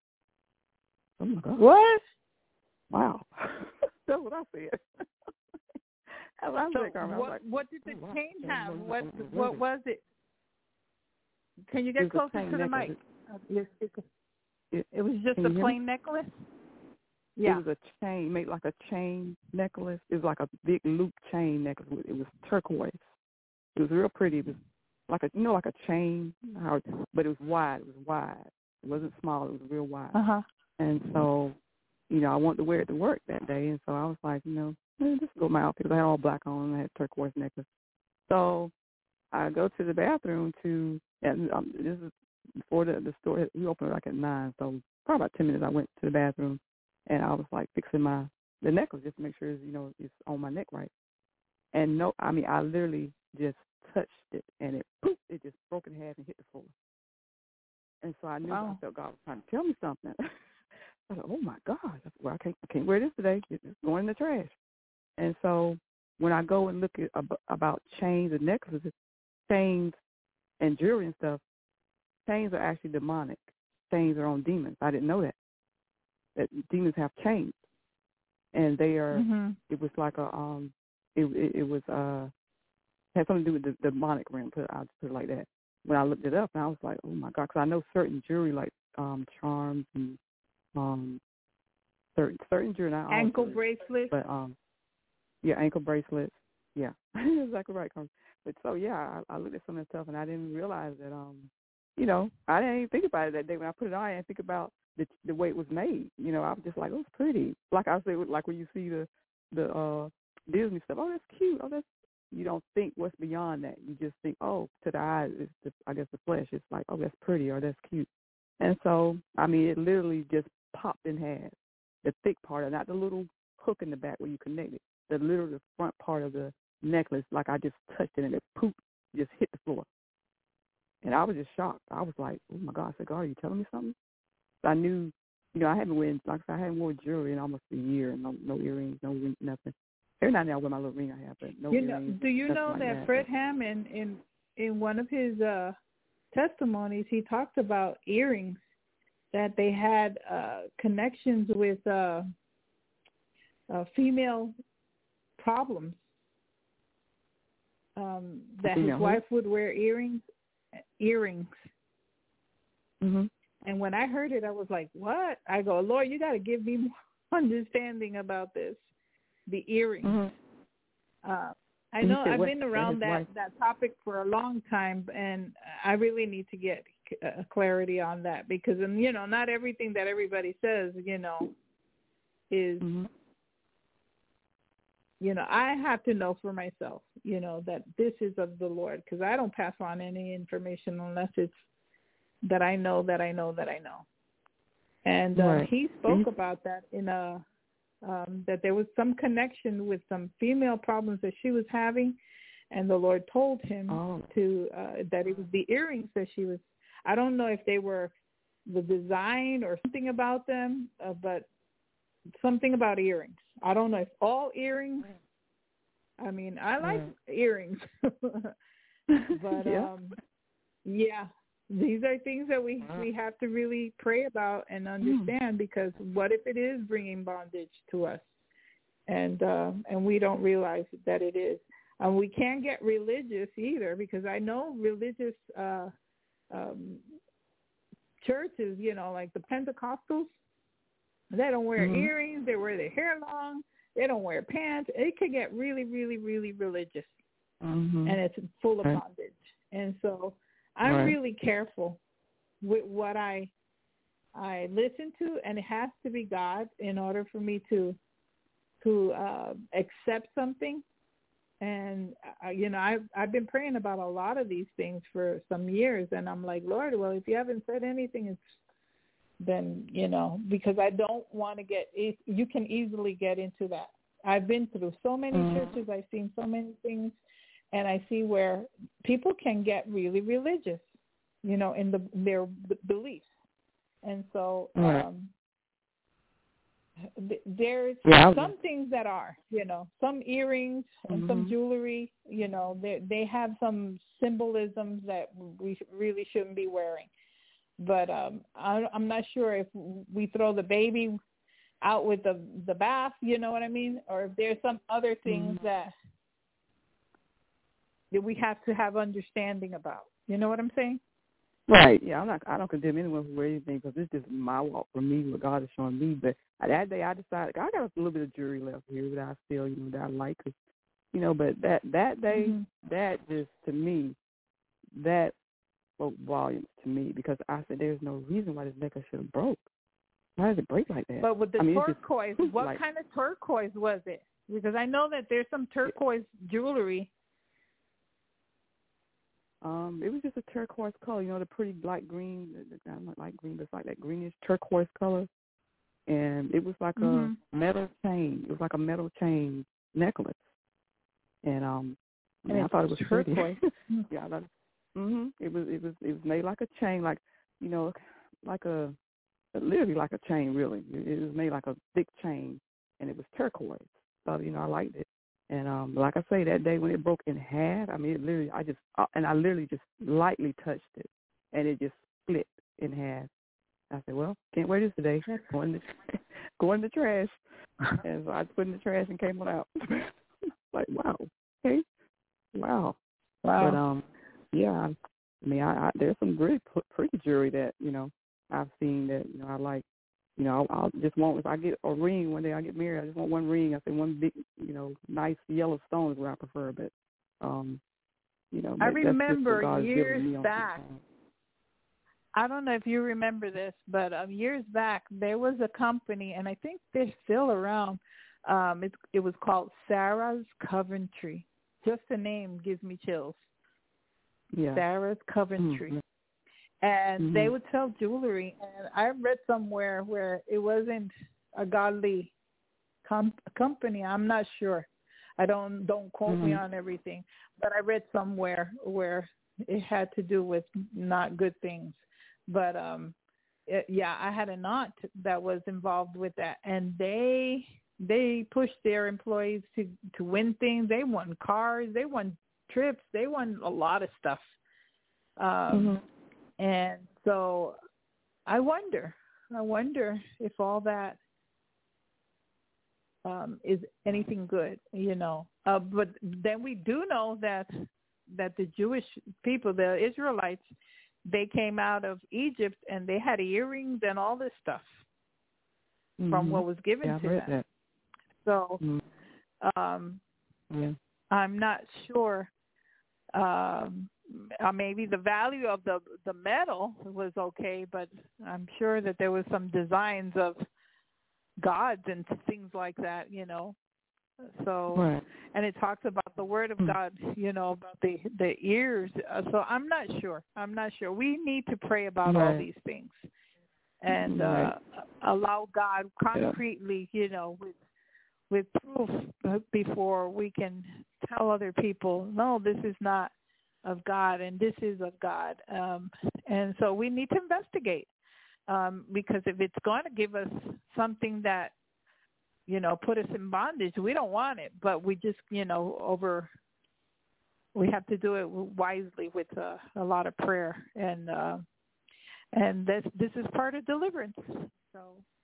Oh my God! What? Wow! That's what I said. So what, like, what did the oh, chain wow. have? What what was it? Can you get closer to the mic? Uh, yes, it, it, it was just a plain necklace? Yeah. It was a chain, made like a chain necklace. It was like a big loop chain necklace. It was turquoise. It was real pretty. It was like a, you know, like a chain, how it, but it was wide. It was wide. It wasn't small. It was real wide. Uh-huh. And so, you know, I wanted to wear it to work that day. And so I was like, you know, just go with my outfit. I had all black on, and I had a turquoise necklace. So I go to the bathroom to, and um, this is before the, the store, we opened like at nine, so probably about ten minutes I went to the bathroom, and I was like fixing my, the necklace just to make sure, you know, it's on my neck right. And no, I mean, I literally just touched it, and it, poof, it just broke in half and hit the floor. And so I knew, wow. I felt God was trying to tell me something. I thought, oh my God, well, I can't, I can't wear this today. It's going in the trash. And so when I go and look at about chains and necklaces, chains and jewelry and stuff, chains are actually demonic. Chains are on demons. I didn't know that. That demons have chains, and they are. Mm-hmm. It was like a um. It it, it was uh had something to do with the demonic realm. Put I'll just put it like that. When I looked it up, and I was like, oh my God, because I know certain jewelry like um charms and um certain certain jewelry. Not ankle all bracelets, but um. Yeah, ankle bracelets. Yeah, exactly right. But so yeah, I, I looked at some of that stuff, and I didn't realize that. Um, you know, I didn't even think about it that day when I put it on. I didn't think about the the way it was made. You know, I was just like, oh, it's pretty. Like I said, like when you see the the uh, Disney stuff, oh, that's cute. Oh, that's. You don't think what's beyond that. You just think, oh, to the eye, it's the, I guess the flesh. It's like, oh, that's pretty or that's cute. And so, I mean, it literally just popped in half. The thick part, not the little hook in the back where you connect it. The literal front part of the necklace, like I just touched it and it poop, just hit the floor. And I was just shocked. I was like, oh my God, I said, God, are you telling me something? So I knew, you know, I haven't worn, like I said, I haven't worn jewelry in almost a year, no, no earrings, no ring, nothing. Every now and then I wear my little ring I have, but no you know, earrings. Do you know like that, that Fred Hammond, in, in one of his uh, testimonies, he talked about earrings, that they had uh, connections with, uh, uh, female problems. Um, that his wife would wear earrings, earrings. Mm-hmm. And when I heard it, I was like, "What?" I go, "Lord, you got to give me more understanding about this, the earrings." Mm-hmm. Uh, I know I've been around that, that topic for a long time, and I really need to get uh, clarity on that because, you know, not everything that everybody says, you know, is. Mm-hmm. You know, I have to know for myself, you know, that this is of the Lord because I don't pass on any information unless it's that I know that I know that I know. And uh, right. he spoke mm-hmm. about that in a, um, that there was some connection with some female problems that she was having. And the Lord told him oh. to, uh, that it was the earrings that she was, I don't know if they were the design or something about them, uh, but something about earrings. I don't know if all earrings. I mean, I like yeah. earrings, but yeah. um, yeah, these are things that we wow. we have to really pray about and understand mm. because what if it is bringing bondage to us, and uh, and we don't realize that it is. And we can't get religious either because I know religious uh, um, churches, you know, like the Pentecostals. They don't wear mm-hmm. earrings. They wear their hair long. They don't wear pants. It can get really, really, really religious, mm-hmm. and it's full of right. bondage. And so I'm right. really careful with what I I listen to, and it has to be God in order for me to to uh, accept something. And uh, you know, I've I've been praying about a lot of these things for some years, and I'm like, Lord, well, if you haven't said anything, it's then, you know, because I don't want to get, you can easily get into that. I've been through so many mm-hmm. churches. I've seen so many things, and I see where people can get really religious, you know, in the, their beliefs. And so right. um, th- there's yeah, some things that are, you know, some earrings and mm-hmm. some jewelry, you know, they they have some symbolisms that we really shouldn't be wearing. But um, I, I'm not sure if we throw the baby out with the the bath, you know what I mean, or if there's some other things mm-hmm. that that we have to have understanding about. You know what I'm saying? Right. Yeah. I'm not. I don't condemn anyone for wearing anything because it's just my walk for me, what God is showing me. But that day, I decided I got a little bit of jewelry left here that I still, you know, that I like. Cause, you know, but that that day, mm-hmm. that just to me, that. spoke volumes to me because I said there's no reason why this necklace should have broke. Why does it break like that? But with the I mean, turquoise, just, what like, kind of turquoise was it? Because I know that there's some turquoise jewelry. Um, it was just a turquoise color, you know, the pretty light green, not light green, but it's like that greenish turquoise color. And it was like mm-hmm. a metal chain. It was like a metal chain necklace. And um, I, mean, I thought it was turquoise. yeah, I thought. Mhm. It was it was it was made like a chain, like you know, like a literally like a chain. Really, it, it was made like a thick chain, and it was turquoise. So you know, I liked it. And um, like I say, that day when it broke in half, I mean, it literally, I just uh, and I literally just lightly touched it, and it just split in half. I said, well, can't wear this today. Go in the go in the trash. And so I put it in the trash and came on out. Like, wow, okay, wow, wow. But um. Yeah, I mean, I, I, there's some really pretty jewelry that, you know, I've seen that, you know, I like. You know, I'll, I'll just want, if I get a ring one day, I get married, I just want one ring. I say one big, you know, nice yellow stone is what I prefer. But, um, you know, I remember that's years back. I don't know if you remember this, but um, years back, there was a company, and I think they're still around. Um, it, it was called Sarah's Coventry. Just the name gives me chills. Yeah. Sarah's Coventry. Mm-hmm. And mm-hmm. they would sell jewelry. And I read somewhere where it wasn't a godly com- company. I'm not sure. I don't don't quote mm-hmm. me on everything. But I read somewhere where it had to do with not good things. But, um, it, yeah, I had an aunt that was involved with that. And they they pushed their employees to, to win things. They won cars. They won trips. They won a lot of stuff. Um, mm-hmm. And so I wonder, I wonder if all that um, is anything good, you know. Uh, but then we do know that that the Jewish people, the Israelites, they came out of Egypt and they had earrings and all this stuff mm-hmm. from what was given yeah, to read them. That. So mm-hmm. um, yeah. I'm not sure. Um, uh, maybe the value of the the metal was okay, but I'm sure that there was some designs of gods and things like that, you know. So, right. and it talks about the word of God, you know, about the the ears. Uh, so I'm not sure. I'm not sure. We need to pray about right. all these things and right. uh, allow God concretely, yeah. you know, with with proof before we can tell other people, no, this is not of God and this is of God. Um, and so we need to investigate um, because if it's going to give us something that, you know, put us in bondage, we don't want it, but we just, you know, over, we have to do it wisely with uh, a lot of prayer. And, uh, and this, this is part of deliverance. So,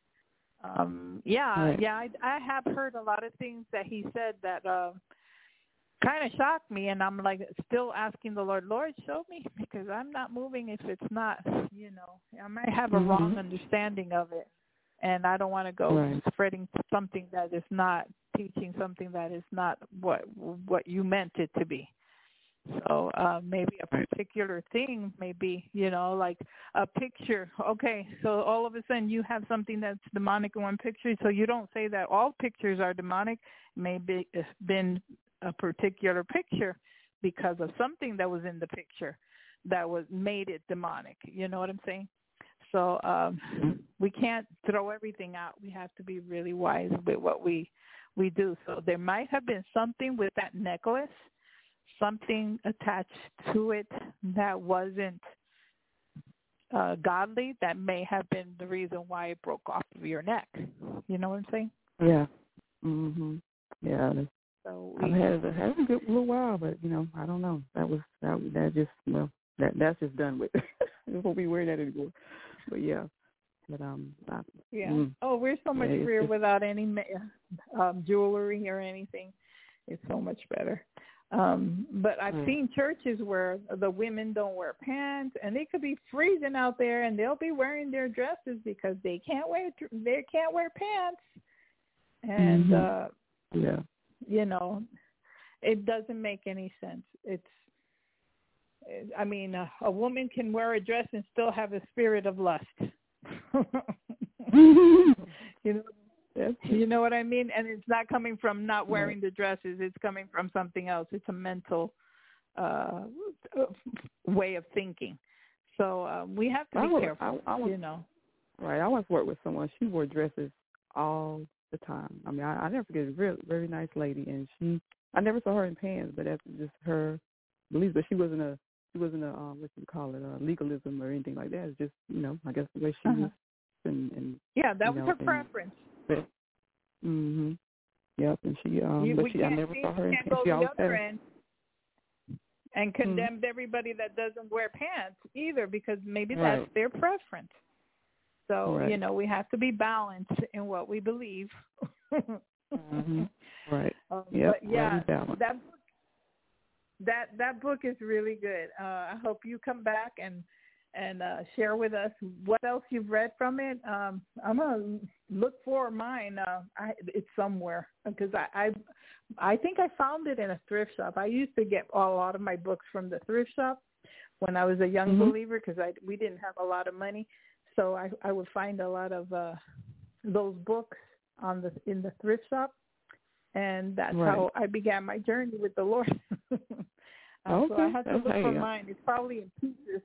um, yeah, right. yeah, I, I have heard a lot of things that he said that, uh, kind of shocked me, and I'm like still asking the Lord, Lord, show me, because I'm not moving if it's not, you know, I might have a mm-hmm. wrong understanding of it, and I don't want to go right. spreading something that is not, teaching something that is not what what you meant it to be. So uh, maybe a particular thing, maybe, you know, like a picture. Okay, so all of a sudden you have something that's demonic in one picture, so you don't say that all pictures are demonic. Maybe it's been a particular picture because of something that was in the picture that was made it demonic. You know what I'm saying? So um, we can't throw everything out. We have to be really wise with what we we do. So there might have been something with that necklace, something attached to it that wasn't uh, godly, that may have been the reason why it broke off of your neck. You know what I'm saying? Yeah. Mhm. Yeah. So we, I've had it had a good little while, but you know, I don't know. That was that. That just well, that that's just done with. We won't be wearing that anymore. But yeah, but um, I, yeah. Mm, oh, we're so much yeah, freer just, without any um, jewelry or anything. It's so much better. Um, but I've mm. seen churches where the women don't wear pants, and they could be freezing out there, and they'll be wearing their dresses because they can't wear they can't wear pants, and mm-hmm. uh, yeah. you know, it doesn't make any sense. It's, I mean, a, a woman can wear a dress and still have a spirit of lust. you know, you know what I mean? And it's not coming from not wearing the dresses. It's coming from something else. It's a mental uh, way of thinking. So um, we have to be I, careful, I, I was, you know. Right. I once worked with someone. She wore dresses all the time. I mean, I, I never forget. A very, very nice lady, and she. I never saw her in pants, but that's just her beliefs. But she wasn't a. She wasn't a. Um, what you call it? A legalism or anything like that. It's just, you know, I guess the way she uh-huh. was. And, and yeah, that was know, her and, preference. But, mhm. Yep. And she. Um. You, but she. I never saw her in pants. She always had. And, and condemned mm-hmm. everybody that doesn't wear pants either, because maybe right. that's their preference. So, right. you know, we have to be balanced in what we believe. mm-hmm. Right. Um, yep. But yeah, that book, that that book is really good. Uh, I hope you come back and and uh, share with us what else you've read from it. Um, I'm gonna look for mine. Uh, I, it's somewhere because I, I I think I found it in a thrift shop. I used to get a lot of my books from the thrift shop when I was a young mm-hmm. believer, because I we didn't have a lot of money. So I, I would find a lot of uh, those books on the in the thrift shop, and that's right. how I began my journey with the Lord. uh, okay. So I had to that's look for hey, mine. It's probably in pieces.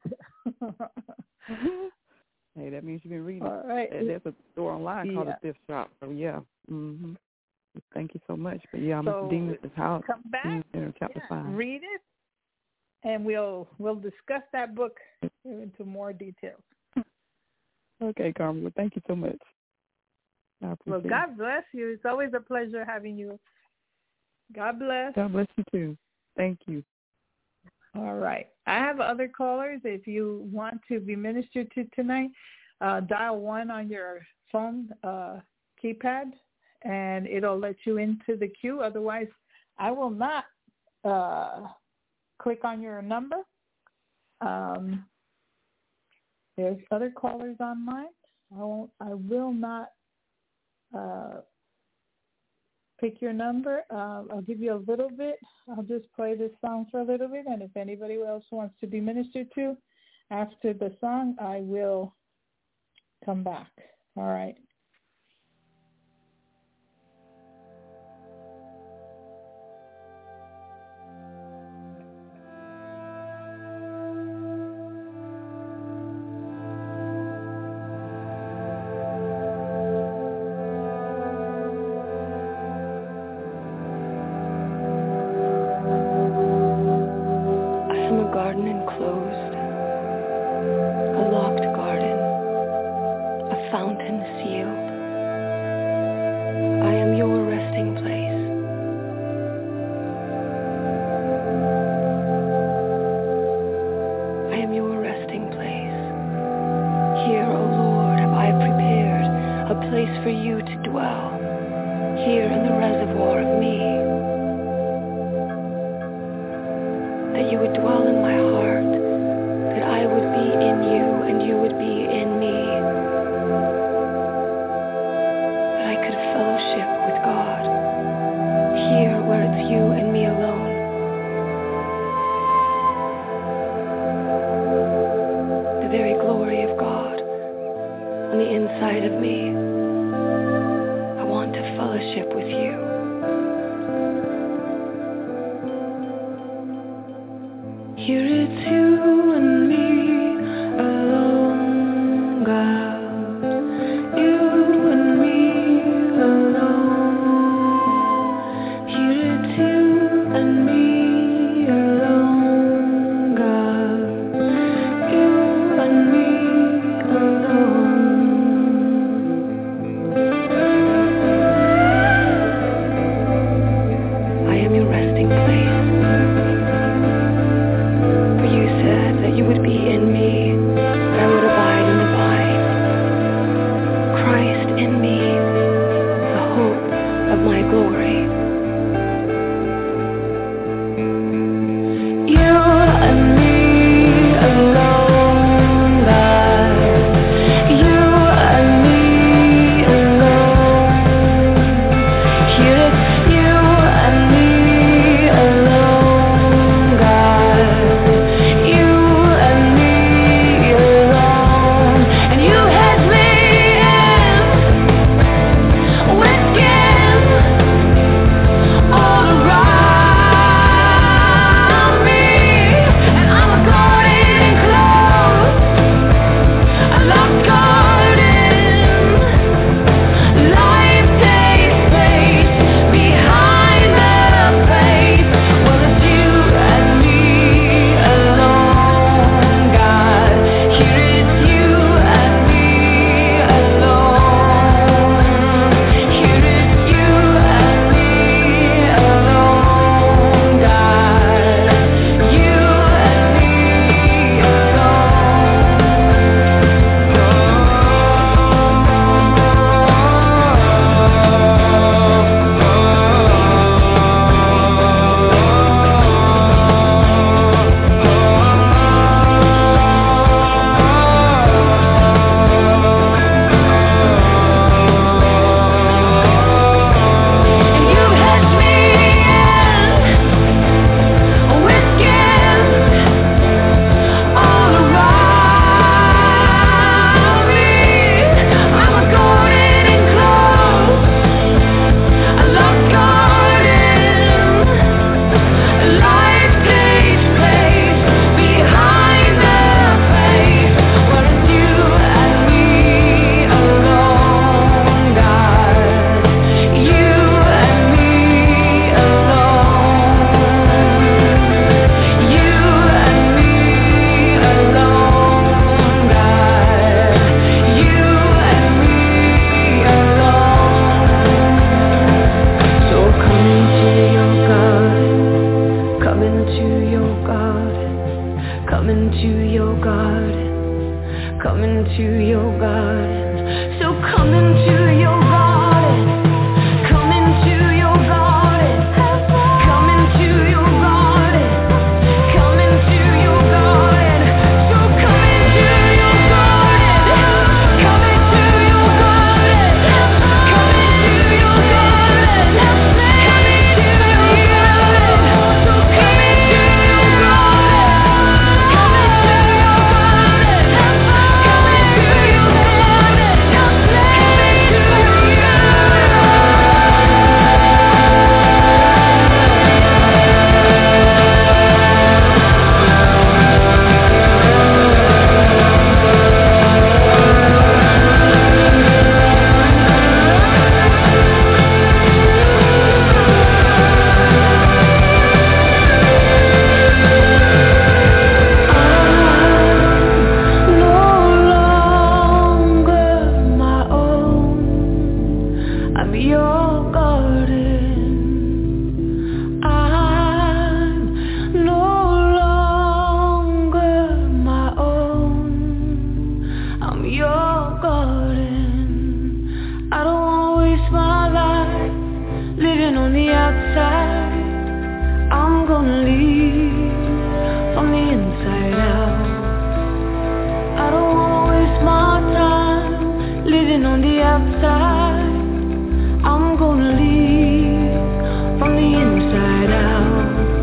Hey, that means you've been reading. All right. There's a store online yeah. called the Thrift Shop. So yeah. Mm-hmm. Thank you so much. But yeah, I'm so Demons is House. Come back, in chapter yeah, five. read it, and we'll we'll discuss that book into more details. Okay, Carmen. Well, thank you so much. Well, God bless you. It's always a pleasure having you. God bless. God bless you too. Thank you. All right. I have other callers. If you want to be ministered to tonight, uh, dial one on your phone uh, keypad, and it'll let you into the queue. Otherwise, I will not uh, click on your number. Um, there's other callers online. I won't. I will not uh, pick your number. Uh, I'll give you a little bit. I'll just play this song for a little bit, and if anybody else wants to be ministered to after the song, I will come back. All right. into your garden. So come into your garden. I'm your garden. I don't wanna waste my life living on the outside. I'm gonna leave from the inside out. I don't wanna waste my time living on the outside. I'm gonna leave from the inside out.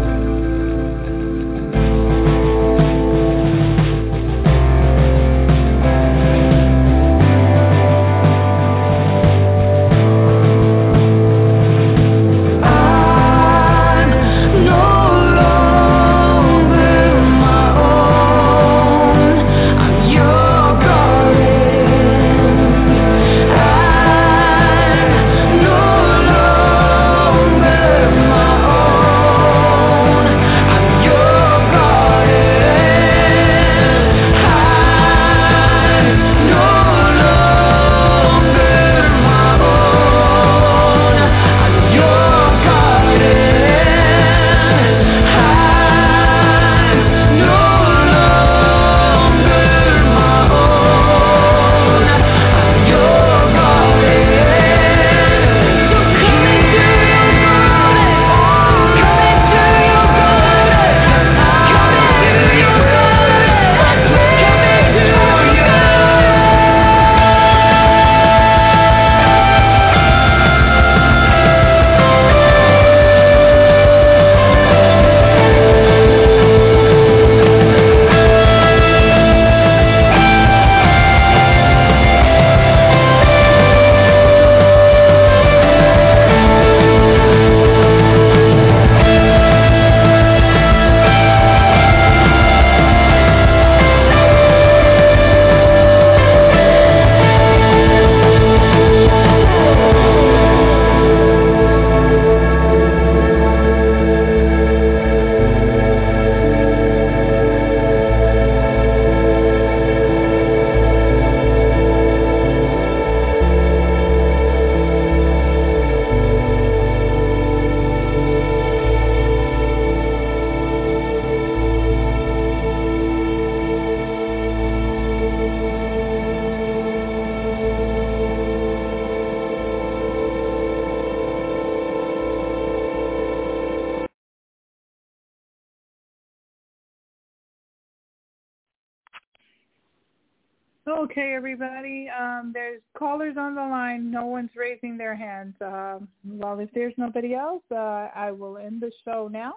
Okay, everybody. Um, there's callers on the line. No one's raising their hands. Um, well, if there's nobody else, uh, I will end the show now.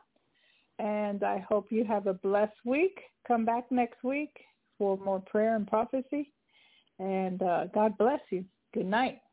And I hope you have a blessed week. Come back next week for more prayer and prophecy. And uh, God bless you. Good night.